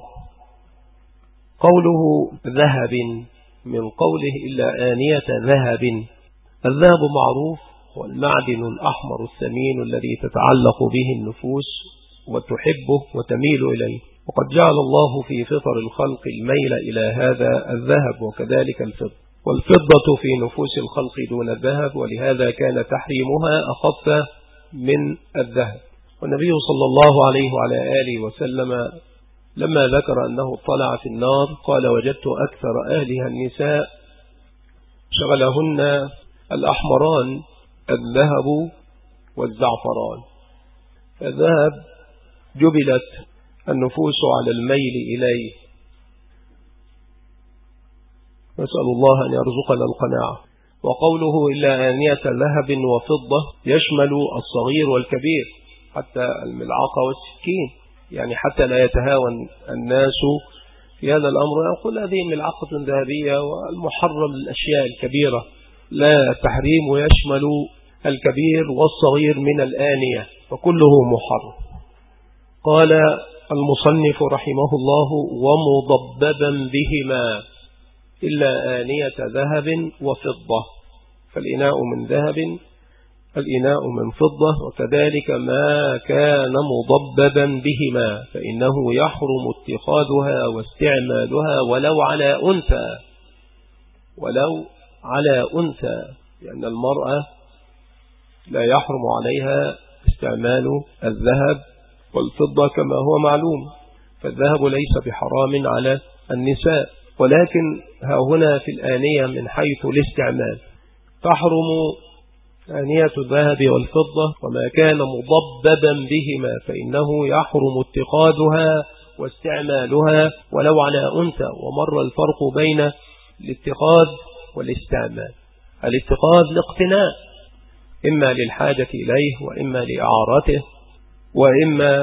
قوله ذهب من قوله إلا آنية ذهب، الذهب معروف هو المعدن الأحمر الثمين الذي تتعلق به النفوس وتحبه وتميل إليه، وقد جعل الله في فطر الخلق الميل إلى هذا الذهب، وكذلك الفضة، والفضة في نفوس الخلق دون الذهب، ولهذا كان تحريمها أخف من الذهب. والنبي صلى الله عليه وعلى آله وسلم لما ذكر أنه اطلع في النار قال وجدت أكثر أهلها النساء شغلهن الأحمران الذهب والزعفران. الذهب جبلت النفوس على الميل إليه، نسأل الله أن يرزقنا القناعة. وقوله إلا آنية ذهب وفضة يشمل الصغير والكبير، حتى الملعقة والسكين، يعني حتى لا يتهاون الناس في هذا الأمر يقول هذه ملعقة ذهبية والمحرم الأشياء الكبيرة، لا، التحريم يشمل الكبير والصغير من الآنية، فكله محرم. قال المصنف رحمه الله ومضببا بهما إلا آنية ذهب وفضة، فالإناء من ذهب الإناء من فضة، وكذلك ما كان مضببا بهما فإنه يحرم اتخاذها واستعمالها ولو على أنثى، ولو على أنثى، لأن المرأة لا يحرم عليها استعمال الذهب والفضة كما هو معلوم، فالذهب ليس بحرام على النساء، ولكن ها هنا في الآنية من حيث الاستعمال تحرم آنية الذهب والفضة، وما كان مضببا بهما فإنه يحرم اتخاذها واستعمالها ولو على أنثى. ومر الفرق بين الاتخاذ والاستعمال. الاتخاذ لاقتناء، إما للحاجة إليه وإما لإعارته وإما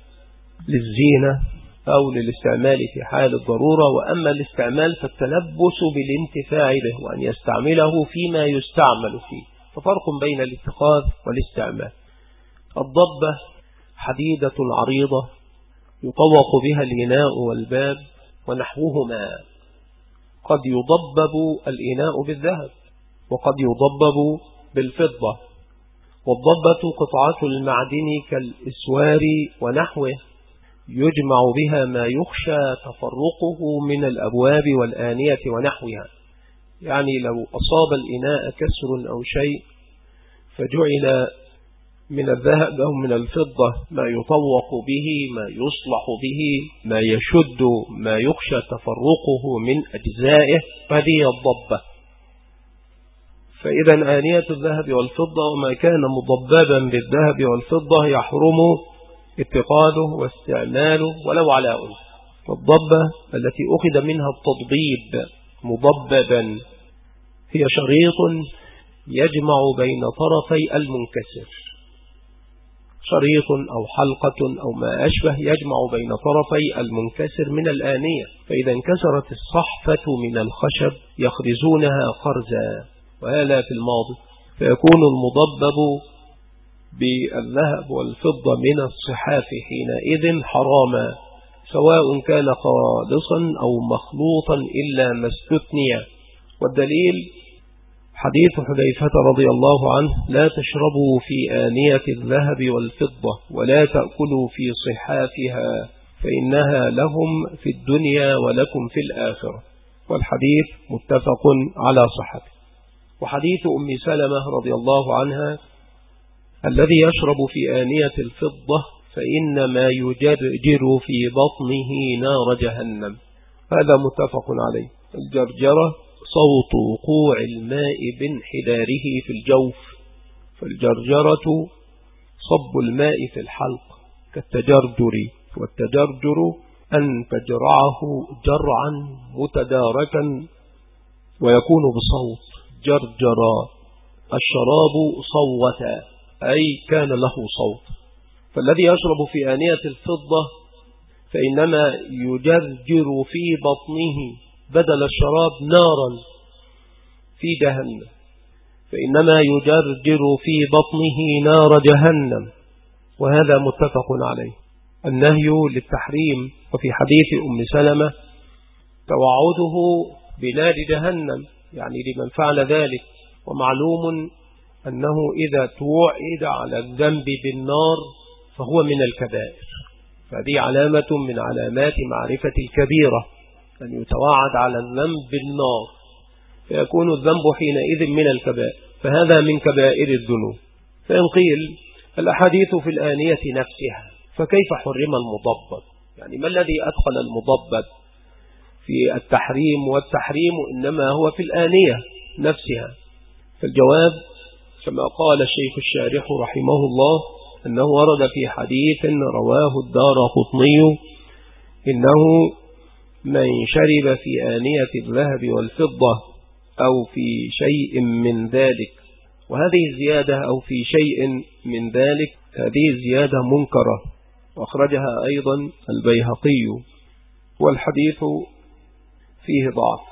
للزينة أو للاستعمال في حال الضرورة، وأما الاستعمال فالتلبس بالانتفاع به وأن يستعمله فيما يستعمل فيه، ففرق بين الاتخاذ والاستعمال. الضبة حديدة عريضة يطوق بها الإناء والباب ونحوهما، قد يضبب الإناء بالذهب وقد يضبب بالفضة. والضبة قطعة المعدن كالإسوار ونحوه يجمع بها ما يخشى تفرقه من الأبواب والآنية ونحوها، يعني لو أصاب الإناء كسر أو شيء فجعل من الذهب أو من الفضة ما يطوق به، ما يصلح به، ما يشد، ما يخشى تفرقه من أجزائه، هذه الضبة. فإذا آنية الذهب والفضة وما كان مضببا بالذهب والفضة يحرم اتخاذه واستعماله ولو على أنثى. والضبة التي أخذ منها التضبيب مضببا هي شريط يجمع بين طرفي المنكسر، شريط أو حلقة أو ما أشبه يجمع بين طرفي المنكسر من الآنية، فإذا انكسرت الصحفة من الخشب يخرزونها خرزا، وهذا في الماضي، فيكون المضبب بالذهب والفضة من الصحاف حينئذ حراما، سواء كان خالصا أو مخلوطا إلا ما استثني. والدليل حديث حذيفة رضي الله عنه: لا تشربوا في آنية الذهب والفضة ولا تأكلوا في صحافها فإنها لهم في الدنيا ولكم في الآخرة. والحديث متفق على صحته. وحديث أم سلمة رضي الله عنها: الذي يشرب في آنية الفضة فإنما يجرجر في بطنه نار جهنم، هذا متفق عليه. الجرجرة صوت وقوع الماء بانحداره في الجوف، فالجرجرة صب الماء في الحلق كالتجرجر، والتجرجر أن تجرعه جرعا متداركا ويكون بصوت. جرجر الشراب صوتا أي كان له صوت. فالذي يشرب في آنية الفضة فإنما يجرجر في بطنه بدل الشراب نارا في جهنم، فإنما يجرجر في بطنه نار جهنم، وهذا متفق عليه. النهي للتحريم. وفي حديث أم سلمة توعده بنار جهنم، يعني لمن فعل ذلك. ومعلوم أنه إذا توعد على الذنب بالنار فهو من الكبائر، فهذه علامة من علامات معرفة الكبيرة، أن يتوعد على الذنب بالنار فيكون الذنب حينئذ من الكبائر، فهذا من كبائر الذنوب. فإن قيل الأحاديث في الآنية نفسها، فكيف حرم المضبب؟ يعني ما الذي أدخل المضبب في التحريم؟ والتحريم إنما هو في الآنية نفسها. فالجواب كما قال الشيخ الشارح رحمه الله أنه ورد في حديث رواه الدارقطني: إنه من شرب في آنية الذهب والفضة أو في شيء من ذلك، وهذه الزيادة أو في شيء من ذلك هذه زيادة منكرة، وأخرجها أيضا البيهقي، والحديث فيه ضعف،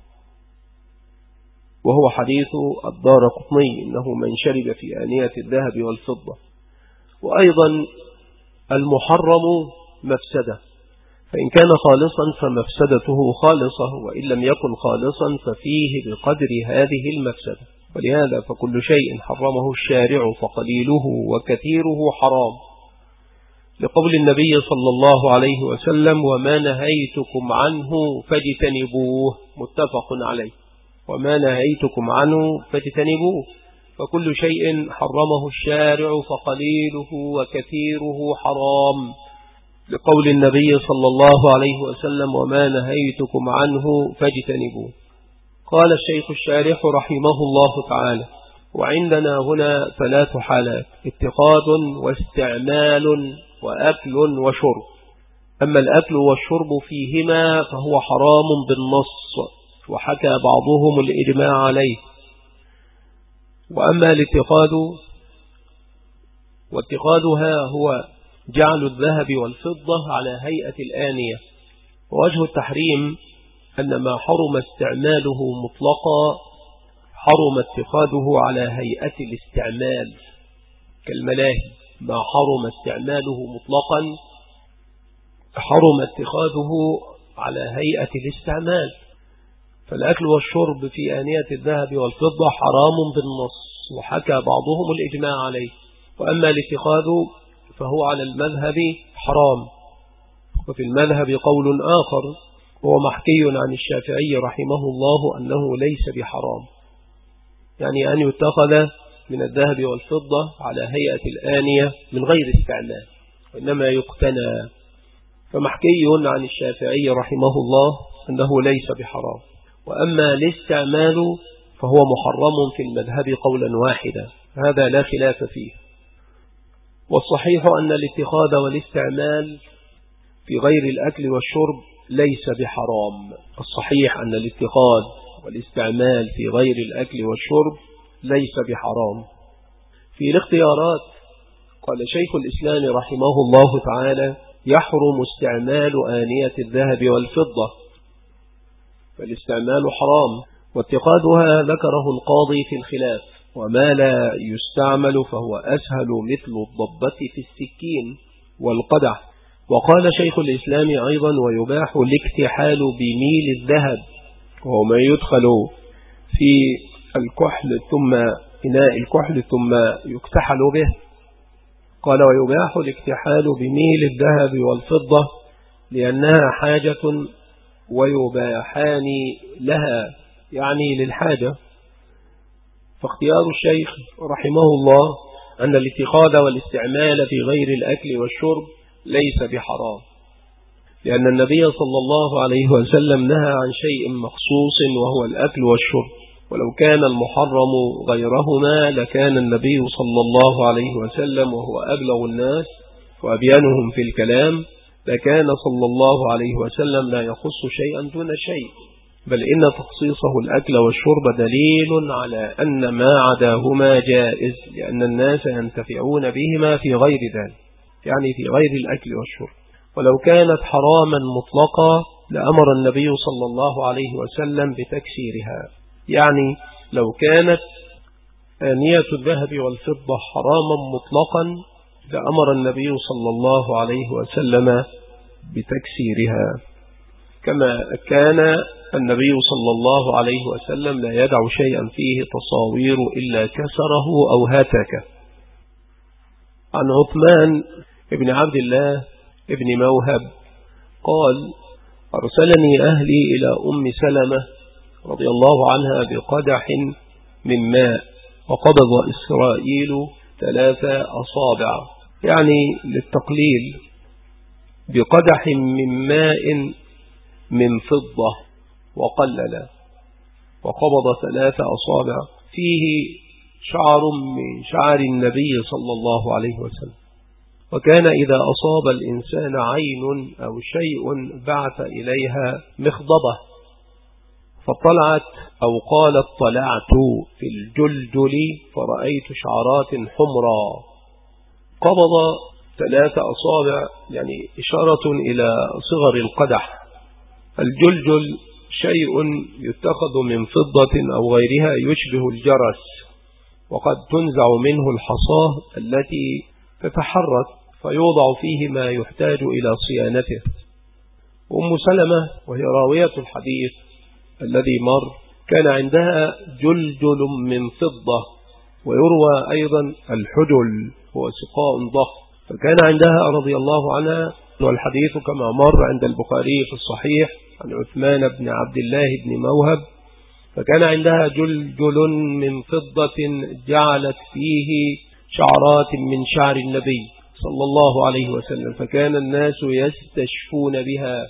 وهو حديث الدارقطني: إنه من شرب في آنية الذهب والفضة. وأيضا المحرم مفسدة، فإن كان خالصا فمفسدته خالصة، وإن لم يكن خالصا ففيه بقدر هذه المفسدة. ولهذا فكل شيء حرمه الشارع فقليله وكثيره حرام، لقول النبي صلى الله عليه وسلم: وما نهيتكم عنه فاجتنبوه، متفق عليه. وما نهيتكم عنه فاجتنبوه، فكل شيء حرمه الشارع فقليله وكثيره حرام، لقول النبي صلى الله عليه وسلم: وما نهيتكم عنه فاجتنبوه. قال الشيخ الشارح رحمه الله تعالى: وعندنا هنا ثلاث حالات: اتخاذ واستعمال وأكل وشرب. أما الأكل والشرب فيهما فهو حرام بالنص، وحكى بعضهم الإجماع عليه. وأما الاتخاذ واتخاذها هو جعل الذهب والفضة على هيئة الآنية. ووجه التحريم أن ما حرم استعماله مطلقا حرم اتخاذه على هيئة الاستعمال، كالملاهي ما حرم استعماله مطلقا حرم اتخاذه على هيئة الاستعمال. فالأكل والشرب في آنية الذهب والفضة حرام بالنص، وحكى بعضهم الإجماع عليه. وأما الاتخاذ فهو على المذهب حرام. وفي المذهب قول آخر هو محكي عن الشافعي رحمه الله أنه ليس بحرام، يعني أن يتخذ من الذهب والفضة على هيئة الآنية من غير استعمال، وإنما يقتنى. فمحكي عن الشافعي رحمه الله أنه ليس بحرام. وأما الاستعمال فهو محرم في المذهب قولا واحدا، هذا لا خلاف فيه. والصحيح أن الاتخاذ والاستعمال في غير الأكل والشرب ليس بحرام. الصحيح أن الاتخاذ والاستعمال في غير الأكل والشرب ليس بحرام. في الاختيارات قال شيخ الإسلام رحمه الله تعالى: يحرم استعمال آنية الذهب والفضة، فالاستعمال حرام، واتخاذها ذكره القاضي في الخلاف، وما لا يستعمل فهو أسهل مثل الضبة في السكين والقدح. وقال شيخ الإسلام أيضا: ويباح الاكتحال بميل الذهب، وهو ما يدخل في الكحل ثم إناء الكحل ثم يكتحل به. قال: ويباح الاكتحال بميل الذهب والفضة لأنها حاجة ويباحان لها، يعني للحاجة. فاختيار الشيخ رحمه الله أن الاتخاذ والاستعمال في غير الأكل والشرب ليس بحرام، لأن النبي صلى الله عليه وسلم نهى عن شيء مخصوص وهو الأكل والشرب، ولو كان المحرم غيرهما لكان النبي صلى الله عليه وسلم وهو أبلغ الناس وأبيانهم في الكلام لكان صلى الله عليه وسلم لا يخص شيئا دون شيء، بل إن تخصيصه الأكل والشرب دليل على أن ما عداهما جائز، لأن الناس ينتفعون بهما في غير ذلك، يعني في غير الأكل والشرب. ولو كانت حراما مطلقا لأمر النبي صلى الله عليه وسلم بتكسيرها، يعني لو كانت آنية الذهب والفضة حراما مطلقا لأمر النبي صلى الله عليه وسلم بتكسيرها، كما كان النبي صلى الله عليه وسلم لا يدع شيئا فيه تصاوير إلا كسره أو هتكه. عن عثمان ابن عبد الله ابن موهب قال: أرسلني أهلي إلى أم سلمة رضي الله عنها بقدح من ماء، وقبض إسرائيل ثلاثة أصابع، يعني للتقليل، بقدح من ماء من فضة وقلل، وقبض ثلاثة أصابع فيه شعر من شعر النبي صلى الله عليه وسلم. وكان إذا أصاب الإنسان عين أو شيء بعث إليها مخضبة، فطلعت أو قالت: طلعت في الجلجل فرأيت شعرات حمرا. قبض ثلاثة أصابع، يعني إشارة إلى صغر القدح. الجلجل شيء يتخذ من فضة أو غيرها يشبه الجرس، وقد تنزع منه الحصاة التي تتحرك فيوضع فيه ما يحتاج إلى صيانته. أم سلمة وهي راوية الحديث الذي مر كان عندها جلجل من فضة، ويروى أيضا الحجل هو سقاء ضخم، فكان عندها رضي الله عنها، والحديث كما مر عند البخاري في الصحيح عن عثمان بن عبد الله بن موهب، فكان عندها جلجل من فضة جعلت فيه شعرات من شعر النبي صلى الله عليه وسلم، فكان الناس يستشفون بها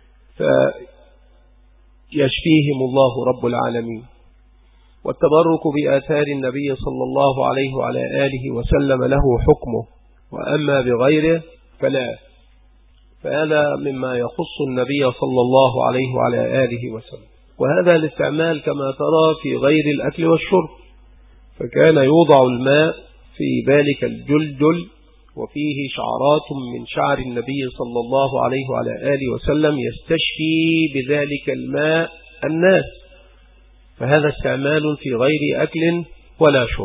فيشفيهم الله رب العالمين. والتبرك بآثار النبي صلى الله عليه وعلى آله وسلم له حكمه، وأما بغيره فلا، فهذا مما يخص النبي صلى الله عليه وعلى آله وسلم. وهذا الاستعمال كما ترى في غير الأكل والشرب، فكان يوضع الماء في ذلك الجلجل وفيه شعرات من شعر النبي صلى الله عليه وعلى آله وسلم يستشفي بذلك الماء الناس، فهذا استعمال في غير أكل ولا شرب.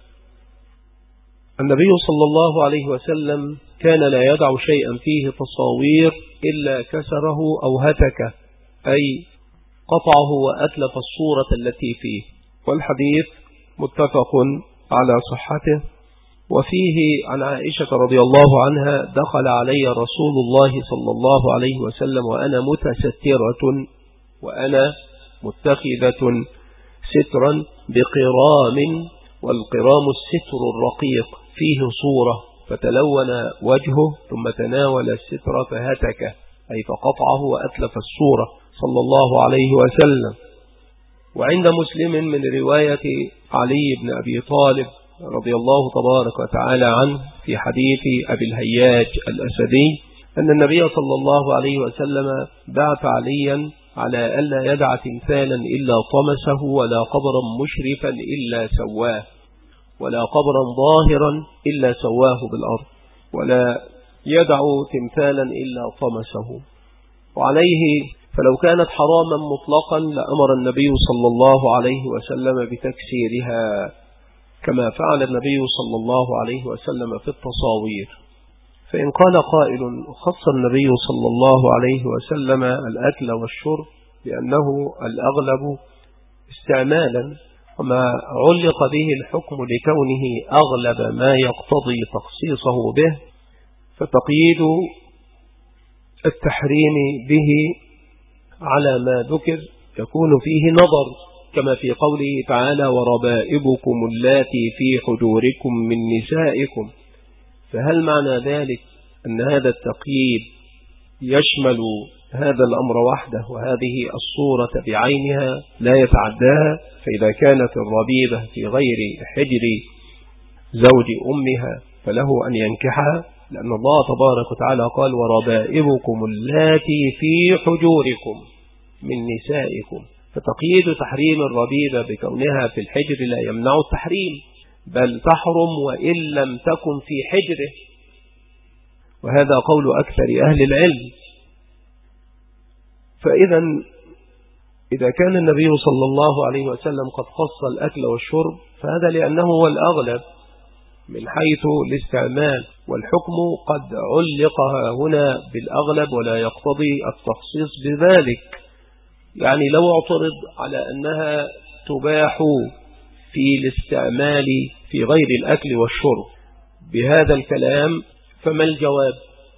النبي صلى الله عليه وسلم كان لا يدع شيئا فيه تصاوير إلا كسره أو هتكه، أي قطعه وأتلف الصورة التي فيه. والحديث متفق على صحته. وفيه عن عائشة رضي الله عنها: دخل علي رسول الله صلى الله عليه وسلم وأنا متسترة وأنا متخذة سترا بقرام، والقرام الستر الرقيق فيه صورة، فتلون وجهه ثم تناول الستر فهتكه، أي فقطعه وأتلف الصورة صلى الله عليه وسلم. وعند مسلم من رواية علي بن أبي طالب رضي الله تبارك وتعالى عنه في حديث أبي الهياج الأسدي أن النبي صلى الله عليه وسلم بعث عليا على ألا يدع تمثالا إلا طمسه ولا قبرا مشرفا إلا سواه ولا قبرا ظاهرا إلا سواه بالأرض ولا يدع تمثالا إلا طمسه. وعليه فلو كانت حراما مطلقا لأمر النبي صلى الله عليه وسلم بتكسيرها كما فعل النبي صلى الله عليه وسلم في التصاوير. فإن قال قائل خص النبي صلى الله عليه وسلم الأكل والشرب لأنه الأغلب استعمالا وما علق به الحكم لكونه أغلب ما يقتضي تخصيصه به، فتقييد التحريم به على ما ذكر يكون فيه نظر كما في قوله تعالى وربائبكم اللاتي في حجوركم من نسائكم. فهل معنى ذلك أن هذا التقييد يشمل هذا الأمر وحده وهذه الصورة بعينها لا يتعداها؟ فإذا كانت الربيبة في غير حجر زوج أمها فله أن ينكحها، لأن الله تبارك وتعالى قال وربائبكم اللاتي في حجوركم من نسائكم. فتقييد تحريم الربيبة بكونها في الحجر لا يمنع التحريم، بل تحرم وإن لم تكن في حجره، وهذا قول أكثر أهل العلم. فإذا إذا كان النبي صلى الله عليه وسلم قد خص الأكل والشرب فهذا لأنه هو الأغلب من حيث الاستعمال، والحكم قد علقها هنا بالأغلب ولا يقتضي التخصيص بذلك. يعني لو اعترض على أنها تباح في الاستعمال في غير الأكل والشرب بهذا الكلام فما الجواب؟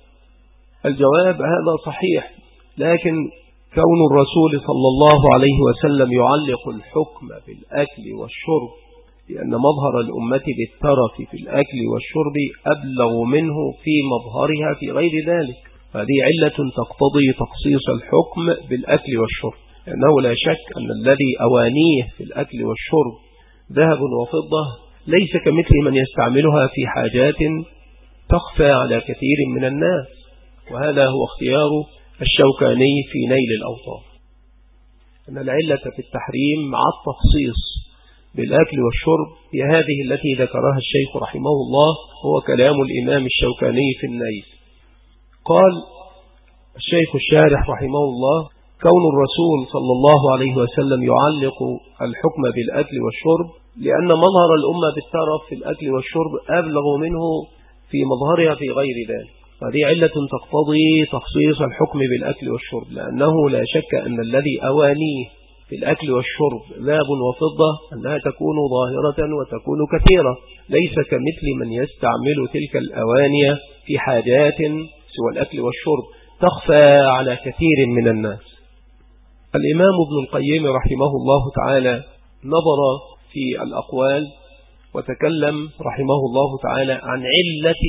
الجواب هذا صحيح، لكن كون الرسول صلى الله عليه وسلم يعلق الحكم بالأكل والشرب لأن مظهر الأمة بالترف في الأكل والشرب أبلغ منه في مظهرها في غير ذلك، هذه علة تقتضي تخصيص الحكم بالأكل والشرب، لأنه لا شك أن الذي أوانيه في الأكل والشرب ذهب وفضة ليس كمثل من يستعملها في حاجات تخفى على كثير من الناس، وهذا هو اختيار الشوكاني في نيل الأوطار، أن العلة في التحريم مع التخصيص بالأكل والشرب هي هذه التي ذكرها الشيخ رحمه الله، هو كلام الإمام الشوكاني في النيل. قال الشيخ الشارح رحمه الله كون الرسول صلى الله عليه وسلم يعلق الحكم بالأكل والشرب لأن مظهر الأمة بالترف في الأكل والشرب أبلغ منه في مظهرها في غير ذلك، هذه علة تقتضي تخصيص الحكم بالأكل والشرب، لأنه لا شك أن الذي أوانيه في الأكل والشرب ذهب وفضة أنها تكون ظاهرة وتكون كثيرة، ليس كمثل من يستعمل تلك الأواني في حاجات سوى الأكل والشرب تخفى على كثير من الناس. الإمام ابن القيم رحمه الله تعالى نظر في الأقوال وتكلم رحمه الله تعالى عن علة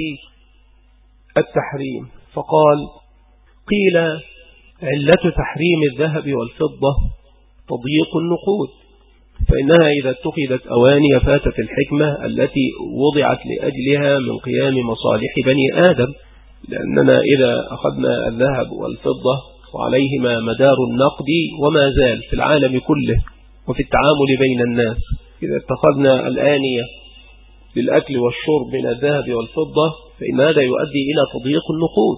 التحريم، فقال قيل علة تحريم الذهب والفضة تضييق النقود، فإنها إذا اتخذت أواني فاتت الحكمة التي وضعت لأجلها من قيام مصالح بني آدم، لأننا إذا أخذنا الذهب والفضة وعليهما مدار النقد وما زال في العالم كله وفي التعامل بين الناس، إذا اتخذنا الآنية للأكل والشرب من الذهب والفضة فإن هذا يؤدي إلى تضييق النقود،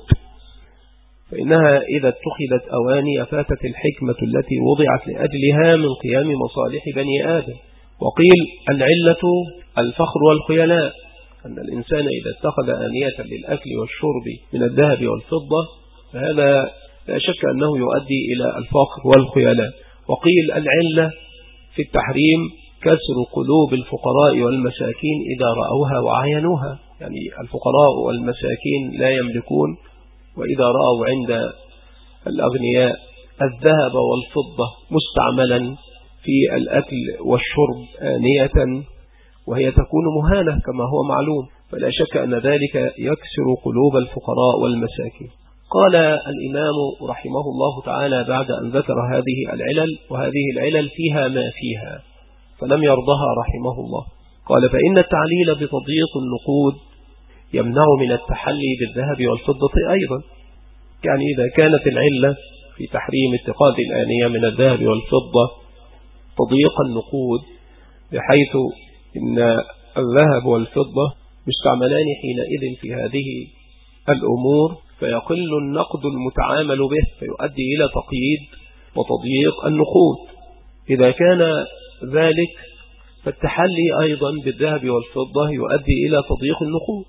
فإنها إذا اتخذت أواني فاتت الحكمة التي وضعت لأجلها من قيام مصالح بني آدم. وقيل العلة الفخر والخيلاء، أن الإنسان إذا اتخذ آنية للأكل والشرب من الذهب والفضة فهذا لا شك أنه يؤدي إلى الفخر والخيلاء. وقيل العلة في التحريم كسر قلوب الفقراء والمساكين إذا رأوها وعينوها، يعني الفقراء والمساكين لا يملكون، وإذا رأوا عند الأغنياء الذهب والفضة مستعملا في الأكل والشرب آنية وهي تكون مهانة كما هو معلوم، فلا شك أن ذلك يكسر قلوب الفقراء والمساكين. قال الإمام رحمه الله تعالى بعد أن ذكر هذه العلل، وهذه العلل فيها ما فيها فلم يرضها رحمه الله، قال فإن التعليل بتضييق النقود يمنع من التحلي بالذهب والفضة أيضا. يعني إذا كانت العلة في تحريم اتخاذ الآنية من الذهب والفضة تضييق النقود، بحيث إن الذهب والفضة مستعملان حينئذ في هذه الأمور، فيقل النقد المتعامل به فيؤدي إلى تقييد وتضييق النقود. إذا كان ذلك فالتحلي أيضا بالذهب والفضة يؤدي إلى تضييق النقود،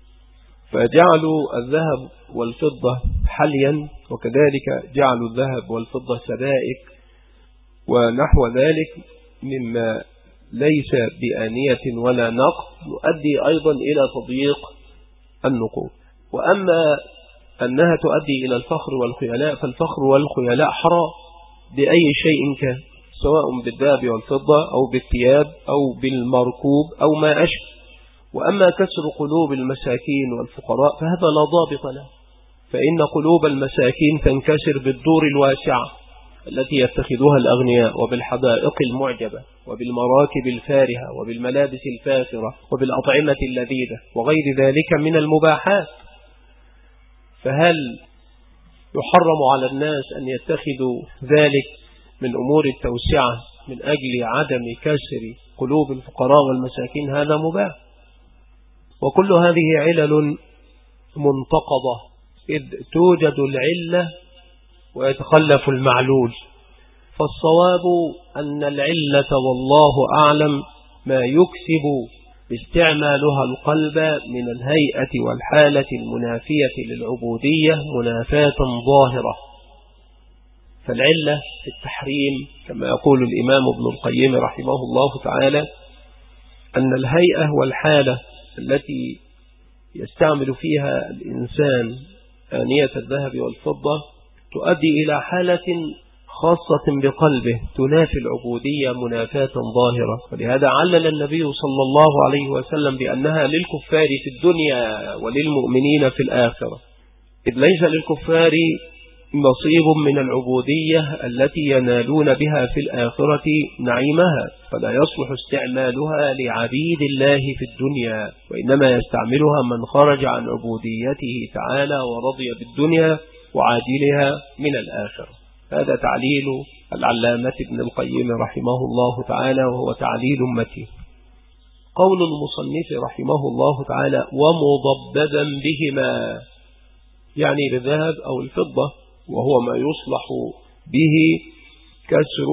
فجعلوا الذهب والفضة حليا، وكذلك جعلوا الذهب والفضة سبائك ونحو ذلك مما ليس بآنية ولا نقد، يؤدي أيضا إلى تضييق النقود. وأما أنها تؤدي إلى الفخر والخيلاء، فالفخر والخيلاء حرام بأي شيء كان، سواء بالذهب والفضة أو بالثياب أو بالمركوب أو ما أشبه. وأما كسر قلوب المساكين والفقراء فهذا لا ضابط له، فإن قلوب المساكين تنكسر بالدور الواسعة التي يتخذها الأغنياء، وبالحدائق المعجبة، وبالمراكب الفارهة، وبالملابس الفاخرة، وبالأطعمة اللذيذة، وغير ذلك من المباحات. فهل يحرم على الناس أن يتخذوا ذلك من أمور التوسعة من أجل عدم كسر قلوب الفقراء والمساكين؟ هذا مباح. وكل هذه علل منتقضة، إذ توجد العلة ويتخلف المعلول. فالصواب أن العلة والله أعلم ما يكسب استعمالها القلب من الهيئة والحالة المنافية للعبودية منافاة ظاهرة. فالعلة في التحريم كما يقول الإمام ابن القيم رحمه الله تعالى أن الهيئة والحالة التي يستعمل فيها الإنسان آنية الذهب والفضة تؤدي إلى حالة خاصة بقلبه تنافي العبودية منافاة ظاهرة. ولهذا علل النبي صلى الله عليه وسلم بأنها للكفار في الدنيا وللمؤمنين في الآخرة، إذ ليس للكفار نصيب من العبودية التي ينالون بها في الآخرة نعيمها، فلا يصلح استعمالها لعبيد الله في الدنيا، وإنما يستعملها من خرج عن عبوديته تعالى ورضي بالدنيا وعاجلها من الآخرة. هذا تعليل العلامة ابن القيم رحمه الله تعالى، وهو تعليل متين. قول المصنف رحمه الله تعالى ومضببا بهما، يعني بالذهب أو الفضة، وهو ما يصلح به كسر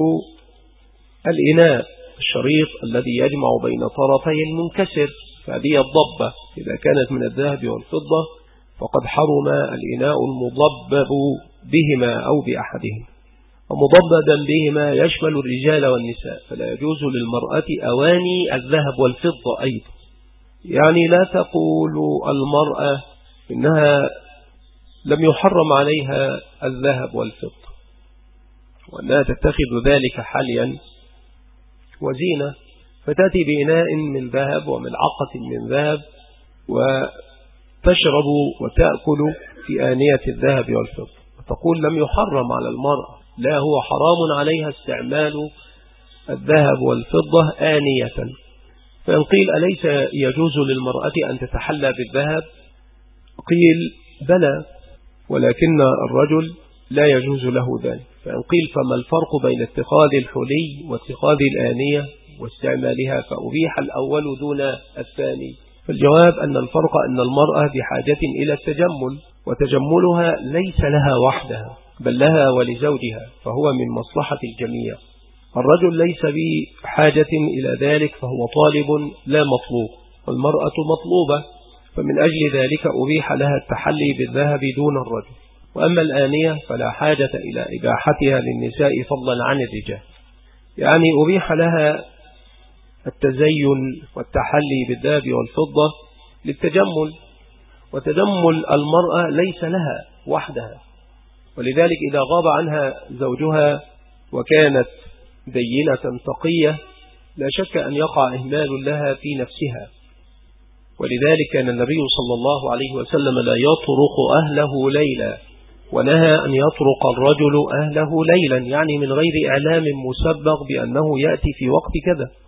الإناء الشريط الذي يجمع بين طرفي المنكسر، فهذه الضبة إذا كانت من الذهب والفضة فقد حرم الإناء المضبب بهما أو بأحدهم. ومضببا بهما يشمل الرجال والنساء، فلا يجوز للمرأة أواني الذهب والفضة أيضا. يعني لا تقول المرأة إنها لم يحرم عليها الذهب والفضة وأنها تتخذ ذلك حاليا وزينة، فتأتي بإناء من ذهب وملعقة من ذهب وتشرب وتأكل في آنية الذهب والفضة، وتقول لم يحرم على المرأة، لا، هو حرام عليها استعمال الذهب والفضة آنية. فإن قيل أليس يجوز للمرأة أن تتحلى بالذهب؟ قيل بلى، ولكن الرجل لا يجوز له ذلك. فإن قيل فما الفرق بين اتخاذ الحلي واتخاذ الآنية واستعمالها فأبيح الأول دون الثاني؟ فالجواب أن الفرق أن المرأة بحاجة إلى التجمل، وتجملها ليس لها وحدها بل لها ولزوجها، فهو من مصلحة الجميع. الرجل ليس بحاجة إلى ذلك فهو طالب لا مطلوب، والمرأة مطلوبة، فمن أجل ذلك أبيح لها التحلي بالذهب دون الرجل. وأما الآنية فلا حاجة إلى إباحتها للنساء فضلا عن الرجال، يعني أبيح لها التزين والتحلي بالذهب والفضة للتجمل، وتجمل المرأة ليس لها وحدها، ولذلك إذا غاب عنها زوجها وكانت دينة تقية لا شك أن يقع إهمال لها في نفسها. ولذلك كان النبي صلى الله عليه وسلم لا يطرق أهله ليلا، ونهى أن يطرق الرجل أهله ليلا، يعني من غير إعلام مسبق بأنه يأتي في وقت كذا.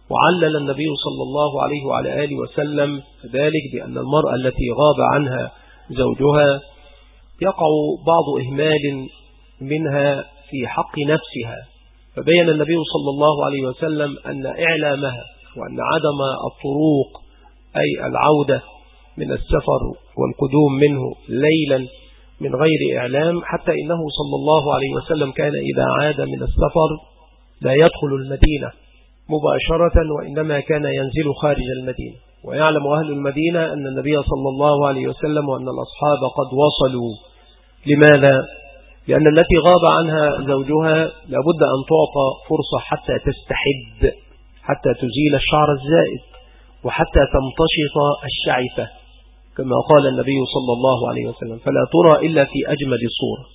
وعلل النبي صلى الله عليه وعلى آله وسلم ذلك بأن المرأة التي غاب عنها زوجها يقع بعض إهمال منها في حق نفسها، فبين النبي صلى الله عليه وسلم أن إعلامها وأن عدم الطروق أي العودة من السفر والقدوم منه ليلا من غير إعلام، حتى إنه صلى الله عليه وسلم كان إذا عاد من السفر لا يدخل المدينة مباشرة، وإنما كان ينزل خارج المدينة. ويعلم أهل المدينة أن النبي صلى الله عليه وسلم وأن الأصحاب قد وصلوا. لماذا؟ لأن التي غاب عنها زوجها لابد أن تعطى فرصة حتى تستحد، حتى تزيل الشعر الزائد، وحتى تمتشط الشعثة كما قال النبي صلى الله عليه وسلم، فلا ترى إلا في أجمل صورة.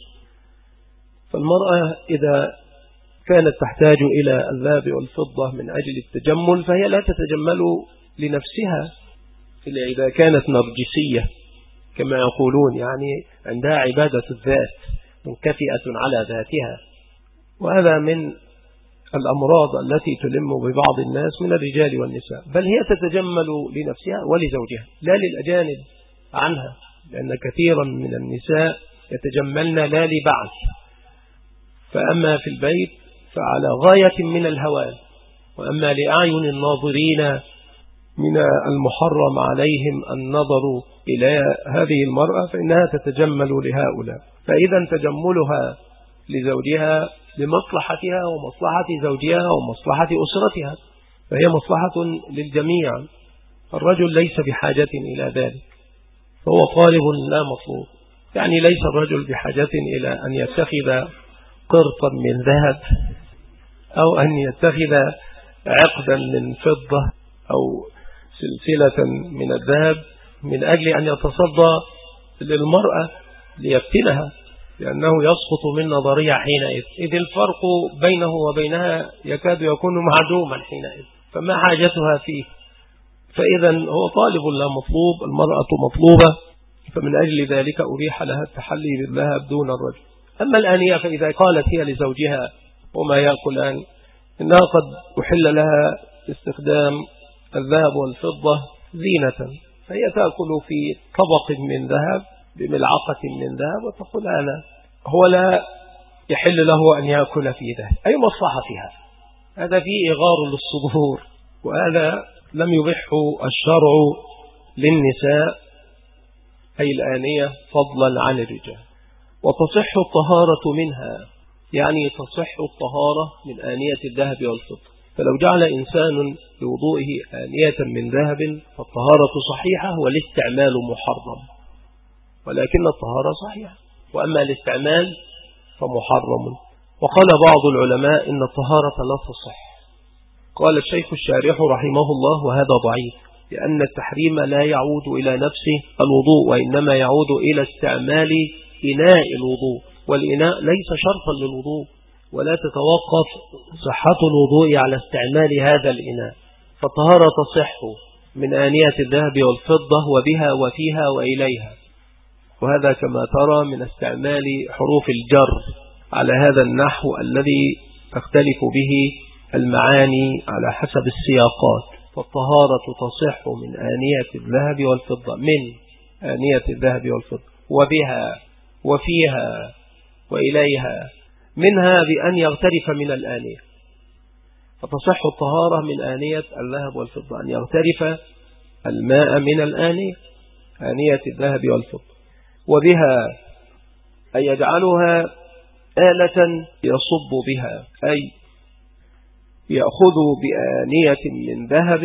فالمرأة إذا كانت تحتاج إلى الذهب والفضة من أجل التجمل فهي لا تتجمل لنفسها إلا إذا كانت نرجسية كما يقولون، يعني عندها عبادة الذات منكفئة على ذاتها، وهذا من الأمراض التي تلم ببعض الناس من الرجال والنساء، بل هي تتجمل لنفسها ولزوجها لا للأجانب عنها، لأن كثيرا من النساء يتجملن لا لبعث، فأما في البيت فعلى غاية من الهوان، وأما لأعين الناظرين من المحرم عليهم النظر إلى هذه المرأة فإنها تتجمل لهؤلاء. فإذا تجملها لزوجها لمصلحتها ومصلحة زوجها ومصلحة أسرتها، فهي مصلحة للجميع. الرجل ليس بحاجة إلى ذلك، فهو طالب لا مطلوب، يعني ليس الرجل بحاجة إلى أن يتخذ قرطا من ذهب أو أن يتخذ عقدا من فضة أو سلسلة من الذهب من أجل أن يتصدى للمرأة ليفتنها، لأنه يسقط من نظرها حينئذ، إذ الفرق بينه وبينها يكاد يكون معدوما حينئذ، فما حاجتها فيه؟ فإذا هو طالب لا مطلوب، المرأة مطلوبة، فمن أجل ذلك أبيح لها التحلي بالذهب دون الرجل. أما الآنية فإذا قالت هي لزوجها وما يأكلان إنها قد أحل لها استخدام الذهب والفضة زينة، فهي تأكل في طبق من ذهب بملعقة من ذهب وتقول أنا، هو لا يحل له أن يأكل في ذهب، أي مصلحة فيها؟ هذا فيه إغار للصدور، وهذا لم يبحه الشرع للنساء أي الآنية فضلا عن الرجال. وتصح الطهارة منها، يعني تصح الطهارة من آنية الذهب والفضة، فلو جعل إنسان لوضوئه آنية من ذهب فالطهارة صحيحة والاستعمال محرم، ولكن الطهارة صحيحة، وأما الاستعمال فمحرم. وقال بعض العلماء إن الطهارة لا تصح، قال الشيخ الشارح رحمه الله وهذا ضعيف، لأن التحريم لا يعود إلى نفسه الوضوء، وإنما يعود إلى استعمال إناء الوضوء، والإناء ليس شرطا للوضوء، ولا تتوقف صحة الوضوء على استعمال هذا الإناء. فالطهارة تصح من آنية الذهب والفضة وبها وفيها وإليها، وهذا كما ترى من استعمال حروف الجر على هذا النحو الذي تختلف به المعاني على حسب السياقات. فالطهارة تصح من آنية الذهب والفضة، من آنية الذهب والفضة وبها وفيها وإليها، منها بأن يغترف من الآنية، فتصح الطهارة من آنية الذهب والفضة أن يغترف الماء من الآنية، آنية الذهب والفضة، وبها أن يجعلها آلة يصب بها، أي يأخذ بآنية من ذهب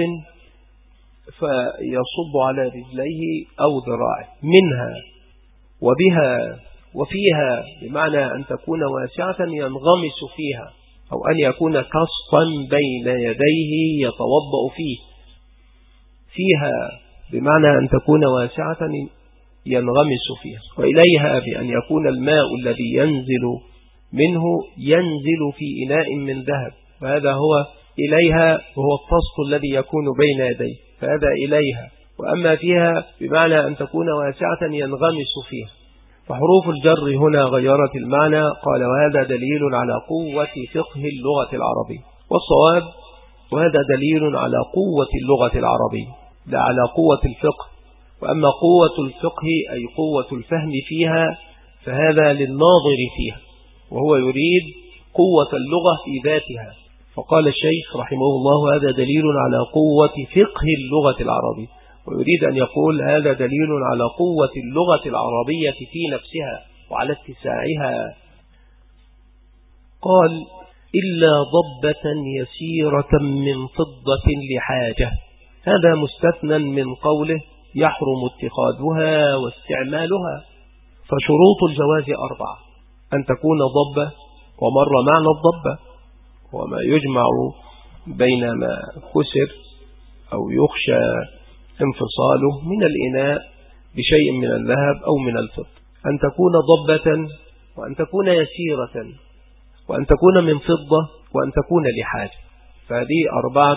فيصب على رجليه أو ذراعه، منها وبها وفيها، بمعنى أن تكون واسعة ينغمس فيها، أو أن يكون كصا بين يديه يتوضأ فيه. فيها بمعنى أن تكون واسعة ينغمس فيها، وإليها بأن يكون الماء الذي ينزل منه ينزل في إناء من ذهب، فهذا هو إليها، وهو الطست الذي يكون بين يديه، فهذا إليها. وأما فيها بمعنى أن تكون واسعة ينغمس فيها، فحروف الجر هنا غيرت المعنى. قال وهذا دليل على قوة فقه اللغة العربية، والصواب وهذا دليل على قوة اللغة العربية لا على قوة الفقه. وأما قوة الفقه أي قوة الفهم فيها فهذا للناظر فيها، وهو يريد قوة اللغة في ذاتها. فقال الشيخ رحمه الله هذا دليل على قوة فقه اللغة العربية، ويريد أن يقول هذا دليل على قوة اللغة العربية في نفسها وعلى اتساعها. قال إلا ضبة يسيرة من فضة لحاجة، هذا مستثنى من قوله يحرم اتخاذها واستعمالها. فشروط الجواز أربعة: أن تكون ضبة، ومر معنى الضبة وما يجمع بين ما كسر أو يخشى انفصاله من الإناء بشيء من الذهب أو من الفضة. أن تكون ضبة، وأن تكون يسيرة، وأن تكون من فضة، وأن تكون لحاجة. فهذه أربعة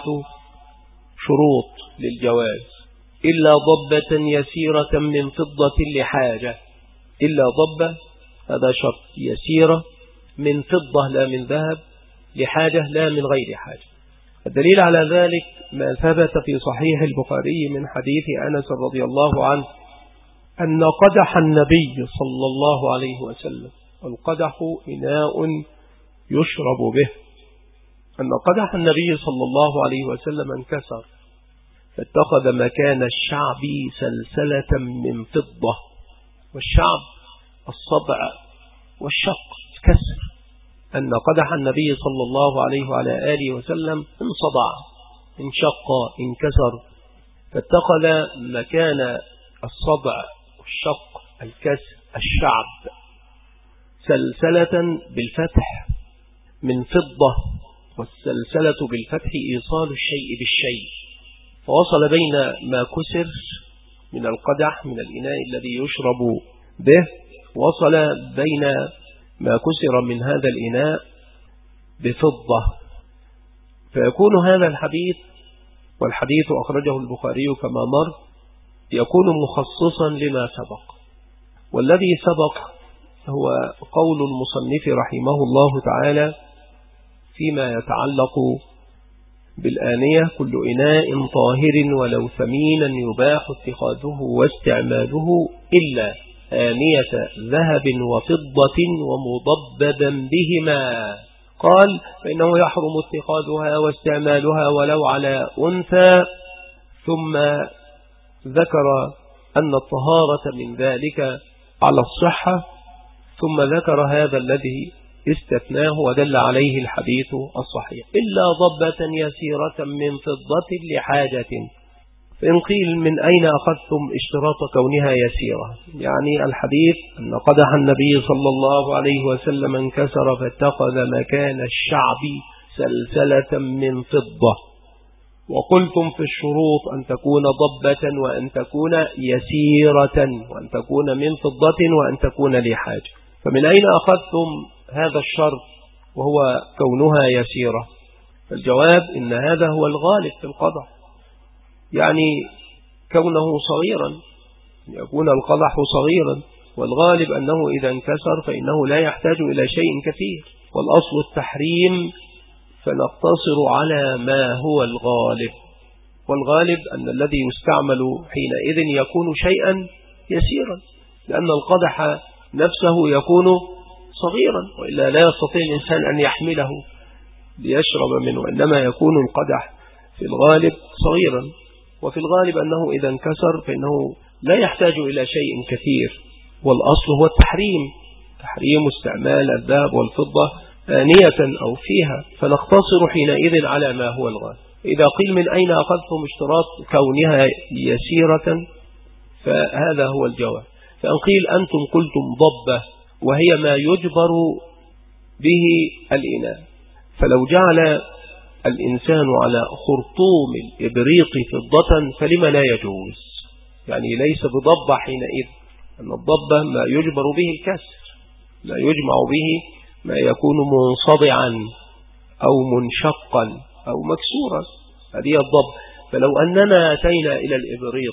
شروط للجواز. إلا ضبة يسيرة من فضة لحاجة، إلا ضبة هذا شرط، يسيرة من فضة لا من ذهب، لحاجة لا من غير حاجة. الدليل على ذلك ما ثبت في صحيح البخاري من حديث أنس رضي الله عنه أن قدح النبي صلى الله عليه وسلم، القدح إناء يشرب به، أن قدح النبي صلى الله عليه وسلم انكسر فاتخذ مكان الشعب سلسلة من فضة. والشعب الصبع والشق كسر، أن قدح النبي صلى الله عليه وعلى آله وسلم انصدع انشق انكسر، فاتخذ مكان الصبع والشق الكسر الشعب سلسلة بالفتح من فضة، والسلسلة بالفتح إيصال الشيء بالشيء، فوصل بين ما كسر من القدح من الإناء الذي يشرب به، وصل بين ما كسر من هذا الإناء بفضة. فيكون هذا الحديث، والحديث أخرجه البخاري كما مر، يكون مخصصا لما سبق. والذي سبق هو قول المصنف رحمه الله تعالى فيما يتعلق بالآنية: كل إناء طاهر ولو ثمينا يباح اتخاذه واستعماله إلا آنية ذهب وفضة ومضببا بهما. قال فإنه يحرم اتخاذها واستعمالها ولو على أنثى، ثم ذكر أن الطهارة من ذلك على الصحة، ثم ذكر هذا الذي استثناه ودل عليه الحديث الصحيح: إلا ضبة يسيرة من فضة لحاجة. فإن قيل من أين أخذتم اشتراط كونها يسيرة؟ يعني الحديث أن قدح النبي صلى الله عليه وسلم انكسر فاتخذ مكان الشعب سلسلة من فضة، وقلتم في الشروط أن تكون ضبة وأن تكون يسيرة وأن تكون من فضة وأن تكون لحاجة. فمن أين أخذتم هذا الشرط وهو كونها يسيرة؟ الجواب إن هذا هو الغالب في القدح، يعني كونه صغيرا، يكون القدح صغيرا، والغالب أنه إذا انكسر فإنه لا يحتاج إلى شيء كثير، والأصل التحريم، فنقتصر على ما هو الغالب. والغالب أن الذي يستعمل حينئذ يكون شيئا يسيرا، لأن القدح نفسه يكون صغيرا، وإلا لا يستطيع الإنسان أن يحمله ليشرب منه، إنما يكون القدح في الغالب صغيرا. وفي الغالب أنه إذا انكسر فإنه لا يحتاج إلى شيء كثير، والأصل هو التحريم، تحريم استعمال الذهب والفضة آنية أو فيها، فنقتصر حينئذ على ما هو الغالب. إذا قيل من أين أخذتم اشتراط كونها يسيرة؟ فهذا هو الجواب. فإن قيل أنتم قلتم ضبة وهي ما يجبر به الإناء، فلو جعل الإنسان على خرطوم الإبريق فضة فلما لا يجوز؟ يعني ليس بضبة حينئذ، أن الضبة ما يجبر به الكسر، لا يجمع به ما يكون منصدعا أو منشقا أو مكسورا، هذه الضبة. فلو أننا أتينا إلى الإبريق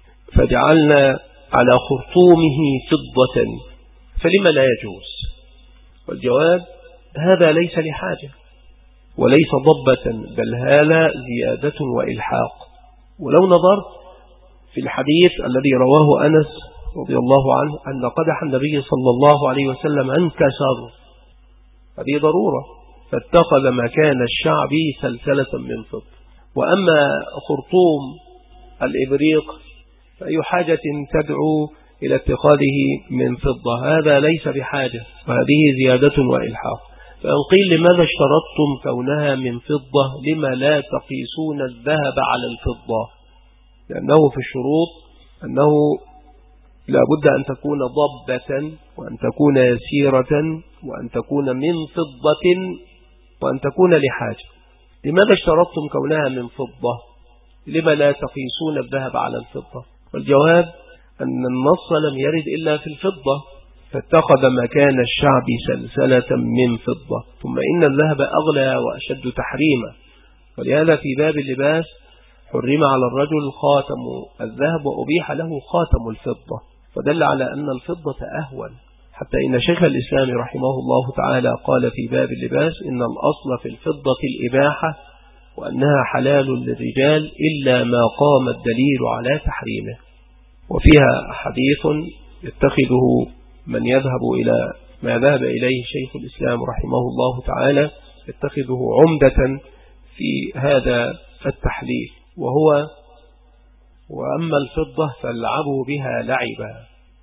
فجعلنا على خرطومه فضة فلما لا يجوز؟ والجواب هذا ليس لحاجة، وليس ضبة، بل هذا زيادة وإلحاق. ولو نظرت في الحديث الذي رواه أنس رضي الله عنه أن قدح النبي صلى الله عليه وسلم انكسر، هذه ضرورة، فاتخذ مكان الشعب سلسلة من فضة. وأما خرطوم الإبريق فأي حاجة تدعو إلى اتخاذه من فضة، هذا ليس بحاجة، وهذه زيادة وإلحاق. فإن قيل لماذا اشترطتم كونها من فضة لما لا تقيسون الذهب على الفضة؟ لأنه في الشروط أنه لا بد أن تكون ضبة، وأن تكون يسيرة، وأن تكون من فضة، وأن تكون لحاجة. لماذا اشترطتم كونها من فضة؟ لما لا تقيسون الذهب على الفضة؟ والجواب أن النص لم يرد إلا في الفضة، فاتخذ مكان الشعب سلسلة من فضة. ثم إن الذهب أغلى وأشد تحريما، ولهذا في باب اللباس حرم على الرجل خاتم الذهب وأبيح له خاتم الفضة، فدل على أن الفضة أهون. حتى إن شيخ الإسلام رحمه الله تعالى قال في باب اللباس إن الأصل في الفضة الإباحة، وأنها حلال للرجال إلا ما قام الدليل على تحريمه. وفيها حديث يتخذه من يذهب إلى ما ذهب إليه شيخ الإسلام رحمه الله تعالى، يتخذه عمدة في هذا التحليل، وهو وأما الفضة فالعبوا بها لعبا.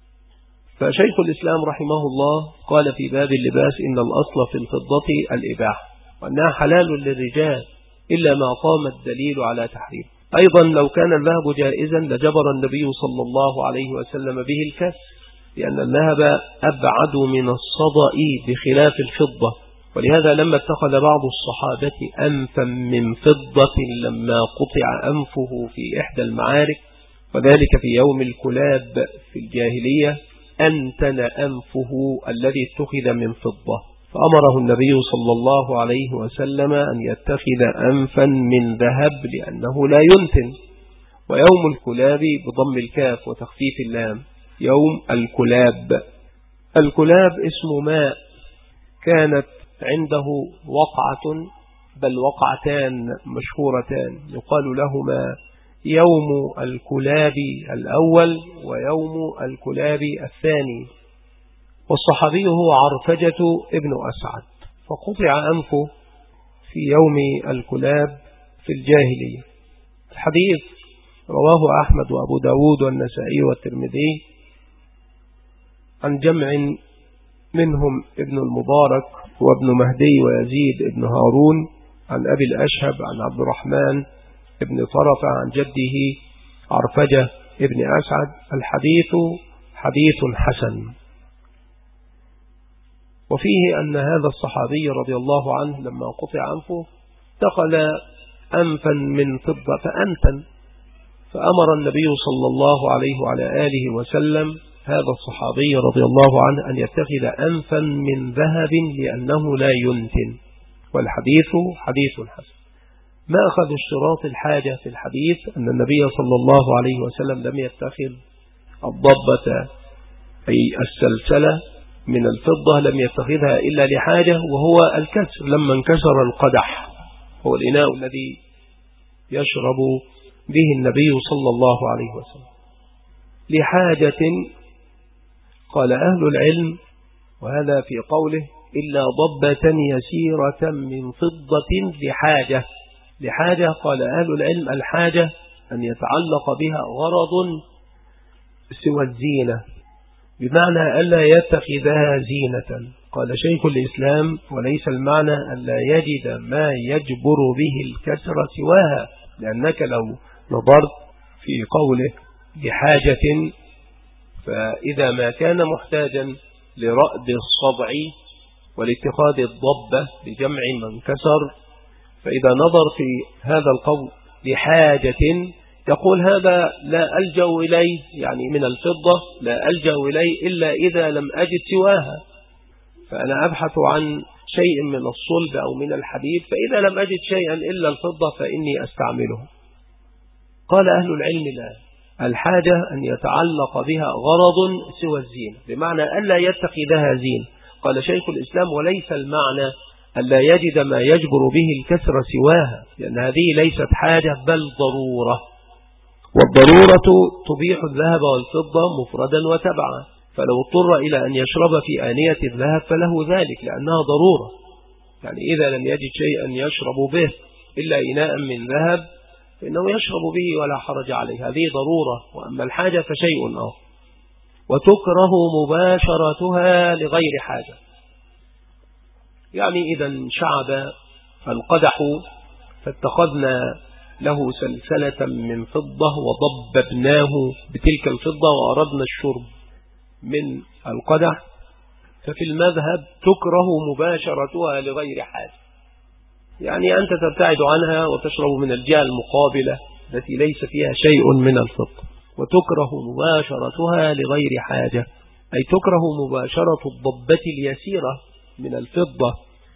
فشيخ الإسلام رحمه الله قال في باب اللباس إن الأصل في الفضة الإباحة، وأنها حلال للرجال إلا ما قام الدليل على تحريم. أيضا لو كان الذهب جائزا لجبر النبي صلى الله عليه وسلم به الكسر، لأن الذهب أبعد من الصدأ بخلاف الفضة. ولهذا لما اتخذ بعض الصحابة أنفا من فضة لما قطع أنفه في إحدى المعارك، وذلك في يوم الكلاب في الجاهلية، أنتن أنفه الذي اتخذ من فضة، فأمره النبي صلى الله عليه وسلم أن يتخذ أنفا من ذهب لأنه لا ينتن. ويوم الكلاب بضم الكاف وتخفيف اللام، يوم الكلاب. الكلاب اسم ماء كانت عنده وقعة، بل وقعتان مشهورتان يقال لهما يوم الكلاب الأول ويوم الكلاب الثاني. والصحابي هو عرفجة ابن أسعد، فقطع أنفه في يوم الكلاب في الجاهلية. الحديث رواه أحمد وأبو داود والنسائي والترمذي عن جمع منهم ابن المبارك وابن مهدي ويزيد ابن هارون عن أبي الأشهب عن عبد الرحمن ابن طرفة عن جده عرفجة ابن أسعد. الحديث حديث حسن. وفيه أن هذا الصحابي رضي الله عنه لما قطع أنفه اتخذ أنفا من فضة فأنتن، فأمر النبي صلى الله عليه وعلى آله وسلم هذا الصحابي رضي الله عنه أن يتخذ أنفا من ذهب لأنه لا ينتن. والحديث حديث حسن. ما أخذ اشتراط الحاجة في الحديث أن النبي صلى الله عليه وسلم لم يتخذ الضبة أي السلسلة من الفضة، لم يتخذها إلا لحاجة، وهو الكسر. لما انكسر القدح، هو الإناء الذي يشرب به النبي صلى الله عليه وسلم، لحاجة. قال أهل العلم، وهذا في قوله إلا ضبة يسيرة من فضة لحاجة. لحاجة قال أهل العلم الحاجة أن يتعلق بها غرض سوى الزينة، بمعنى ألا يتخذها زينة. قال شيخ الإسلام وليس المعنى ألا يجد ما يجبر به الكسر سواها، لأنك لو نظرت في قوله لحاجة، فإذا ما كان محتاجا لرأد الصبع والاتخاذ الضبة لجمع من كسر، فإذا نظر في هذا القول لحاجة يقول هذا لا ألجأ إليه، يعني من الفضة لا ألجأ إليه إلا إذا لم أجد سواها، فأنا أبحث عن شيء من الصلب أو من الحديد، فإذا لم أجد شيئا إلا الفضة فإني أستعمله. قال أهل العلم لا، الحاجة أن يتعلق بها غرض سوى الزينة، بمعنى ألا يتخذها زين. قال شيخ الإسلام وليس المعنى ألا يجد ما يجبر به الكسر سواها، لأن هذه ليست حاجة بل ضرورة، والضرورة تبيح الذهب والفضة مفردا وتبعا، فلو اضطر إلى أن يشرب في آنية الذهب فله ذلك لأنها ضرورة. يعني إذا لم يجد شيئا يشرب به إلا إناء من ذهب فإنه يشرب به ولا حرج عليه، هذه ضرورة. وأما الحاجة فشيء آخر. وتكره مباشرتها لغير حاجة، يعني إذا انشعب القدح فاتخذنا له سلسلة من فضة وضببناه بتلك الفضة وأردنا الشرب من القدح، ففي المذهب تكره مباشرتها لغير حاجة، يعني أنت تبتعد عنها وتشرب من الجهة المقابلة التي ليس فيها شيء من الفضة. وتكره مباشرتها لغير حاجة، أي تكره مباشرة الضبة اليسيرة من الفضة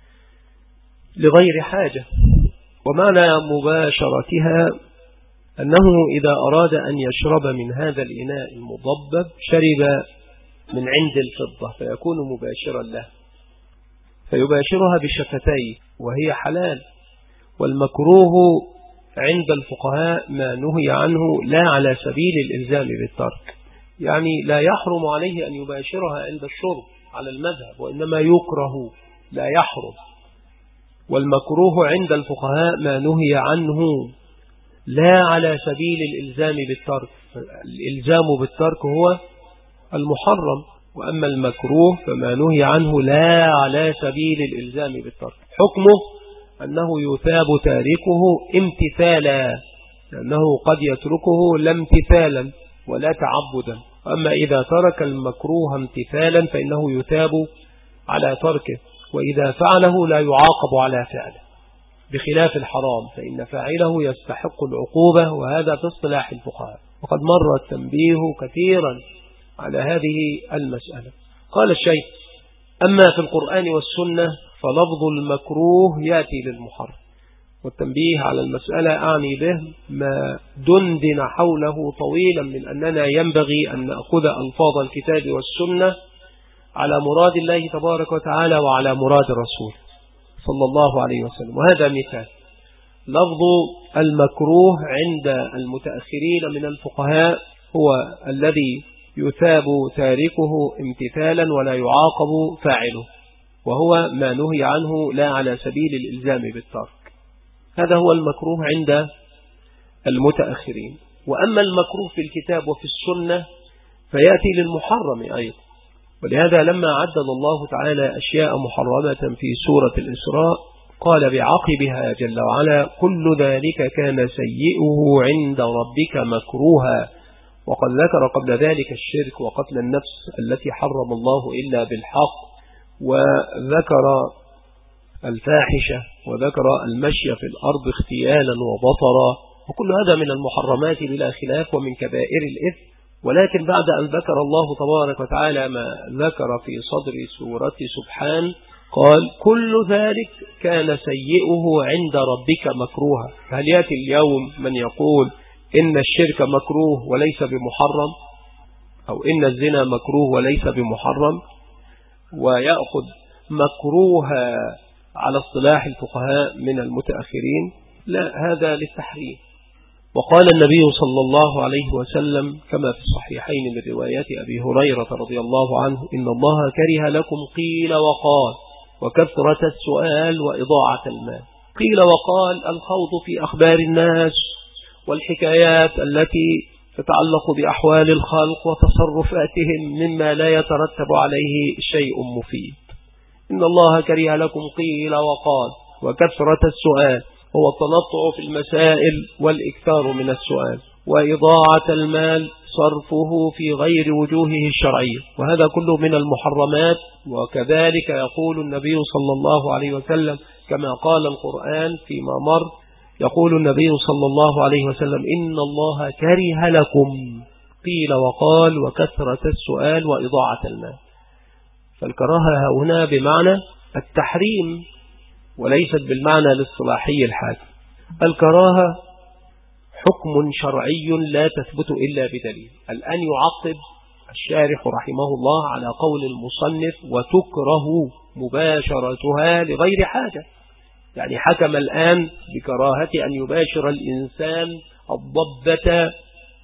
لغير حاجة. ومعنى مباشرتها أنه إذا أراد أن يشرب من هذا الإناء المضبب شرب من عند الفضة فيكون مباشرا له، فيباشرها بشفتيه وهي حلال. والمكروه عند الفقهاء ما نهي عنه لا على سبيل الإلزام بالترك، يعني لا يحرم عليه أن يباشرها عند الشرب على المذهب، وإنما يكره لا يحرم. والمكروه عند الفقهاء ما نهي عنه لا على سبيل الإلزام بالترك، الإلزام بالترك هو المحرم، وأما المكروه فما نهي عنه لا على سبيل الإلزام بالترك. حكمه أنه يثاب تاركه امتثالا، لأنه قد يتركه لا امتثالا ولا تعبدا. أما إذا ترك المكروه امتثالا فإنه يثاب على تركه، وإذا فعله لا يعاقب على فعله، بخلاف الحرام فإن فاعله يستحق العقوبة، وهذا في اصطلاح الفقهاء. وقد مر التنبيه كثيرا على هذه المسألة. قال الشيخ: أما في القرآن والسنة فلفظ المكروه يأتي للمحرم. والتنبيه على المسألة أعني به ما دندن حوله طويلا من أننا ينبغي أن نأخذ ألفاظ الكتاب والسنة على مراد الله تبارك وتعالى وعلى مراد الرسول صلى الله عليه وسلم. وهذا مثال. لفظ المكروه عند المتأخرين من الفقهاء هو الذي يثاب تاركه امتثالا ولا يعاقب فاعله، وهو ما نهي عنه لا على سبيل الإلزام بالترك. هذا هو المكروه عند المتأخرين. وأما المكروه في الكتاب وفي السنة فيأتي للمحرم أيضا. ولهذا لما عدد الله تعالى أشياء محرمة في سورة الإسراء قال بعقبها جل وعلا: كل ذلك كان سيئه عند ربك مكروها. وقد ذكر قبل ذلك الشرك وقتل النفس التي حرم الله إلا بالحق، وذكر الفاحشة، وذكر المشي في الأرض اختيالا وبطرا، وكل هذا من المحرمات بلا خلاف ومن كبائر الإثم. ولكن بعد أن ذكر الله تبارك وتعالى ما ذكر في صدر سورة سبحان قال: كل ذلك كان سيئه عند ربك مكروها. هل يأتي اليوم من يقول إن الشرك مكروه وليس بمحرم، أو إن الزنا مكروه وليس بمحرم، ويأخذ مكروها على اصطلاح الفقهاء من المتأخرين؟ لا، هذا للتحريم. وقال النبي صلى الله عليه وسلم كما في الصحيحين من رواية أبي هريرة رضي الله عنه: إن الله كره لكم قيل وقال وكثرة السؤال وإضاعة المال. قيل وقال الخوض في أخبار الناس والحكايات التي تتعلق بأحوال الخلق وتصرفاتهم مما لا يترتب عليه شيء مفيد. إن الله كره لكم قيل وقال وكثرة السؤال هو التنطع في المسائل والإكثار من السؤال، وإضاعة المال صرفه في غير وجوهه الشرعية، وهذا كله من المحرمات. وكذلك يقول النبي صلى الله عليه وسلم كما قال القرآن فيما مر، يقول النبي صلى الله عليه وسلم: إن الله كره لكم قيل وقال وكثرة السؤال وإضاعة المال. فالكراهة هنا بمعنى التحريم وليست بالمعنى الاصطلاحي الحاكم. الكراهة حكم شرعي لا تثبت إلا بدليل. الآن يعقب الشارح رحمه الله على قول المصنف: وتكره مباشرتها لغير حاجة. يعني حكم الآن بكراهة أن يباشر الإنسان الضبة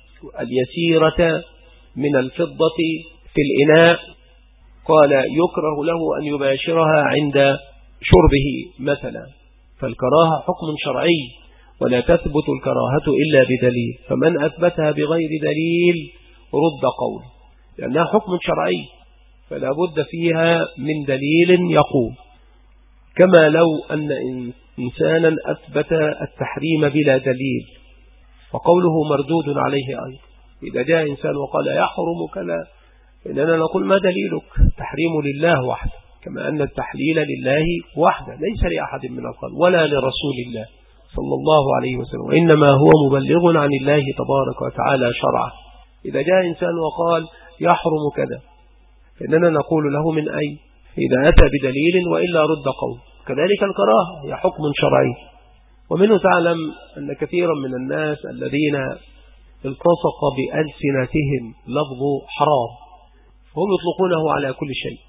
اليسيرة من الفضة في الإناء، قال يكره له أن يباشرها عند شربه مثلا. فالكراهة حكم شرعي ولا تثبت الكراهة إلا بدليل، فمن أثبتها بغير دليل رد قول، لأنها حكم شرعي فلا بد فيها من دليل يقوم. كما لو أن إنسانا أثبت التحريم بلا دليل فقوله مردود عليه أيضا. إذا جاء إنسان وقال يحرم كذا إننا نقول ما دليلك؟ تحريم لله وحده، كما أن التحليل لله وحده ليس لأحد من الخلق ولا لرسول الله صلى الله عليه وسلم، وإنما هو مبلغ عن الله تبارك وتعالى شرعه. إذا جاء إنسان وقال يحرم كذا فإننا نقول له من أي؟ إذا أتى بدليل وإلا رد قول. كذلك الكراهة هي حكم شرعي. ومنه تعلم أن كثيرا من الناس الذين التصق بألسنتهم لفظ حرام هم يطلقونه على كل شيء.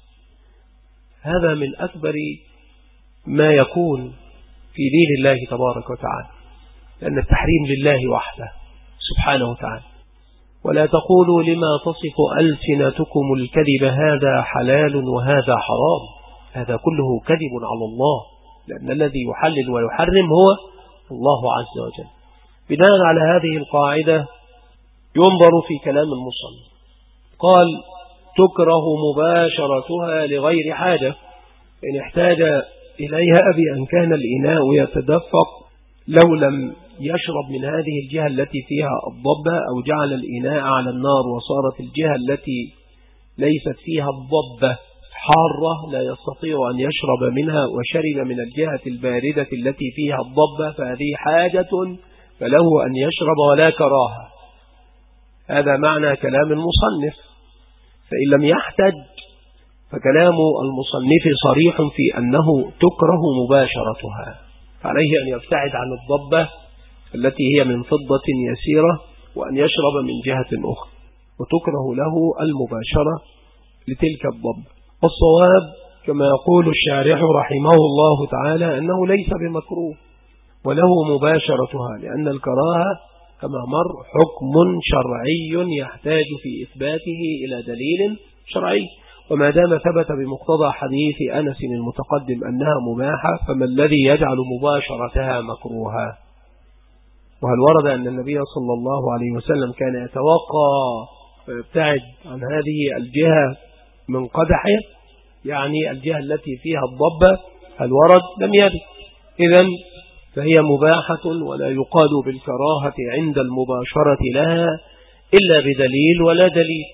هذا من أكبر ما يكون في دين الله تبارك وتعالى، لأن التحريم لله وحده سبحانه وتعالى. ولا تقولوا لما تصف ألسنتكم الكذب هذا حلال وهذا حرام، هذا كله كذب على الله، لأن الذي يحلل ويحرم هو الله عز وجل. بناء على هذه القاعدة ينظر في كلام المصنف. قال تكره مباشرتها لغير حاجة، إن احتاج إليها بأن كان الإناء يتدفق لو لم يشرب من هذه الجهة التي فيها الضبة، أو جعل الإناء على النار وصارت الجهة التي ليست فيها الضبة حارة لا يستطيع أن يشرب منها وشرب من الجهة الباردة التي فيها الضبة، فهذه حاجة فله أن يشرب ولا كراهة. هذا معنى كلام المصنف. فإن لم يحتج فكلام المصنف صريح في أنه تكره مباشرتها، فعليه أن يبتعد عن الضبة التي هي من فضة يسيرة وأن يشرب من جهة أخرى، وتكره له المباشرة لتلك الضبة. والصواب كما يقول الشارح رحمه الله تعالى أنه ليس بمكروه وله مباشرتها، لأن الكراهة كما مر حكم شرعي يحتاج في إثباته إلى دليل شرعي، وما دام ثبت بمقتضى حديث أنس المتقدم أنها مباحة فما الذي يجعل مباشرتها مكروها؟ وهل ورد أن النبي صلى الله عليه وسلم كان يتوقى ويبتعد عن هذه الجهة من قدحه، يعني الجهة التي فيها الضبة؟ هل ورد؟ لم يرد. إذن فهي مباحة ولا يقال بالكراهة عند المباشرة لها إلا بدليل ولا دليل.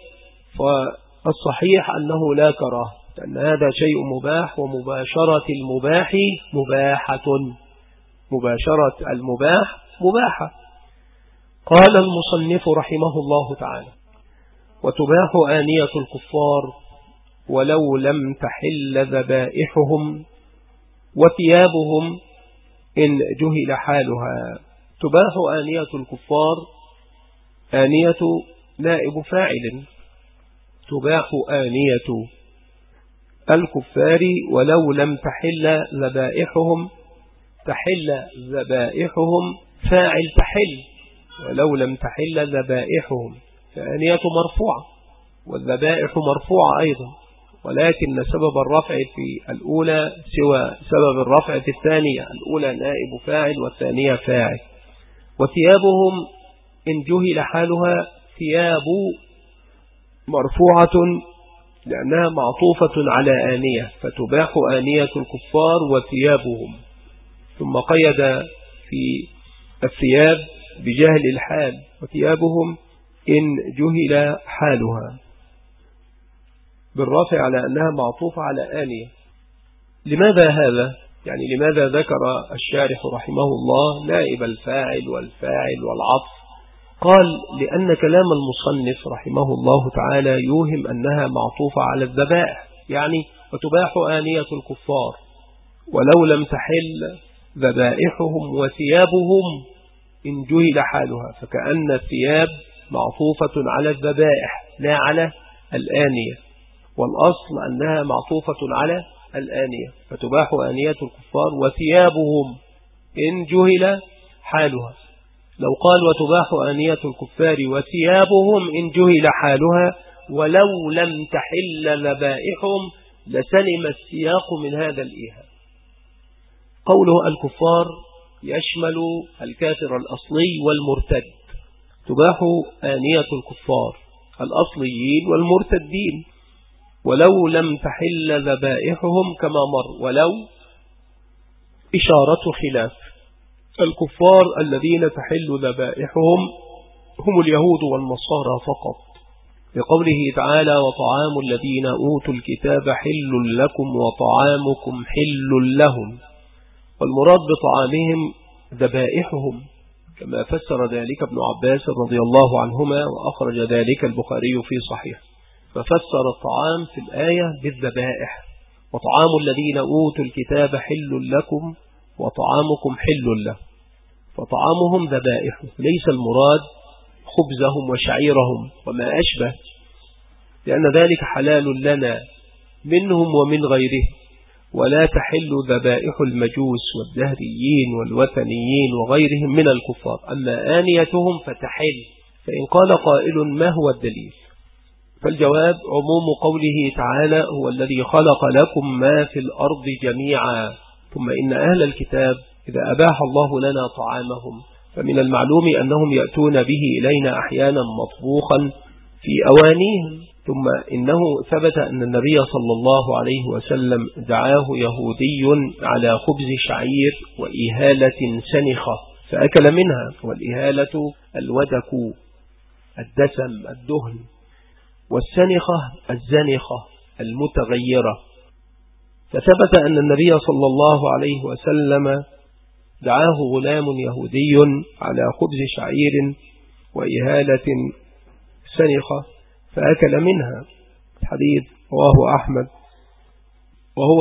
فالصحيح أنه لا كراهة، لأن هذا شيء مباح، ومباشرة المباح مباحة، مباشرة المباح مباحة. قال المصنف رحمه الله تعالى وتباح آنية الكفار ولو لم تحل ذبائحهم وثيابهم إن جهل حالها. تباح آنية الكفار، آنية نائب فاعل، تباح آنية الكفار ولو لم تحل ذبائحهم، تحل ذبائحهم فاعل تحل، ولو لم تحل ذبائحهم فآنية مرفوعة، والذبائح مرفوعة أيضا، ولكن سبب الرفع في الأولى سوى سبب الرفع في الثانية، الأولى نائب فاعل والثانية فاعل. وثيابهم إن جهل حالها ثياب مرفوعة لأنها معطوفة على آنية، فتباح آنية الكفار وثيابهم، ثم قيد في الثياب بجهل الحال، وثيابهم إن جهل حالها بالرفع على أنها معطوفة على آنية. لماذا هذا؟ يعني لماذا ذكر الشارح رحمه الله نائب الفاعل والفاعل والعطف؟ قال لأن كلام المصنف رحمه الله تعالى يوهم أنها معطوفة على الذبائح، يعني وتباح آنية الكفار ولو لم تحل ذبائحهم وثيابهم إن جهل حالها، فكأن الثياب معطوفة على الذبائح لا على الآنية، والأصل أنها معطوفة على الآنية، فتباح آنية الكفار وثيابهم إن جهل حالها. لو قال وتباح آنية الكفار وثيابهم إن جهل حالها ولو لم تحل ذبائحهم لسلم السياق من هذا الإيهام. قوله الكفار يشمل الكافر الأصلي والمرتد. تباح آنية الكفار الأصليين والمرتدين ولو لم تحل ذبائحهم كما مر. ولو إشارة خلاف. الكفار الذين تحل ذبائحهم هم اليهود والنصارى فقط، لقوله تعالى وطعام الذين أوتوا الكتاب حل لكم وطعامكم حل لهم، والمراد بطعامهم ذبائحهم كما فسر ذلك ابن عباس رضي الله عنهما، وأخرج ذلك البخاري في صحيح، ففسر الطعام في الآية بالذبائح. وطعام الذين أوتوا الكتاب حل لكم وطعامكم حل له، فطعامهم ذبائح، ليس المراد خبزهم وشعيرهم وما أشبه، لأن ذلك حلال لنا منهم ومن غيره، ولا تحل ذبائح المجوس والدهريين والوثنيين وغيرهم من الكفار. أما آنيتهم فتحل. فإن قال قائل ما هو الدليل؟ فالجواب عموم قوله تعالى هو الذي خلق لكم ما في الأرض جميعا، ثم إن أهل الكتاب إذا أباح الله لنا طعامهم فمن المعلوم أنهم يأتون به إلينا أحيانا مطبوخا في أوانيهم. ثم إنه ثبت أن النبي صلى الله عليه وسلم دعاه يهودي على خبز شعير وإهالة سنخة فأكل منها، والإهالة الودك الدسم الدهن، والسنخة الزنخة المتغيرة. فثبت أن النبي صلى الله عليه وسلم دعاه غلام يهودي على خبز شعير وإهالة سنخة فأكل منها. الحديث رواه أحمد، وهو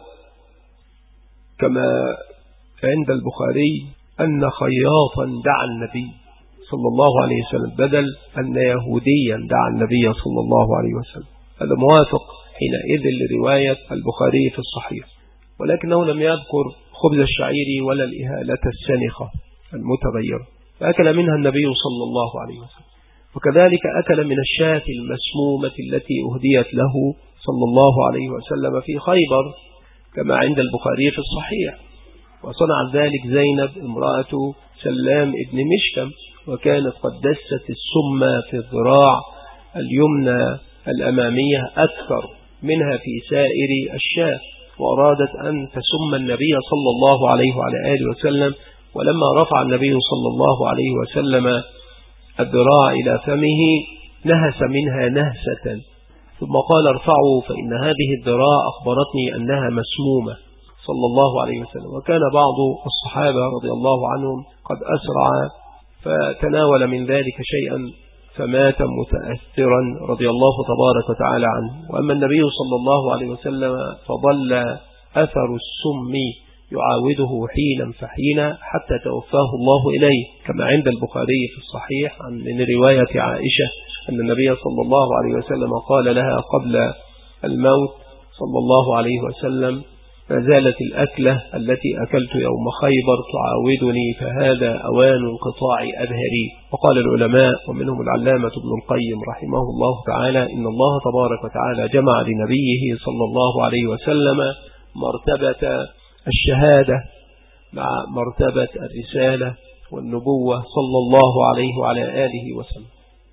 كما عند البخاري أن خياطا دعا النبي صلى الله عليه وسلم بدل أن يهوديا دعا النبي صلى الله عليه وسلم. هذا موافق حينئذ لرواية البخاري في الصحيح، ولكنه لم يذكر خبز الشعير ولا الإهالة السنخة المتغيرة، فأكل منها النبي صلى الله عليه وسلم. وكذلك أكل من الشاة المسمومة التي أهديت له صلى الله عليه وسلم في خيبر كما عند البخاري في الصحيح. وصنع ذلك زينب امرأة سلام ابن مشكم، وكانت قد دست السم في الذراع اليمنى الأمامية أكثر منها في سائر الشاة، وأرادت أن تسم النبي صلى الله عليه وعلى آله وسلم. ولما رفع النبي صلى الله عليه وسلم الذراع إلى فمه نهس منها نهسة، ثم قال ارفعوا فإن هذه الذراع أخبرتني أنها مسمومة صلى الله عليه وسلم. وكان بعض الصحابة رضي الله عنهم قد أسرع فتناول من ذلك شيئا فمات متأثرا رضي الله تبارك وتعالى عنه. وأما النبي صلى الله عليه وسلم فظل أثر السم يعاوده حينا فحينا حتى توفاه الله إليه، كما عند البخاري في الصحيح من رواية عائشة أن النبي صلى الله عليه وسلم قال لها قبل الموت صلى الله عليه وسلم ما زالت الأكلة التي أكلت يوم خيبر تعاودني فهذا أوان انقطاع أبهري. وقال العلماء ومنهم العلامة ابن القيم رحمه الله تعالى إن الله تبارك وتعالى جمع لنبيه صلى الله عليه وسلم مرتبة الشهادة مع مرتبة الرسالة والنبوة صلى الله عليه وعلى آله وسلم.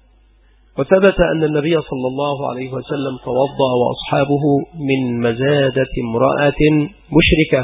وثبت أن النبي صلى الله عليه وسلم توضأ وأصحابه من مزادة امرأة مشركة،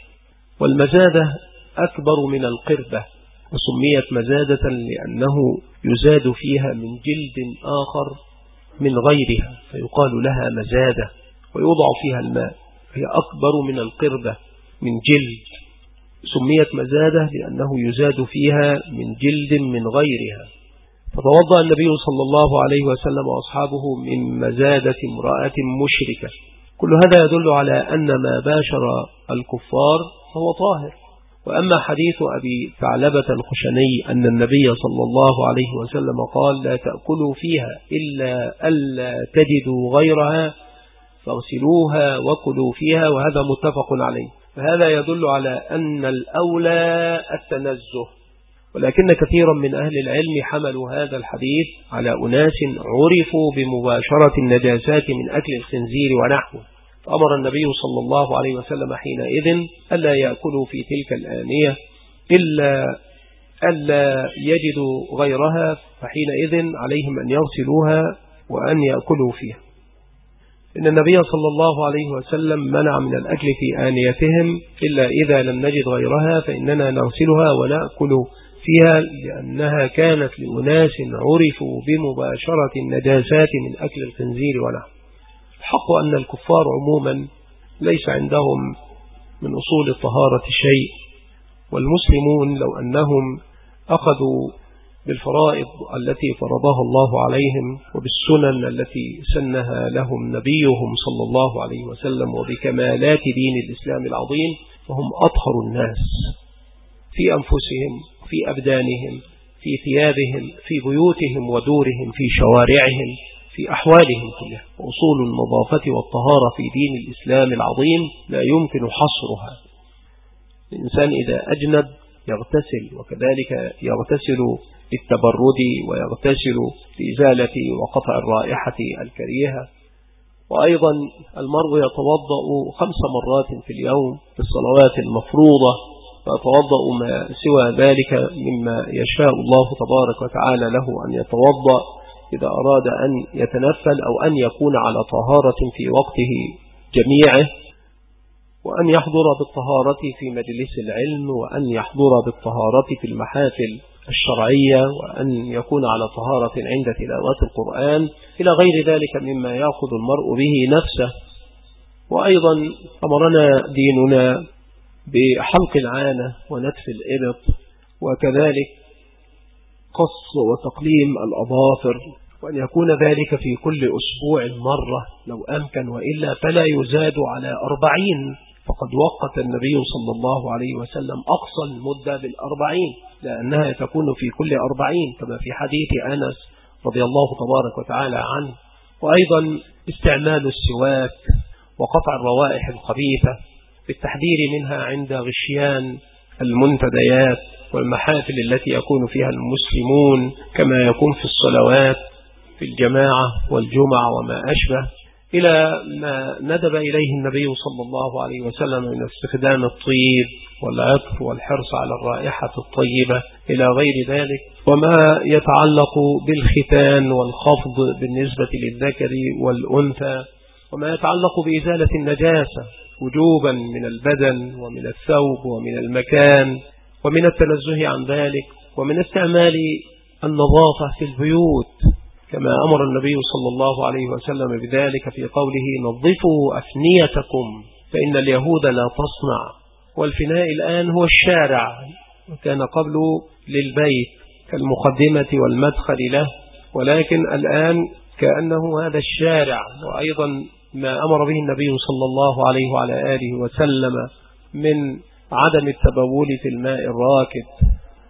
والمزادة أكبر من القربة، وسميت مزادة لأنه يزاد فيها من جلد آخر من غيرها فيقال لها مزادة، ويوضع فيها الماء، هي أكبر من القربة من جلد، سميت مزادة لأنه يزاد فيها من جلد من غيرها. فتوضأ النبي صلى الله عليه وسلم وأصحابه من مزادة امرأة مشركة. كل هذا يدل على أن ما باشر الكفار فهو طاهر. وأما حديث أبي ثعلبة الخشني أن النبي صلى الله عليه وسلم قال لا تأكلوا فيها إلا ألا تجدوا غيرها، فاغسلوها وكلوا فيها، وهذا متفق عليه. فهذا يدل على أن الأولى التنزه، ولكن كثيرا من أهل العلم حملوا هذا الحديث على أناس عرفوا بمباشرة النجاسات من أكل الخنزير ونحوه، فأمر النبي صلى الله عليه وسلم حينئذ ألا يأكلوا في تلك الآنية إلا ألا يجدوا غيرها، فحينئذ عليهم أن يغسلوها وأن يأكلوا فيها. إن النبي صلى الله عليه وسلم منع من الأكل في آنيتهم إلا إذا لم نجد غيرها، فإننا نغسلها ونأكل فيها، لأنها كانت لأناس عرفوا بمباشرة النجاسات من أكل الخنزير ونحوه. الحق أن الكفار عموما ليس عندهم من أصول الطهارة شيء، والمسلمون لو أنهم أخذوا بالفرائض التي فرضها الله عليهم وبالسنن التي سنها لهم نبيهم صلى الله عليه وسلم وبكمالات دين الإسلام العظيم، فهم أطهر الناس في أنفسهم، في أبدانهم، في ثيابهم، في بيوتهم ودورهم، في شوارعهم، في أحوالهم كلها. وأصول النظافة والطهارة في دين الإسلام العظيم لا يمكن حصرها. الإنسان إذا أجنب يغتسل، وكذلك يغتسل للتبرد ويغتسل لإزالة وقطع الرائحة الكريهة. وأيضا المرء يتوضأ خمس مرات في اليوم في الصلوات المفروضة، ويتوضأ ما سوى ذلك مما يشاء الله تبارك وتعالى له أن يتوضأ إذا أراد أن يتنفل أو أن يكون على طهارة في وقته جميعه، وأن يحضر بالطهارة في مجلس العلم، وأن يحضر بالطهارة في المحافل الشرعية، وأن يكون على طهارة عند تلاوة القرآن، إلى غير ذلك مما يأخذ المرء به نفسه. وأيضا أمرنا ديننا بحلق العانة ونتف الإبط، وكذلك قص وتقليم الأظافر، وأن يكون ذلك في كل أسبوع مرة لو أمكن، وإلا فلا يزاد على أربعين، فقد وقت النبي صلى الله عليه وسلم أقصى المدة بالأربعين، لأنها تكون في كل أربعين كما في حديث أنس رضي الله تبارك وتعالى عنه. وأيضا استعمال السواك وقطع الروائح الخبيثة بالتحذير منها عند غشيان المنتديات والمحافل التي يكون فيها المسلمون، كما يكون في الصلوات في الجماعة والجمعة وما أشبه، إلى ما ندب إليه النبي صلى الله عليه وسلم من استخدام الطيب والعطر والحرص على الرائحة الطيبة إلى غير ذلك، وما يتعلق بالختان والخفض بالنسبة للذكر والأنثى، وما يتعلق بإزالة النجاسة وجوبا من البدن ومن الثوب ومن المكان، ومن التنزه عن ذلك، ومن استعمال النظافة في البيوت كما أمر النبي صلى الله عليه وسلم بذلك في قوله نظفوا أفنيتكم فإن اليهود لا تصنع. والفناء الآن هو الشارع، وكان قبل للبيت كالمقدمة والمدخل له، ولكن الآن كأنه هذا الشارع. وأيضا ما أمر به النبي صلى الله عليه وعلى آله وسلم من عدم التبول في الماء الراكد،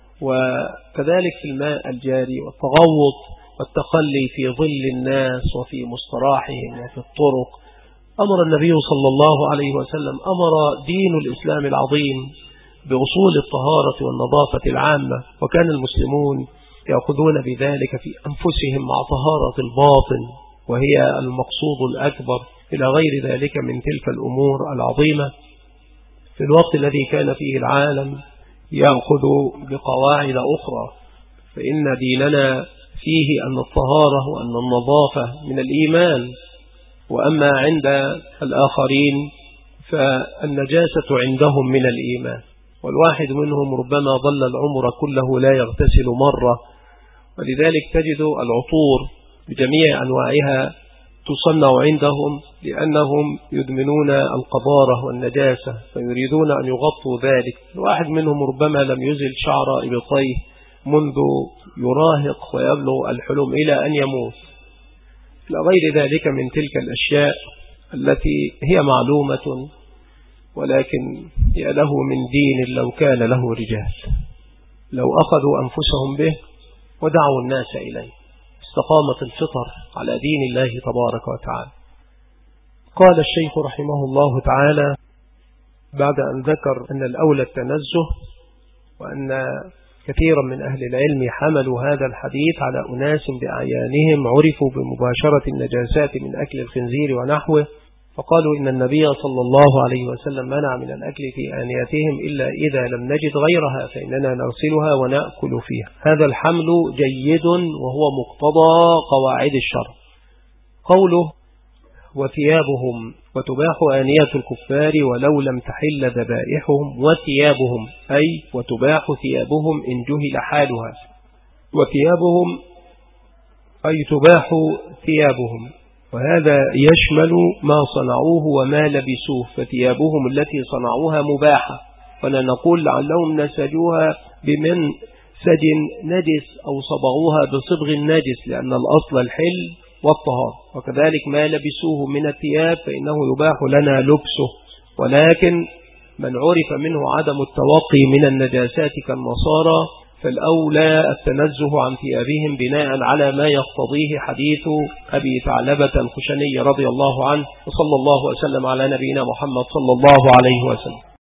وكذلك في الماء الجاري، والتغوط والتخلي في ظل الناس وفي مستراحهم وفي الطرق. أمر النبي صلى الله عليه وسلم، أمر دين الإسلام العظيم بأصول الطهارة والنظافة العامة، وكان المسلمون يأخذون بذلك في أنفسهم مع طهارة الباطن، وهي المقصود الأكبر، إلى غير ذلك من تلك الأمور العظيمة. في الوقت الذي كان فيه العالم يأخذ بقواعد أخرى، فإن ديننا فيه أن الطهارة وأن النظافة من الإيمان، وأما عند الآخرين فالنجاسة عندهم من الإيمان. والواحد منهم ربما ظل العمر كله لا يغتسل مرة، ولذلك تجد العطور بجميع أنواعها تصنع عندهم، لأنهم يدمنون القذارة والنجاسة فيريدون أن يغطوا ذلك. الواحد منهم ربما لم يزل شعر إبطيه منذ يراهق ويبلغ الحلم إلى أن يموت، إلى غير ذلك من تلك الأشياء التي هي معلومة، ولكن هي له من دين لو كان له رجال، لو أخذوا أنفسهم به ودعوا الناس إليه، استقامت الفطر على دين الله تبارك وتعالى. قال الشيخ رحمه الله تعالى بعد أن ذكر أن الأولى التنزه، وأن كثيرا من أهل العلم حملوا هذا الحديث على أناس بأعيانهم عرفوا بمباشرة النجاسات من أكل الخنزير ونحوه، فقالوا إن النبي صلى الله عليه وسلم منع من الأكل في آنيتهم إلا إذا لم نجد غيرها فإننا نغسلها ونأكل فيها. هذا الحمل جيد وهو مقتضى قواعد الشرع. قوله وثيابهم وتباح آنية الكفار ولو لم تحل ذبائحهم، وثيابهم أي وتباح ثيابهم إن جهل حالها، وثيابهم أي تباح ثيابهم، وهذا يشمل ما صنعوه وما لبسوه، فثيابهم التي صنعوها مباحة، ولا نقول لعلهم نسجوها بمن سج نجس أو صبغوها بصبغ النجس، لأن الأصل الحل والطهار. وكذلك ما لبسوه من الثياب فإنه يباح لنا لبسه، ولكن من عرف منه عدم التوقي من النجاسات كالنصارى فالأولى التنزه عن ثيابهم بناء على ما يقتضيه حديث أبي ثعلبة الخشني رضي الله عنه، وصلى الله وسلم على نبينا محمد صلى الله عليه وسلم.